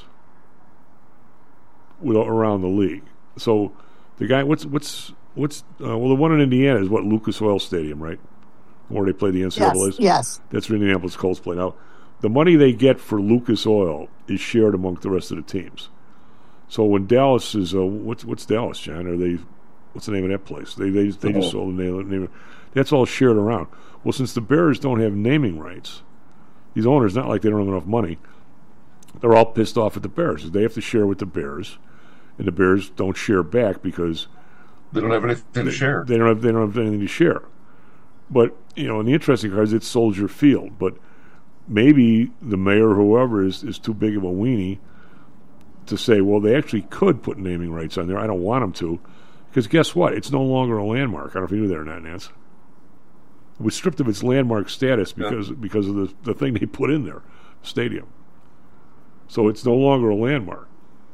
around the league. So the guy, what's the one in Indiana is what, Lucas Oil Stadium, right? Where they play the NCAAs. Yes. That's where Indianapolis Colts play. Now, the money they get for Lucas Oil is shared among the rest of the teams. So when Dallas is what's Dallas, John? What's the name of that place? They just sold the name. That's all shared around. Well, since the Bears don't have naming rights, these owners, not like they don't have enough money, they're all pissed off at the Bears. They have to share with the Bears, and the Bears don't share back because they don't have anything to share. They don't have anything to share. But in the interesting part is it's Soldier Field. But maybe the mayor or whoever is too big of a weenie to say, well, they actually could put naming rights on there. I don't want them to, because guess what? It's no longer a landmark. I don't know if you knew that or not, Nance. It was stripped of its landmark status because of the thing they put in there, stadium. So it's no longer a landmark.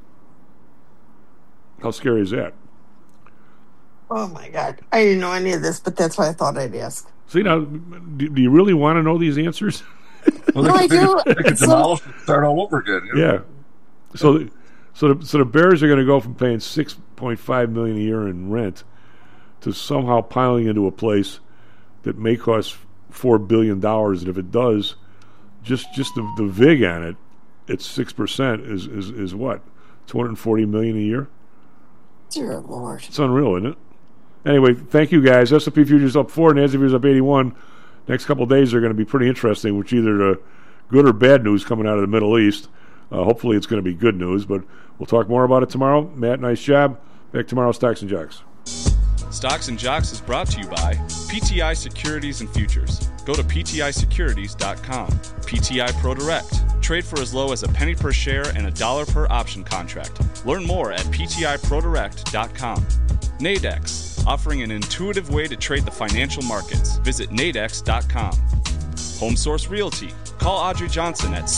How scary is that? Oh, my God. I didn't know any of this, but that's why I thought I'd ask. See, now, do you really want to know these answers? Well, I do. They could demolish and start all over again. Yeah. So the Bears are going to go from paying $6.5 million a year in rent to somehow piling into a place that may cost $4 billion, and if it does, just the VIG on it, it's 6% is what, $240 million a year? Dear Lord, it's unreal, isn't it? Anyway, thank you guys. S&P futures up 4, Nasdaq futures up 81. Next couple of days are going to be pretty interesting, which either good or bad news coming out of the Middle East. Hopefully, it's going to be good news, but we'll talk more about it tomorrow. Matt, nice job. Back tomorrow, Stocks and Jocks. Stocks and Jocks is brought to you by PTI Securities and Futures. Go to PTIsecurities.com. PTI ProDirect. Trade for as low as a penny per share and $1 per option contract. Learn more at PTIProDirect.com. Nadex, offering an intuitive way to trade the financial markets. Visit nadex.com. HomeSource Realty. Call Audrey Johnson at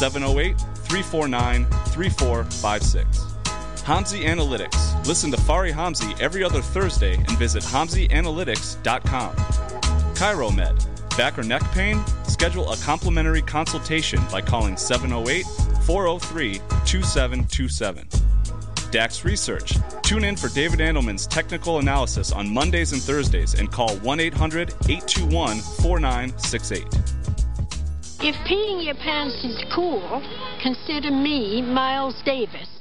708-349-3456. Hamzy Analytics. Listen to Fari Hamzy every other Thursday and visit HamzyAnalytics.com. ChiroMed. Back or neck pain? Schedule a complimentary consultation by calling 708-403-2727. DAX Research. Tune in for David Andelman's technical analysis on Mondays and Thursdays and call 1-800-821-4968. If peeing your pants is cool, consider me Miles Davis.